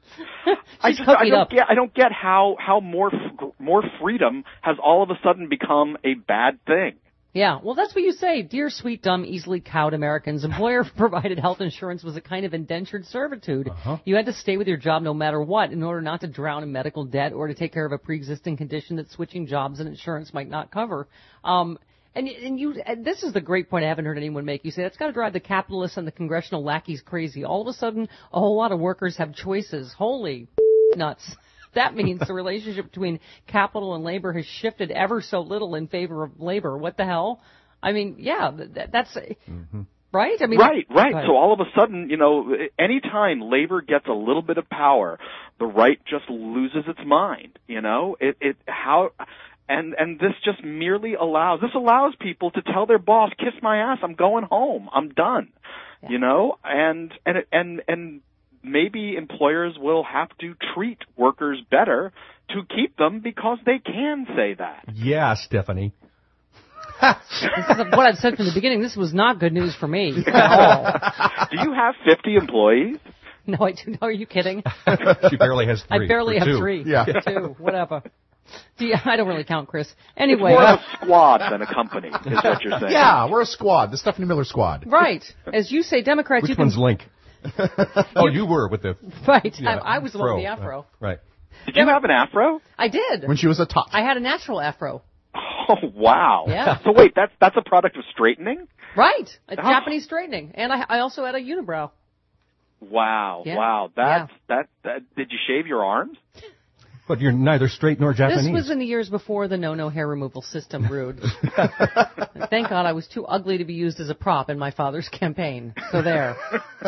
I She's just I cokied don't up. get I don't get how how more f- more freedom has all of a sudden become a bad thing. Yeah, well, that's what you say. Dear sweet, dumb, easily cowed Americans, employer-provided health insurance was a kind of indentured servitude. Uh-huh. You had to stay with your job no matter what in order not to drown in medical debt or to take care of a pre-existing condition that switching jobs and insurance might not cover. Um, and, and you, and this is the great point I haven't heard anyone make. You say that's got to drive the capitalists and the congressional lackeys crazy. All of a sudden, a whole lot of workers have choices. Holy nuts. That means the relationship between capital and labor has shifted ever so little in favor of labor. What the hell? I mean, yeah, that, that's Mm-hmm. right. I mean, right, right. go ahead. So all of a sudden, you know, anytime labor gets a little bit of power, the right just loses its mind. You know, it it how. And and this just merely allows this allows people to tell their boss, "Kiss my ass, I'm going home, I'm done," Yeah. you know, and and and and maybe employers will have to treat workers better to keep them because they can say that. Yeah, Stephanie. This is what I've said from the beginning. This was not good news for me at all. Do you have fifty employees? No, I do. Are you kidding? She barely has three. I barely or have two. three. Yeah. Two, whatever. Do you, I don't really count, Chris. Anyway. It's more uh, of a squad than a company, is what you're saying. Yeah, we're a squad, the Stephanie Miller squad. Right. As you say, Democrats, Which you can... one's Link? Oh, you were with the... Right. Yeah, I, I was the one with the afro. Right. Did you have an afro? I did. When she was a top. I had a natural afro. Oh, wow. Yeah. So wait, that's that's a product of straightening? Right. It's Oh. Japanese straightening. And I, I also had a unibrow. Wow. Yeah. Wow. That's, that, that, did you shave your arms? But you're neither straight nor Japanese. This was in the years before the no-no hair removal system, Rude. Thank God I was too ugly to be used as a prop in my father's campaign. So there.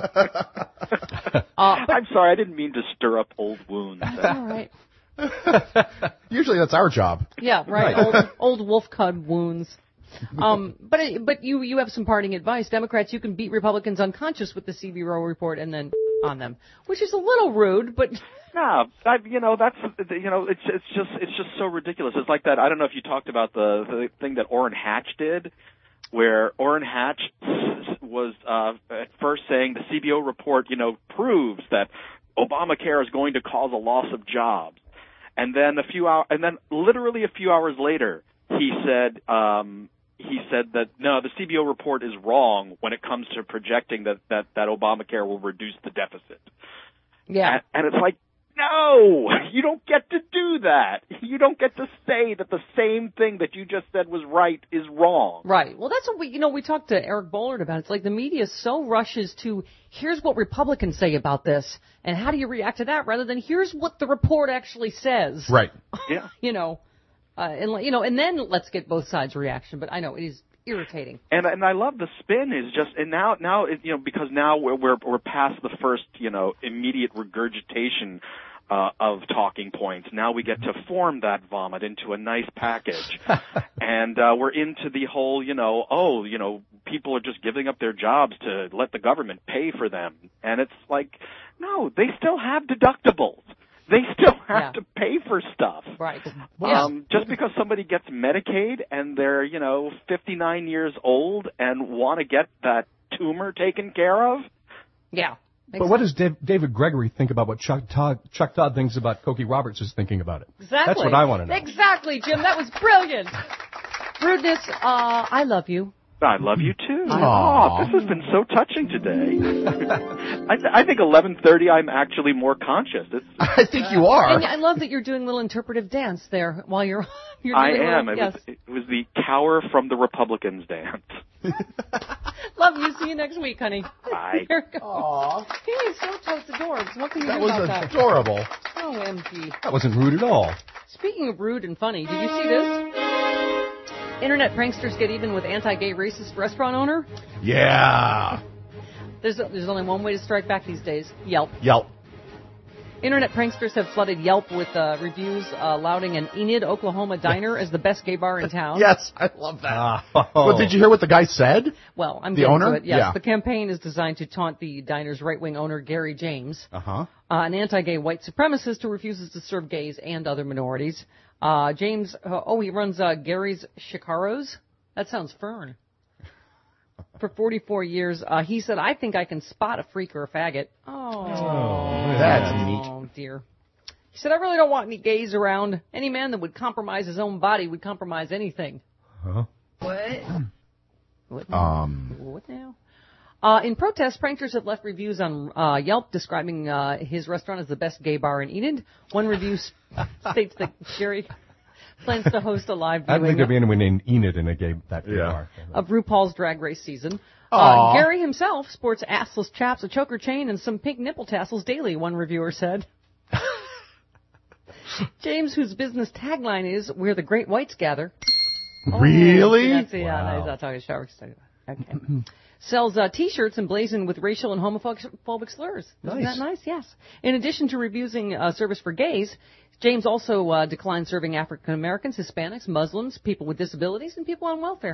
Uh, I'm sorry, I didn't mean to stir up old wounds. That's all right. Usually that's our job. Yeah, right. Old, old wolf cud wounds. Um, but it, but you you have some parting advice. Democrats, you can beat Republicans unconscious with the C B Rowe report and then on them, which is a little rude, but... No, I, you know that's you know it's it's just it's just so ridiculous. It's like that. I don't know if you talked about the the thing that Orrin Hatch did, where Orrin Hatch was uh, at first saying the C B O report, you know, proves that Obamacare is going to cause a loss of jobs, and then a few hours, and then literally a few hours later, he said um, he said that no, the C B O report is wrong when it comes to projecting that that that Obamacare will reduce the deficit. Yeah, and, and it's like. No, you don't get to do that. You don't get to say that the same thing that you just said was right is wrong. Right. Well, that's what we, you know, we talked to Eric Bollard about. It's like the media so rushes to, here's what Republicans say about this, and how do you react to that, rather than here's what the report actually says. Right. Yeah. you know, uh, and, you know, and then let's get both sides' reaction. But I know it is irritating. And and I love the spin is just, and now, now it, you know, because now we're, we're, we're past the first, you know, immediate regurgitation Uh, of talking points. Now we get to form that vomit into a nice package. and uh, we're into the whole, you know, oh, you know, people are just giving up their jobs to let the government pay for them. And it's like, no, they still have deductibles. They still have yeah. to pay for stuff. Right. Um, just because somebody gets Medicaid and they're, you know, fifty-nine years old and want to get that tumor taken care of. Yeah. But what does Dave, David Gregory think about what Chuck Todd, Chuck Todd thinks about Cokie Roberts is thinking about it? Exactly. That's what I want to know. Exactly, Jim. That was brilliant. Rudeness, uh, I love you. I love you too. Aww. Oh, this has been so touching today. I, th- I think eleven thirty I'm actually more conscious. It's, I think you are. And I love that you're doing a little interpretive dance there while you're you're I doing am. A little, It, yes. was, it was the cower from the Republicans dance. Love you. See you next week, honey. Bye. Here it goes. Aww. He is so totes adorbs. What can you That do was about that? adorable. O M G. That wasn't rude at all. Speaking of rude and funny, did you see this? Internet pranksters get even with anti-gay racist restaurant owner. Yeah. There's there's only one way to strike back these days. Yelp. Yelp. Internet pranksters have flooded Yelp with uh, reviews uh, lauding an Enid, Oklahoma diner as the best gay bar in town. Yes, I love that. Oh. Well, did you hear what the guy said? Well, I'm The getting owner? to it. Yes, Yeah. the campaign is designed to taunt the diner's right-wing owner, Gary James, Uh-huh. uh, an anti-gay white supremacist who refuses to serve gays and other minorities. Uh, James, uh, oh, he runs uh, Gary's Chicaros. That sounds fern. For forty-four years, uh, he said, I think I can spot a freak or a faggot. Oh, that's neat. Oh, dear. He said, I really don't want any gays around. Any man that would compromise his own body would compromise anything. Huh? What? What now? Um. What now? Uh, in protest, pranksters have left reviews on uh, Yelp describing uh, his restaurant as the best gay bar in Enid. One review states that Gary plans to host a live I don't think viewing there'd be anyone named Enid in a gay, that gay Yeah. bar. of RuPaul's Drag Race season. Uh, Aw. Gary himself sports assless chaps, a choker chain, and some pink nipple tassels daily, one reviewer said. James, whose business tagline is, where the great whites gather. Really? Oh, that's, yeah, Wow. no, he's not talking sharks. Okay. Sells uh, T-shirts emblazoned with racial and homophobic slurs. Isn't Nice. that nice? Yes. In addition to refusing uh, service for gays, James also uh, declined serving African Americans, Hispanics, Muslims, people with disabilities, and people on welfare.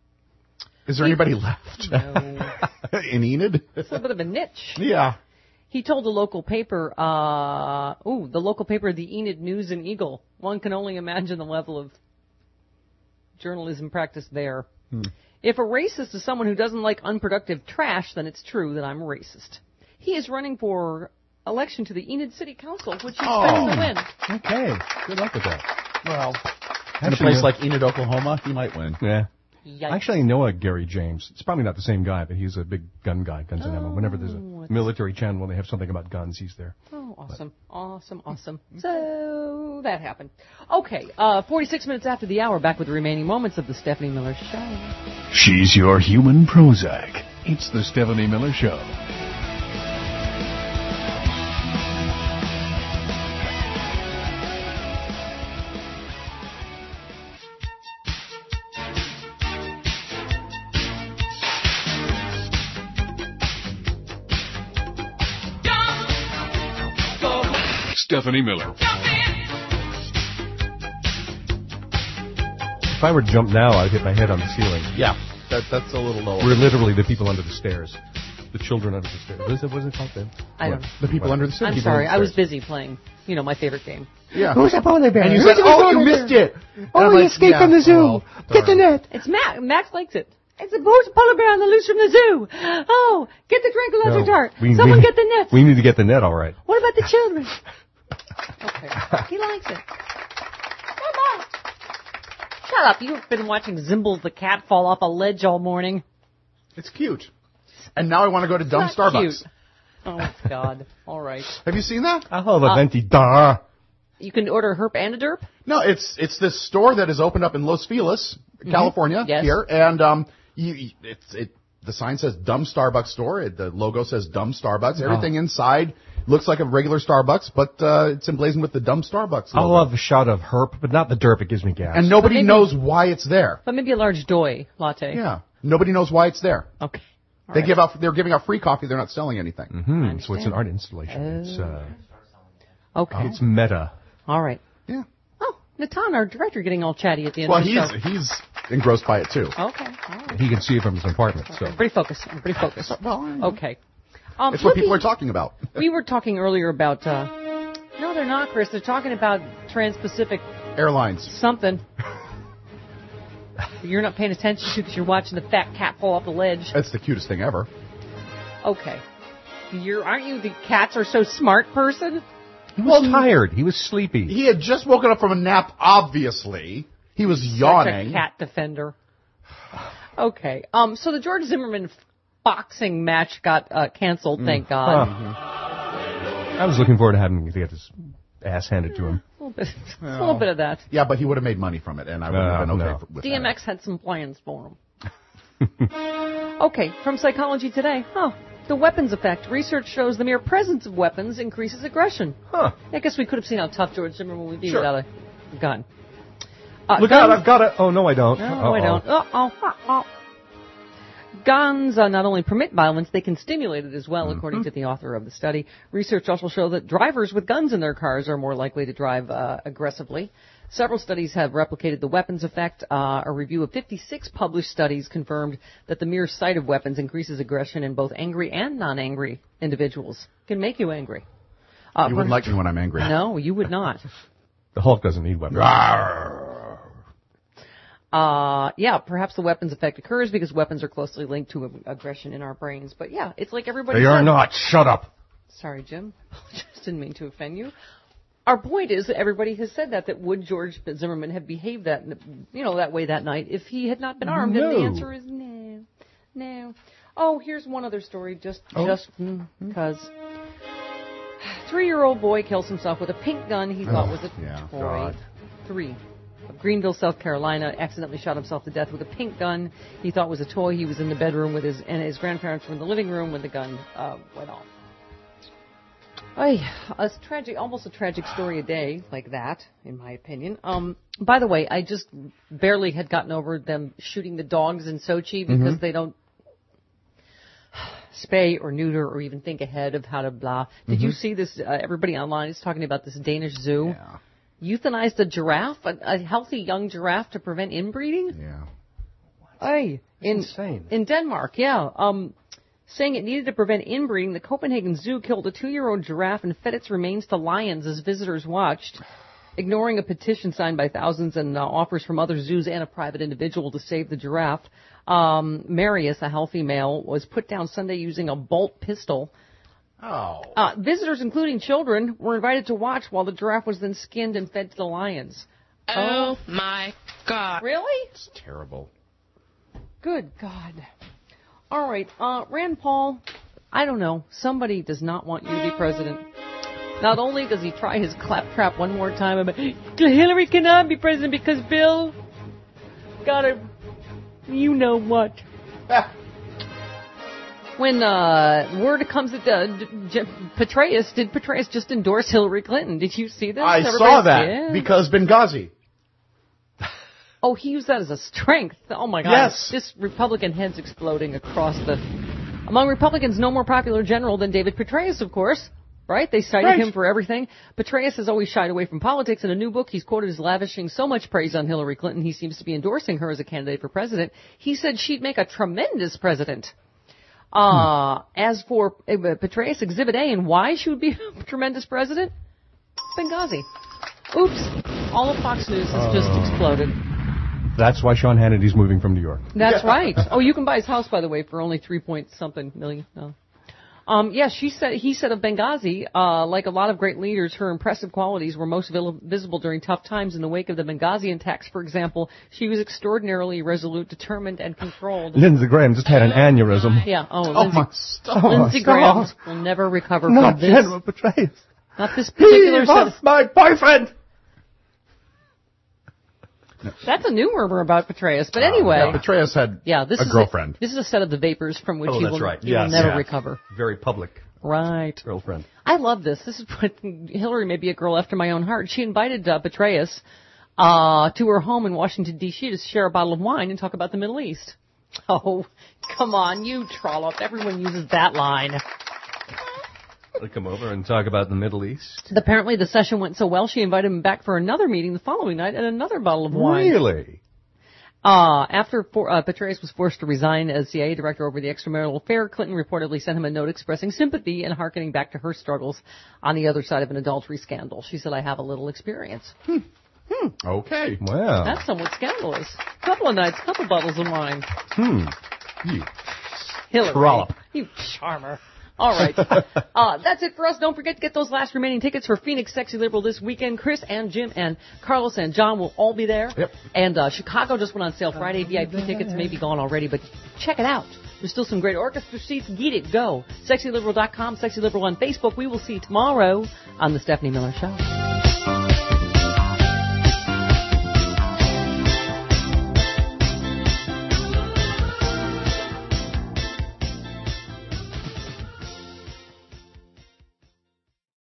Is there anybody left No. in Enid? It's a bit of a niche. Yeah. He told the local paper, uh, ooh, the local paper, the Enid News and Eagle. One can only imagine the level of journalism practice there. Hmm. If a racist is someone who doesn't like unproductive trash, then it's true that I'm a racist. He is running for election to the Enid City Council, which he expects Oh. to win. Okay. Good luck with that. Well, in a Actually, place uh, like Enid, Oklahoma, he might win. Yeah. Yikes. Actually, I know a Gary James. It's probably not the same guy, but he's a big gun guy, Guns and Ammo. Whenever there's a military channel when they have something about guns, he's there. Oh, awesome, awesome, awesome. So that happened. Okay, uh, forty-six minutes after the hour, back with the remaining moments of the Stephanie Miller Show. She's your human Prozac. It's the Stephanie Miller Show. Stephanie Miller. If I were to jump now, I'd hit my head on the ceiling. Yeah, that, that's a little lower. We're literally the people under the stairs. The children under the stairs. What is it, what is it called then? I don't What? know. The people What? under the stairs. I'm People sorry, under the I was stairs. busy playing, you know, my favorite game. Yeah. Who's a polar bear? And you Who's said, a oh, polar you bear? missed it. And Oh, I'm he like, escaped yeah, from the zoo. well, Get the net. It's Max. Max likes it. It's a polar bear on the loose from the zoo. Oh, get the tranquilizer No, dart. we- Someone we- get the net. We need to get the net, all right. What about the children? Okay, he likes it. Come on. Shut up. You've been watching Zimbles the cat fall off a ledge all morning. It's cute. And now I want to go to dumb It's not Starbucks. cute. Oh, God. All right. Have you seen that? Oh, the Uh, venti da. You can order a herp and a derp? No, it's it's this store that is opened up in Los Feliz, California, Yes. here, and um, you, you- it's it. The sign says "Dumb Starbucks Store." It, the logo says "Dumb Starbucks." Everything inside looks like a regular Starbucks, but uh, it's emblazoned with the "Dumb Starbucks" I logo. love a shot of herp, but not the derp. It gives me gas. And nobody But maybe- knows why it's there. But maybe a large doi latte. Yeah, nobody knows why it's there. Okay. All They right. give out. They're giving out free coffee. They're not selling anything. Mm-hmm. So it's an art installation. It's uh, Okay. it's meta. All right. Yeah. Oh, Natan, our director, getting all chatty at the end Well, of the he's show. he's engrossed by it too. Okay. All right. He can see it from his apartment. So Pretty focused. Pretty focused. Okay. Um, It's what people looking- are talking about. We were talking earlier about, uh, no, they're not, Chris. They're talking about Trans-Pacific Airlines. something. You're not paying attention to because you're watching the fat cat fall off the ledge. That's the cutest thing ever. Okay. You're, aren't you the cats are so smart person? he was tired. He was sleepy. He had just woken up from a nap. Obviously, he was yawning. Such a cat defender. Okay. Um. So the George Zimmerman boxing match got uh, canceled. Thank God. Huh. I was looking forward to having to get his ass handed to him. A little bit, a little bit of that. Yeah, but he would have made money from it, and I would have No, been okay no. for, with D M X had some plans for him. Okay, from Psychology Today. Huh. The weapons effect. Research shows the mere presence of weapons increases aggression. Huh. I guess we could have seen how tough George Zimmerman would be Sure. without a gun. Uh, Look guns- out! I've got it. Oh no, I don't. No, Uh-oh. I don't. Uh-oh. Uh-oh. Guns uh, not only permit violence, they can stimulate it as well, Mm-hmm. according to the author of the study. Research also shows that drivers with guns in their cars are more likely to drive uh, aggressively. Several studies have replicated the weapons effect. Uh, a review of fifty-six published studies confirmed that the mere sight of weapons increases aggression in both angry and non-angry individuals. Can make you angry. Uh, You wouldn't per- like me when I'm angry. No, you would not. The Hulk doesn't need weapons. Uh, yeah, perhaps the weapons effect occurs because weapons are closely linked to ag- aggression in our brains. But yeah, it's like everybody They are said. not. Shut up. Sorry, Jim. Just didn't mean to offend you. Our point is that everybody has said that, that would George Zimmerman have behaved that, you know, that way that night if he had not been armed? No. And the answer is no. No. Oh, here's one other story just, Oh. just because. Three-year-old boy kills himself with a pink gun he thought Oh, was a yeah, toy. God. Three. Of Greenville, South Carolina, accidentally shot himself to death with a pink gun he thought was a toy. He was in the bedroom with his, and his grandparents were in the living room when the gun uh, went off. Ay, a tragic, almost a tragic story a day like that, in my opinion. Um, by the way, I just barely had gotten over them shooting the dogs in Sochi because Mhm. they don't spay or neuter or even think ahead of how to blah. Did you Mhm. see this? Uh, everybody online is talking about this Danish zoo. Yeah. Euthanized a giraffe, a, a healthy young giraffe, to prevent inbreeding. Yeah. Ay, in insane. in Denmark, yeah. Um, saying it needed to prevent inbreeding. The Copenhagen Zoo killed a two-year-old giraffe and fed its remains to lions as visitors watched, ignoring a petition signed by thousands and uh, offers from other zoos and a private individual to save the giraffe. Um, Marius, a healthy male, was put down Sunday using a bolt pistol. Oh. Uh, visitors, including children, were invited to watch while the giraffe was then skinned and fed to the lions. Oh, my God. Really? It's terrible. Good God. All right, uh, Rand Paul, I don't know. Somebody does not want you to be president. Not only does he try his claptrap one more time about Hillary cannot be president because Bill got a, you know what. When uh, word comes that uh, J- Petraeus, did Petraeus just endorse Hillary Clinton? Did you see this? I Everybody, saw that yeah. because Benghazi. Oh, he used that as a strength. Oh, my God. Yes. This Republican head's exploding across the... Among Republicans, no more popular general than David Petraeus, of course. Right? They cited Right. him for everything. Petraeus has always shied away from politics. In a new book, he's quoted as lavishing so much praise on Hillary Clinton, he seems to be endorsing her as a candidate for president. He said she'd make a tremendous president. Uh, hmm. As for uh, Petraeus, Exhibit A, and why she would be a tremendous president? Benghazi. Oops. All of Fox News has just Oh. exploded. That's why Sean Hannity's moving from New York. That's right. Oh, you can buy his house, by the way, for only three point something million. No. Um, yes, she said. He said of Benghazi, uh, like a lot of great leaders, her impressive qualities were most vil- visible during tough times. In the wake of the Benghazi attacks, for example, she was extraordinarily resolute, determined, and controlled. Lindsey Graham just had an aneurysm. Yeah. Oh, Oh, Lindsey, my stars. Lindsey Graham will never recover Not from this. General Petraeus. Not this particular He set. was my boyfriend. That's a new rumor about Petraeus. But anyway, Yeah, Petraeus had yeah, this a is girlfriend. A, this is a set of the vapors from which Oh, he that's will, right. he will Yes. never Yeah. recover. Very public Right. girlfriend. I love this. This is what Hillary may be a girl after my own heart. She invited uh, Petraeus uh, to her home in Washington, D C to share a bottle of wine and talk about the Middle East. Oh, come on, you trollop. Everyone uses that line. They'll come over and talk about the Middle East. Apparently the session went so well, she invited him back for another meeting the following night and another bottle of wine. Really? Uh, after for, uh, Petraeus was forced to resign as C I A director over the extramarital affair, Clinton reportedly sent him a note expressing sympathy and hearkening back to her struggles on the other side of an adultery scandal. She said, I have a little experience. Hmm. Hmm. Okay. Wow. That's somewhat scandalous. Couple of nights, couple bottles of wine. Hmm. You Hillary. trollop. You charmer. All right. uh, that's it for us. Don't forget to get those last remaining tickets for Phoenix Sexy Liberal this weekend. Chris and Jim and Carlos and John will all be there. Yep. And uh, Chicago just went on sale Friday. V I P tickets may be gone already, but check it out. There's still some great orchestra seats. Get it. Go. sexy liberal dot com, Sexy Liberal on Facebook. We will see you tomorrow on The Stephanie Miller Show.